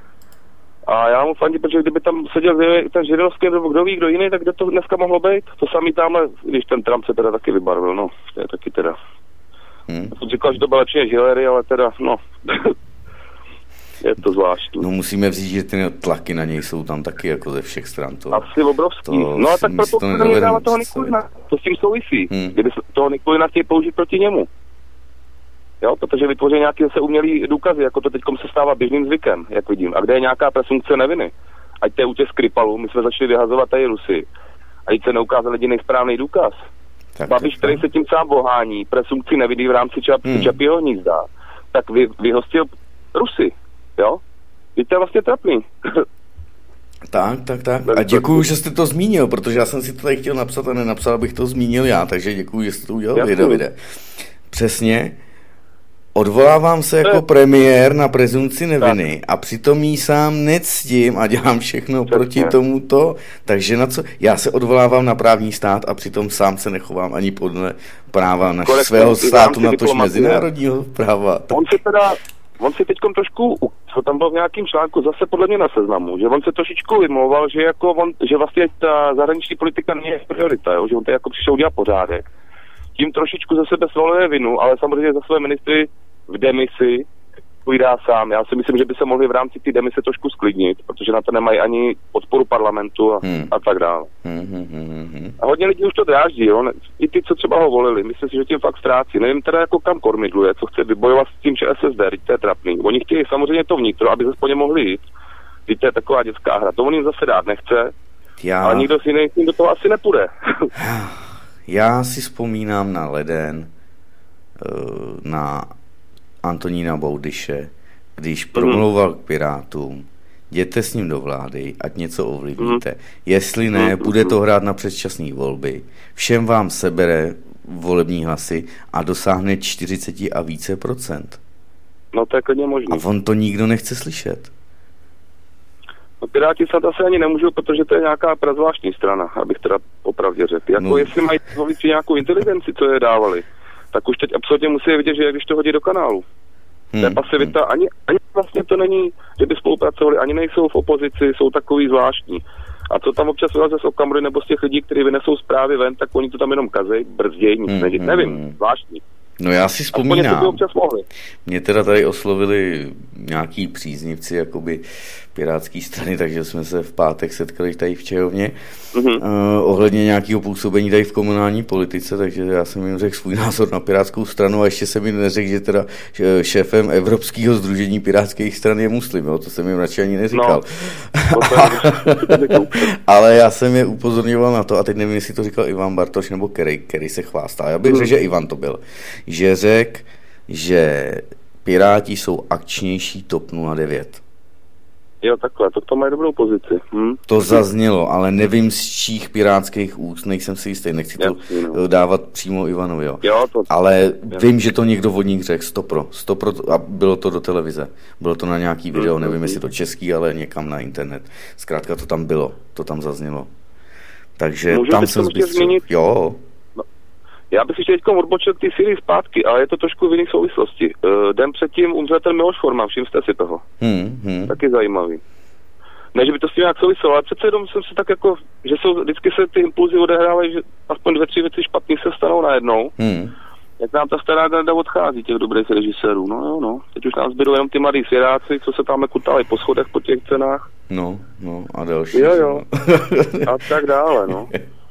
A já mu fandím, protože kdyby tam seděl ten Žirinovský nebo kdo ví, kdo jiný, tak kde to dneska mohlo být? To samý tamhle, když ten Trump se teda taky vybarvil, no. To je taky teda... Hmm. Já jsem říkal, že to bylo lepší než Hillary, ale teda, no. Je to zvláštní. No musíme vzít, že ty tlaky na něj jsou tam taky jako ze všech stran. To, Asi obrovský. To, no a tak proto to nedává toho Nikulina. To s tím souvisí. Hmm. Kdyby toho Nikulina chtěli použít proti němu. Jo, protože vytvoří nějaké zase umělý důkazy, jako to teďkom se stává běžným zvykem, jak vidím. A kde je nějaká presumpce neviny? Ať to je u těch Skripalů, my jsme začali vyhazovat tady Rusy. A teď se neukázal jediný správný důkaz. Tak, Babiš, který se tím sám bohání, presumpci neviny v rámci čap, hmm. Čapího hnízda, tak vy, vyhostil Rusy. Jo? Víte, vlastně trapný. Tak, tak, tak. A děkuju, že jste to zmínil, protože já jsem si to tady chtěl napsat a nenapsal, abych to zmínil já, takže děkuju, že jste to udělal vy, Davide. Přesně. Odvolávám se jako tak. premiér na prezumci neviny tak. a přitom jí sám nectím a dělám všechno Přesně. proti tomuto. Takže na co? Já se odvolávám na právní stát a přitom sám se nechovám ani podle práva na svého státu, na tož mezinárodního práva. On se teda, on si teďkom trošku, co tam byl v nějakým článku, zase podle mě na Seznamu, že on se trošičku vymlouval, že jako on, že vlastně ta zahraniční politika není priorita, jo? Že on to jako přišel udělat pořádek. Tím trošičku ze sebe svaluje vinu, ale samozřejmě za své ministry v demisi povídá sám. Já si myslím, že by se mohli v rámci té demise trošku sklidnit, protože na to nemají ani podporu parlamentu a, hmm. a tak dále. Hmm, hmm, hmm, hmm. A hodně lidí už to dráždí, jo? I ty, co třeba ho volili, myslím si, že tím fakt ztrácí. Nevím teda jako kam kormidluje, co chce vybojovat s tím, že S S D, teď to je trapný. Oni chtějí samozřejmě to vnitro, aby se po ně mohli jít. Teď to je taková dětská hra. To on jim zase dát nechce, Já... ale nikdo si nejsím do toho asi nepůjde. Já si vzpomínám na leden, na Antonína Boudyše, když promlouval k Pirátům, jděte s ním do vlády, ať něco ovlivníte. Jestli ne, bude to hrát na předčasné volby. Všem vám sebere volební hlasy a dosáhne čtyřicet a více procent. No to je klidně možný. A on to nikdo nechce slyšet. No, Piráti se asi ani nemůžou, protože to je nějaká prazvláštní strana, abych teda opravdě řekl. Jako no. Jestli mají voliči nějakou inteligenci, co je dávali, tak už teď absolutně musí vidět, že když to hodí do kanálu. Hmm. To je pasivita, ani, ani vlastně to není, že by spolupracovali, ani nejsou v opozici, jsou takový zvláštní. A co tam občas vyleze z Okamury nebo z těch lidí, kteří vynesou zprávy ven, tak oni to tam jenom kazej, brzdějí, nic hmm. neží. Nevím, zvláštní. No já si vzpomínám, mě teda tady oslovili nějaký příznivci jakoby pirátský strany, takže jsme se v pátek setkali tady v Čejovně mm-hmm. uh, ohledně nějakého působení tady v komunální politice, takže já jsem jim řekl svůj názor na pirátskou stranu a ještě jsem jim neřekl, že teda šéfem Evropského sdružení pirátských stran je muslim, jo? To jsem jim radši ani neříkal. No. Ale já jsem je upozorňoval na to, a teď nevím, jestli to říkal Ivan Bartoš nebo Kerry, Kerry se chvástá. Já bych mm. řekl, že Ivan to byl. Že řekl, že Piráti jsou akčnější TOP nula devět. Jo, takhle, to, to mají dobrou pozici. Hm? To zaznělo, ale nevím z čích pirátských úst, nejsem si jistý, nechci to Jasný, no. dávat přímo Ivanovi, jo. jo to, ale jo. vím, že to někdo od nich řekl, stopro, stopro, a bylo to do televize, bylo to na nějaký video, nevím, jestli to český, ale někam na internet. Zkrátka to tam bylo, to tam zaznělo. Takže Můžu tam jsem zbystřil. Jo. Já bych si teď odbočil k té Syrii zpátky, ale je to trošku v jiné souvislosti. Uh, den předtím umřel ten Miloš Forman, všim jste si toho. Hmm, hmm. Taky zajímavý. Ne, že by to s tím nějak souviselo, ale přece jenom jsem si tak jako, že jsou, vždycky se ty impulzy odehrávají, že aspoň dvě, tři věci špatný se stanou najednou. Hmm. Jak nám ta stará garda odchází, těch dobrých režisérů, no jo, no. Teď už nám zbydou jenom ty mladí svěráci, co se tam kutali po schodech po těch cenách. No, no a další. Jo, jo. A tak dále, no.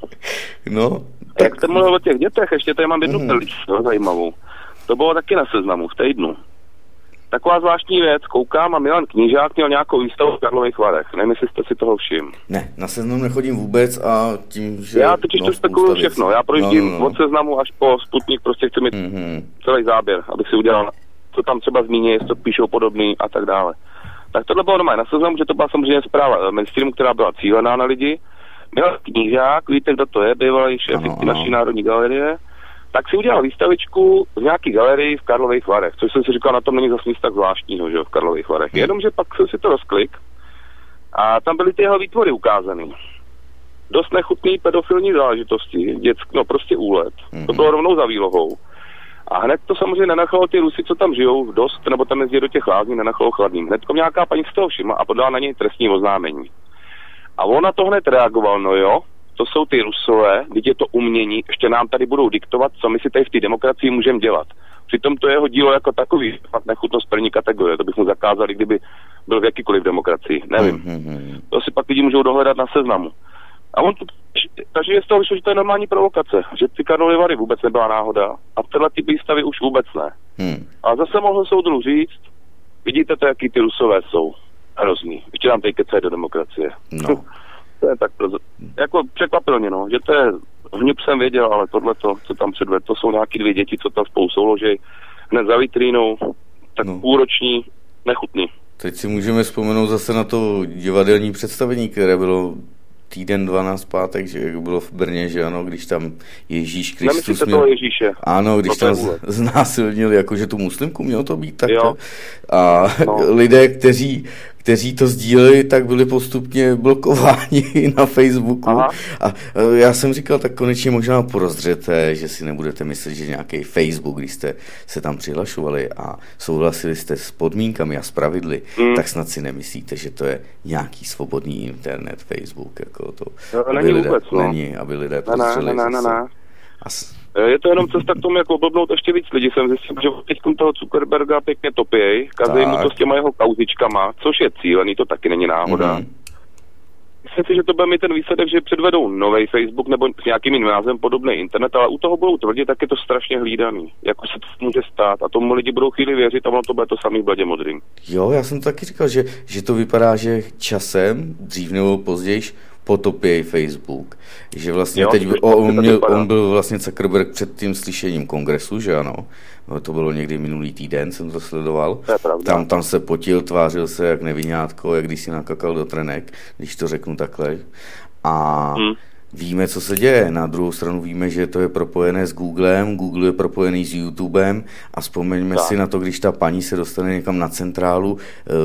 No. Tak... Jak jste mluvil o těch dětech, ještě tady mám jednu mm. pelič, no, zajímavou. To bylo taky na Seznamu, v týdnu. Taková zvláštní věc, koukám a Milan Knížák měl nějakou výstavu v Karlových Varech. Nevím, jestli jste si toho všim. Ne, na Seznam nechodím vůbec a tím, že... Já teď to spekuluju všechno, já projíždím no, no, no. od Seznamu až po Sputnik, prostě chci mít mm-hmm. celý záběr, abych si udělal, co tam třeba zmíní, jestli to píšou podobný a tak dále. Tak tohle bylo normálně na Seznamu, že to byla samozřejmě zpráva mainstreamu, která byla cílená na lidi. Milan Knížák, víte, kdo to je, bývalý šéf naší Národní galerie, tak si udělal výstavičku v nějaký galerii v Karlových Varech, což jsem si říkal, na tom není zase nic tak zvláštního, že v Karlových Varech. Jenomže pak jsem si to rozklik a tam byly ty jeho výtvory ukázaný. Dost nechutný pedofilní záležitosti, dětsk, no prostě úlet. Mm-hmm. To bylo rovnou za výlohou. A hned to samozřejmě nenachalo ty Rusy, co tam žijou, dost, nebo tam jezdí do těch lázní, nenachalo chladným. Hnedko nějaká paní z toho všimla a podala na něj trestní oznámení. A on na to hned reagoval, no jo, to jsou ty Rusové, když je to umění, ještě nám tady budou diktovat, co my si tady v té demokracii můžeme dělat. Přitom to jeho dílo jako takový, fakt nechutnost první kategorie, to bych mu zakázal, i kdyby byl v jakýkoliv demokracii, nevím. Mm-hmm. To si pak lidi můžou dohledat na Seznamu. A on tu, takže je z toho vyšlo, že to je normální provokace, že ty Karlovy Vary vůbec nebyla náhoda a v téhle ty výstavy už vůbec ne. Hmm. A zase mohl soudru říct, vidíte to, jaký ty Rusové jsou. Hrozný. Ještě nám teď kecají do demokracie. No. To je tak, jako překvapil mě, no, že to je, hňub jsem věděl, ale tohleto, co tam předved, to jsou nějaký dvě děti, co tam spolu souloží hned za vitrínou, tak no. Půlroční, nechutný. Teď si můžeme vzpomenout zase na to divadelní představení, které bylo týden, dvanáct pátek, že bylo v Brně, že ano, když tam Ježíš Kristus Nemyslíte měl... toho Ježíše? Ano, když tam znásilnil jakože tu muslimku, mělo to být takto. A no. lidé, kteří, kteří to sdíleli, tak byli postupně blokováni na Facebooku. Aha. A já jsem říkal, tak konečně možná porozřete, že si nebudete myslet, že nějaký Facebook, když jste se tam přihlašovali a souhlasili jste s podmínkami a s pravidly, mm. tak snad si nemyslíte, že to je nějaký svobodný internet, Facebook, jako to. No, není lidé, vůbec, no. Není, aby lidé prostřeli. Ne, ne, ne, ne. Je to jenom cesta k tomu, jak oblbnout ještě víc lidí. Jsem zjistil, že teď toho Zuckerberga pěkně topěj, kazej mu to s těma jeho kauzičkama, což je cílený, to taky není náhoda. Mm-hmm. Myslím si, že to bude mít ten výsledek, že předvedou nový Facebook nebo s nějakým jiným názvem podobný internet, ale u toho budou tvrdit, tak je to strašně hlídaný. Jako se to může stát a tomu lidi budou chvíli věřit a ono to bude to samý v bledě modrým. Jo, já jsem to taky říkal, že, že to vypadá, že časem, dřív nebo později, potopěj Facebook. Že vlastně jo, teď by, o, on, měl, on byl vlastně Zuckerberg před tím slyšením kongresu, že ano. To bylo někdy minulý týden, jsem to sledoval. To je pravda. Tam, tam se potil, tvářil se jak nevinátko, jak když si nakakal do trenek, když to řeknu takhle. A hmm. víme, co se děje. Na druhou stranu víme, že to je propojené s Googlem, Google je propojený s YouTubem a vzpomeňme tak. si na to, když ta paní se dostane někam na centrálu uh,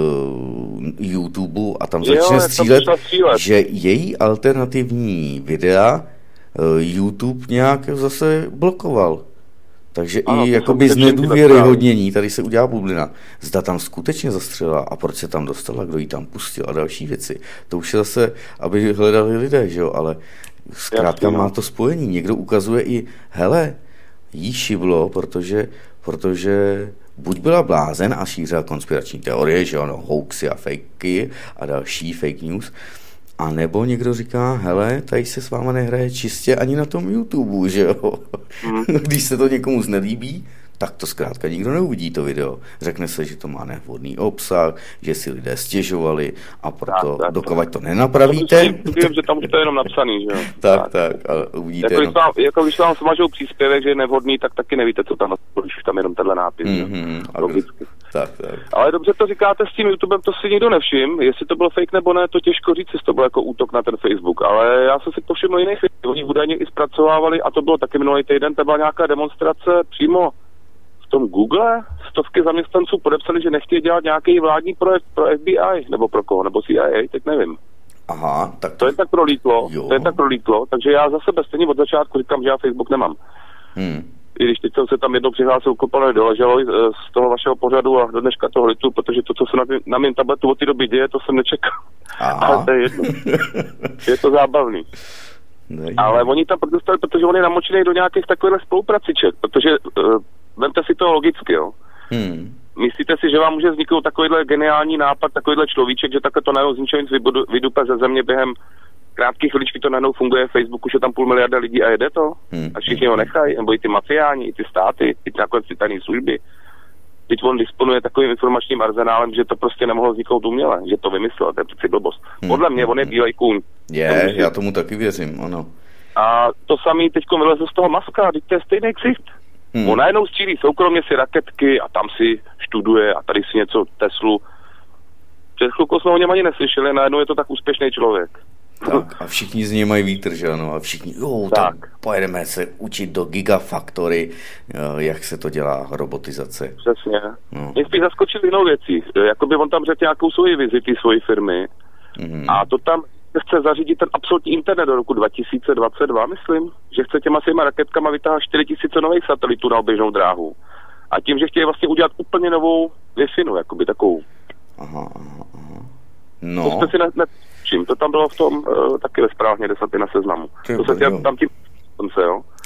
YouTube a tam začne jo, střílet, že její alternativní videa uh, YouTube nějak zase blokoval. Takže ano, i jakoby z nedůvěryhodnění, tady se udělá bublina. Zda tam skutečně zastřelila a proč se tam dostala, kdo ji tam pustil a další věci. To už je zase, aby hledali lidé, že jo, ale zkrátka má to spojení. Někdo ukazuje i, hele, jí šiblo, protože, protože buď byla blázen a šířila konspirační teorie, že ano, hoaxy a fakey a další fake news, a nebo někdo říká, hele, tady se s váma nehraje čistě ani na tom YouTube, že jo. Mm. Když se to někomu znelíbí, tak to zkrátka nikdo neuvidí to video. Řekne se, že to má nevhodný obsah, že si lidé stěžovali a proto tak, tak, dokud to nenapravíte... Vím, že tam už to je jenom napsaný, že jo. Tak, tak, tak ale uvidíte jako, jenom... Když vám, jako když vám smažou příspěvek, že je nevhodný, tak taky nevíte, co tam, když tam jenom tenhle nápis, mm-hmm, logicky. Tak, tak. Ale dobře to říkáte s tím YouTubem, to si nikdo nevšim. Jestli to byl fake nebo ne, to těžko říct, jestli to bylo jako útok na ten Facebook. Ale já jsem si povšiml jiných věcí. Oni údajně i zpracovávali, a to bylo taky minulý týden, to byla nějaká demonstrace přímo v tom Google. Stovky zaměstnanců podepsali, že nechtějí dělat nějaký vládní projekt pro F B I, nebo pro koho, nebo C I A, teď nevím. Aha, tak to... to je tak prolítlo, jo. to je tak prolítlo, takže já za sebe stejně od začátku říkám, že já Facebook nemám. Hmm. I když teď jsem se tam jednou přihlásil, kopalé doleželo z toho vašeho pořadu a do dneška toho litu, protože to, co se na, tý, na mým tabletu od té doby děje, to jsem nečekal. Ale to je jedno. Je to zábavný. Nejde. Ale oni tam protestovali, protože on je namočený do nějakých takových spolupraciček, protože uh, vemte si to logicky, jo. Hmm. Myslíte si, že vám může vzniknout takovýhle geniální nápad, takovýhle človíček, že takhle to najednou z ničeho nic vydupe ze země během krátké chviličky to najednou funguje, v Facebooku, že tam půl miliarda lidí a jede to? Hmm. A všichni ho nechají, nebo i ty mafiáni, i ty státy, i ty nakonec ty tajné služby. Teď on disponuje takovým informačním arzenálem, že to prostě nemohlo vzniknout uměle, že to vymyslel, to je přeci blbost. Hmm. Podle mě on je bílej kůň. Je, já tomu taky věřím, ano. A to samý teďko vyleze z toho Muska, teď to je stejný ksicht. Hmm. On najednou střílí soukromně si raketky a tam si študuje a tady si něco Teslu. Před chvilkou jsme o něm ani neslyšeli, najednou je to tak úspěšný člověk. Tak a všichni z něj mají vítr, že ano, a všichni, jo, tak. tak pojedeme se učit do Gigafactory, jak se to dělá, robotizace. Přesně. No. Mě spíš zaskočil jinou věcí, jakoby on tam řekl nějakou svoji vizity, svoji firmy mm-hmm. a to tam chce zařídit ten absolutní internet do roku dva tisíce dvacet dva, myslím, že chce těma svýma raketkama vytáhat čtyři tisíce nových satelitů na oběžnou dráhu. A tím, že chtějí vlastně udělat úplně novou Wi-Fi, jakoby takovou. Aha, aha, aha. No. To jste si ne, ne, čím, to tam bylo v tom uh, taky ve zprávách, kde se ty na Seznamu. Ty, to se tě, tam tím se, jo.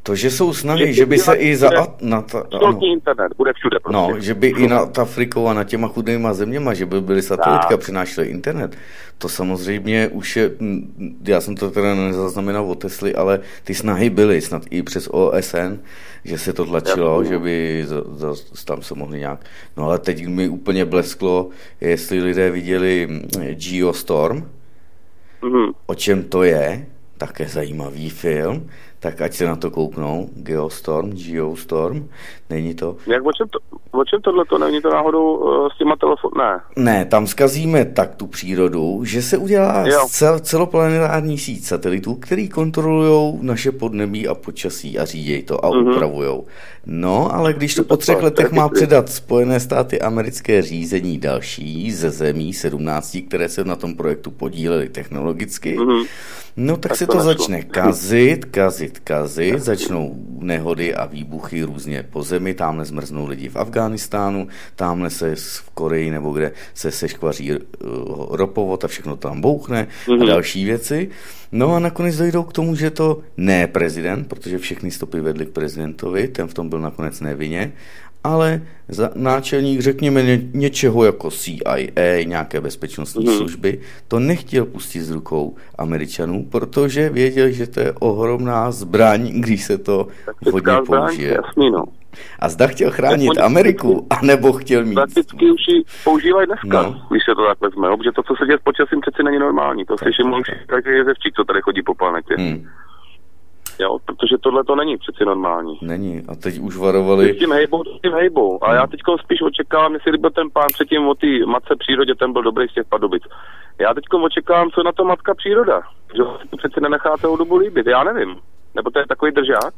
To, že jsou snahy, že, že by se i za... Na ta, internet, bude všude prostě. No, že by i nad Afrikou a nad těma chudnýma zeměma, že by byly satelitka, přinášely internet. To samozřejmě už je, já jsem to teda nezaznamenal o Tesly, ale ty snahy byly snad i přes O S N, že se to tlačilo, já, že by za, za, tam se mohli nějak... No ale teď mi úplně blesklo, jestli lidé viděli Geostorm, mm-hmm. o čem to je, také zajímavý film, tak ať se na to kouknou. Geostorm, Geostorm, není to... Jak o čem, to, o čem tohle to? Není to náhodou uh, s těma telefony? Ne. Ne, tam zkazíme tak tu přírodu, že se udělá cel, celoplanetární síť satelitů, který kontrolují naše podnebí a počasí a řídějí to a mm-hmm. upravujou. No, ale když to po třech letech má předat Spojené státy americké řízení další ze zemí sedmnácti, které se na tom projektu podílely technologicky, mm-hmm. no tak, tak se to, to začne kazit, kazit, kazit, začnou nehody a výbuchy různě po zemi, tamhle zmrznou lidi v Afghánistánu, tamhle se v Koreji nebo kde se seškvaří ropovod a všechno tam bouchne mm-hmm. a další věci. No a nakonec dojdou k tomu, že to ne prezident, protože všechny stopy vedly k prezidentovi, ten v tom byl nakonec nevinně, ale za náčelník, řekněme, ně, něčeho jako C I A, nějaké bezpečnostní mm. služby, to nechtěl pustit z rukou Američanů, protože věděl, že to je ohromná zbraň, když se to hodně použije. Jasný, no. A zda chtěl chránit Ameriku, anebo chtěl mít... Prakticky už ji používají dneska, no. Když se to tak vezme, protože to, co se děje s počasím, přeci není normální. To slyším už každý jezevčík, co tady chodí po planetě. Hmm. Jo, protože tohle to není přeci normální. Není. A teď už varovali... S tím hejbou, s tím hejbou. A hmm. já teď spíš očekávám, jestli byl ten pán předtím o té matce přírodě, ten byl dobrý z těch Pardubic. Já teď očekávám, co na to matka příroda. Že si to přeci nenechá celou dobu líbit. Já nevím. Nebo to je takový držák?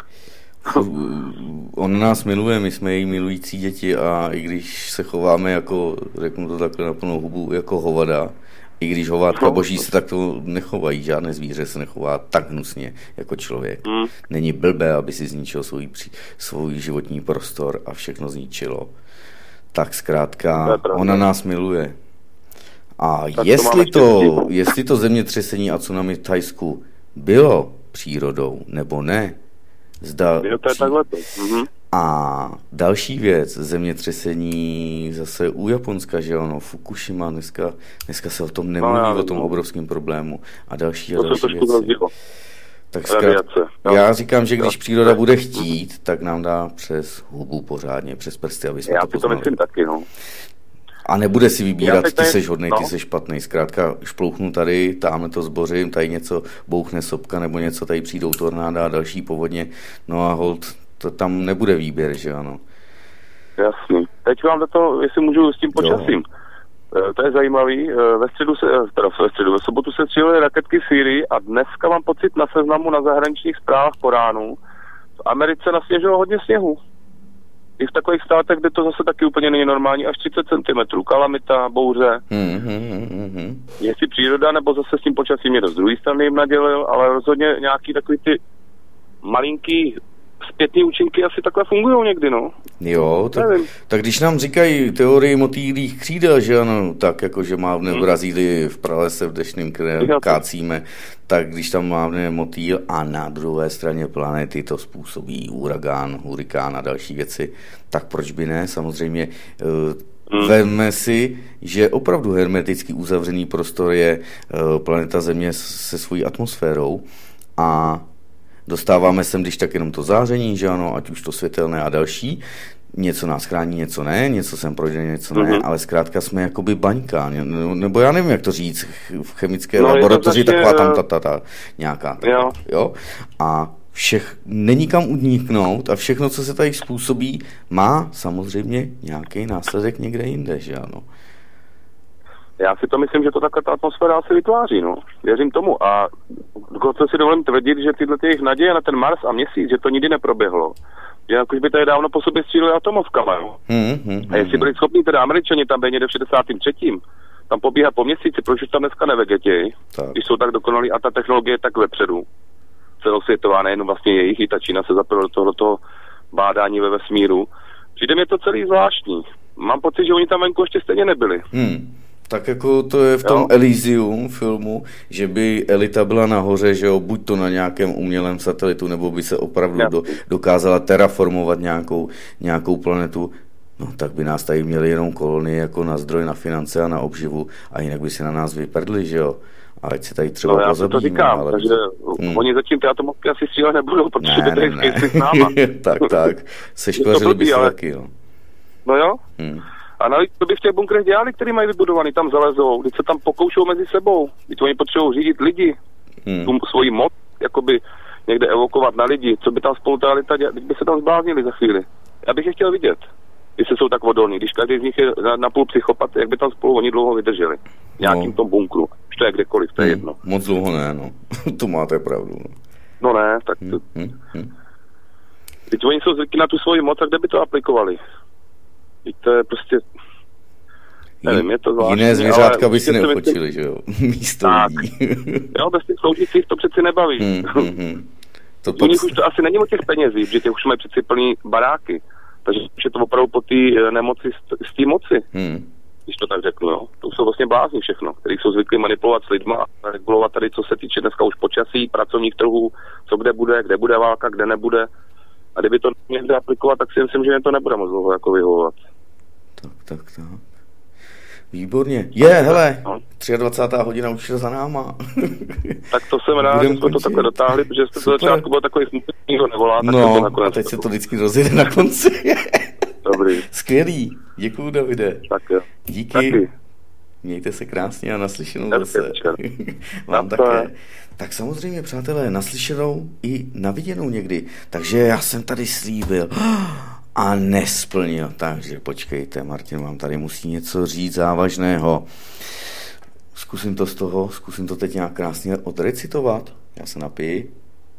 On nás miluje, my jsme její milující děti a i když se chováme jako, řeknu to takhle na plnou hubu, jako hovada, i když hovátka boží se takto nechovají, žádné zvíře se nechová tak hnusně jako člověk. Mm. Není blbé, aby si zničil svůj, svůj životní prostor a všechno zničilo. Tak zkrátka, ona nás miluje. A tak jestli to, to, jestli to zemětřesení a tsunami v Thajsku bylo přírodou nebo ne, zda... Jo, to je takhle to. Mhm. A další věc, zemětřesení zase u Japonska, že ono, Fukushima, dneska, dneska se o tom nemluví, no, já, o tom obrovském problému. A další a další věci. Tak zkrát, já říkám, že když příroda bude chtít, tak nám dá přes hubu pořádně, přes prsty, aby jsme já to poznali. Já to myslím taky, no. A nebude si vybírat, ty seš hodnej, no. Ty seš špatnej. Zkrátka šplouchnu tady, tamhle to zbořím, tady něco bouchne sopka nebo něco, tady přijdou tornáda a další povodně. No a hold, to tam nebude výběr, že ano. Jasný. Teď vám do toho, jestli můžu s tím počasím. Jo. To je zajímavý. Ve středu se, teda ve středu, ve sobotu se střílely raketky v Sýrii a dneska mám pocit na seznamu na zahraničních zprávách po ránu. V Americe nasněžilo hodně sněhu. I v takových státech, kde to zase taky úplně není normální, až třicet centimetrů, kalamita, bouře. Mm, mm, mm. Jestli příroda, nebo zase s tím počasím někdo z druhé strany jim nadělil, ale rozhodně nějaký takový ty malinký zpětný účinky asi takhle fungují někdy, no. Jo, tak, tak když nám říkají teorii motýlých křídel, že ano, tak jako, že mávne v Brazílii v pralese v dešným, které kácíme, tak když tam mávne motýl a na druhé straně planety to způsobí uragán, hurikán a další věci, tak proč by ne? Samozřejmě hmm. vemme si, že opravdu hermeticky uzavřený prostor je planeta Země se svojí atmosférou a dostáváme sem, když tak jenom to záření, že ano, ať už to světelné a další. Něco nás chrání, něco ne, něco sem projde, něco ne, mm-hmm. ale zkrátka jsme jakoby baňka, nebo já nevím, jak to říct, v chemické no, laboratoři taková tam ta, ta, ta nějaká. Ta, jo. jo. A všech, není kam uniknout a všechno, co se tady způsobí, má samozřejmě nějaký následek někde jinde, že ano. Já si to myslím, že to takhle ta atmosféra se vytváří, no. Věřím tomu. A dokonce si dovolím tvrdit, že tyhle ty jejich naděje na ten Mars a Měsíc, že to nikdy neproběhlo. Že jak už by tady dávno po sobě stříleli atomovkama, jo. Hmm, hmm, a jestli byli schopni teda Američani tam být někde v šedesátém třetím tam pobíhat po měsíci, proč už tam dneska nevegetějí, když jsou tak dokonalí a ta technologie je tak vepředu. Celosvětová, nejen vlastně jejich, i ta Čína se zapila do toho, do toho bádání ve vesmíru. Přijde mě to celý zvláštní. Mám pocit, že oni tam venku ještě stejně nebyli. Hmm. Tak jako to je v tom jo. Elysium filmu, že by elita byla nahoře, že jo, buď to na nějakém umělém satelitu, nebo by se opravdu do, dokázala terraformovat nějakou, nějakou planetu, no tak by nás tady měli jenom kolony jako na zdroj, na finance a na obživu a jinak by si na nás vyprdli, že jo. A ať se tady třeba no, já pozabíme. to říkám, ale... takže hmm. oni zatím ty atomovky asi střílet nebudou, protože by tady skvěli s náma. tak, tak, seškvařili by se ale... taky, jo. No jo. Hmm. A navíc to by v těch bunkrech dělali, který mají vybudovaný, tam zalezou, když se tam pokoušou mezi sebou, když oni potřebují řídit lidi, hmm. tu svoji moc, jakoby někde evokovat na lidi, co by tam spolu ta elita dělali, by se tam zbláznili za chvíli. Já bych je chtěl vidět, když se jsou tak odolní, když každý z nich je na, na půl psychopat, jak by tam spolu oni dlouho vydrželi. V nějakým no. tom bunkru, už to je kdekoliv, to je hmm. jedno. Moc dlouho ne, no. To máte pravdu. No, no ne, tak to... Hmm. Hmm. Teď oni jsou zvyklí na tu svoji moc, a kde by to aplikovali? Teď to je prostě... Nevím, je to zvláštní, jiné zvířátka by si neuchočili, že jo? Místo lidí. Jo, bez těch sloužících to přeci nebaví. Hmm, hmm, hmm. To U nich už to asi není o těch penězích, že těch už mají přeci plný baráky. Takže je to opravdu po té nemoci z té moci. Hmm. Když to tak řeknu, jo. To jsou vlastně blázni všechno, kteří jsou zvyklí manipulovat s lidma a regulovat tady, co se týče dneska už počasí, pracovních trhů, co kde bude, kde bude válka, kde nebude. A kdyby to někde aplikovat, tak si myslím, že mě to nebude moc dlouho jako vyhovovat. Tak, tak, tak. Výborně. Je, hele, no. dvacátá třetí hodina už je za náma. Tak to jsem rád, že jsme končit. To takhle dotáhli, protože jste to začátku byl takový smutný, nikdo nevolá. Tak no, to nakonec a teď se to vždycky rozjede na konci. Dobrý. Skvělý. Děkuju, Davide. Tak jo. Díky. Taky. Mějte se krásně a naslyšenou zase. Vám také. Tak samozřejmě, přátelé, naslyšenou i naviděnou někdy. Takže já jsem tady slíbil a nesplnil. Takže počkejte, Martin vám tady musí něco říct závažného. Zkusím to z toho, zkusím to teď nějak krásně odrecitovat. Já se napiju.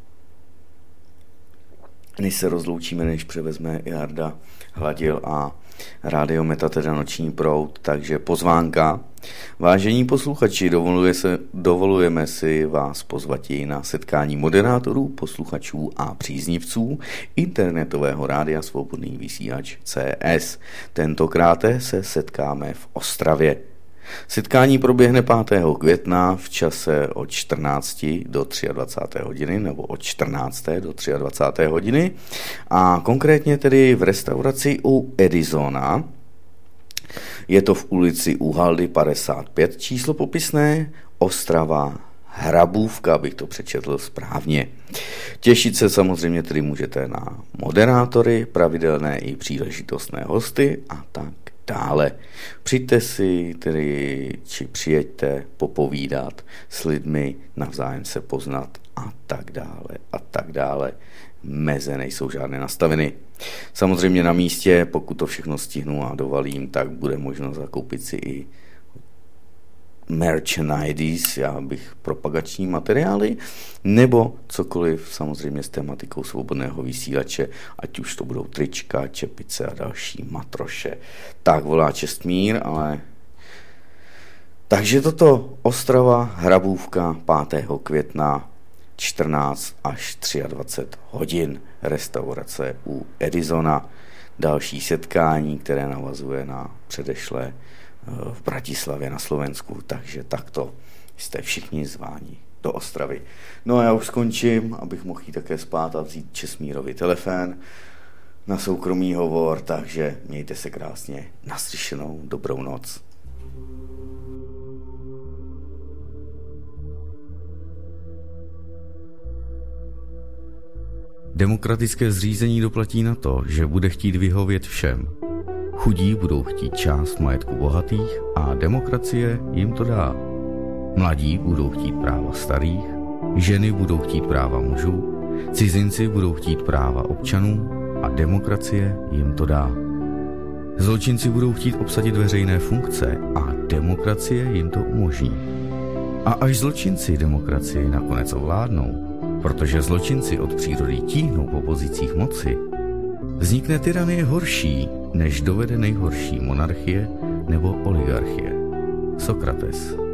Než se rozloučíme, než převezme Jarda Hladil a Rádio Meta, teda Noční proud, takže pozvánka. Vážení posluchači, dovoluje se, dovolujeme si vás pozvati na setkání moderátorů, posluchačů a příznivců internetového rádia Svobodný vysílač C S. Tentokrát se setkáme v Ostravě. Setkání proběhne pátého května v čase od čtrnácti do dvacáté třetí hodiny nebo od čtrnácté do dvacáté třetí hodiny a konkrétně tedy v restauraci u Edisona. Je to v ulici Uhaldy padesát pět, číslo popisné, Ostrava Hrabůvka, abych to přečetl správně. Těšit se samozřejmě tedy můžete na moderátory, pravidelné i příležitostné hosty a tak dále. Přijďte si tedy, či přijeďte popovídat s lidmi, navzájem se poznat a tak dále a tak dále. Meze nejsou žádné nastaveny. Samozřejmě na místě, pokud to všechno stihnu a dovalím, tak bude možno zakoupit si i merchandise, já bych propagační materiály, nebo cokoliv samozřejmě s tematikou svobodného vysílače, ať už to budou trička, čepice a další matroše. Tak volá Čestmír, ale... Takže toto Ostrava Hrabůvka pátého května čtrnáct až dvacet tři hodin, restaurace u Edisona. Další setkání, které navazuje na předešlé v Bratislavě na Slovensku, takže takto jste všichni zváni do Ostravy. No a já už skončím, abych mohl jít také spát a vzít Česmírovi telefon na soukromý hovor, takže mějte se krásně, naslyšenou, dobrou noc. Demokratické zřízení doplatí na to, že bude chtít vyhovět všem. Chudí budou chtít část majetku bohatých a demokracie jim to dá. Mladí budou chtít práva starých, ženy budou chtít práva mužů, cizinci budou chtít práva občanů a demokracie jim to dá. Zločinci budou chtít obsadit veřejné funkce a demokracie jim to umožní. A až zločinci demokracii nakonec ovládnou, protože zločinci od přírody tíhnou po pozicích moci, vznikne tyranie horší, než dovede nejhorší monarchie nebo oligarchie. Sokrates.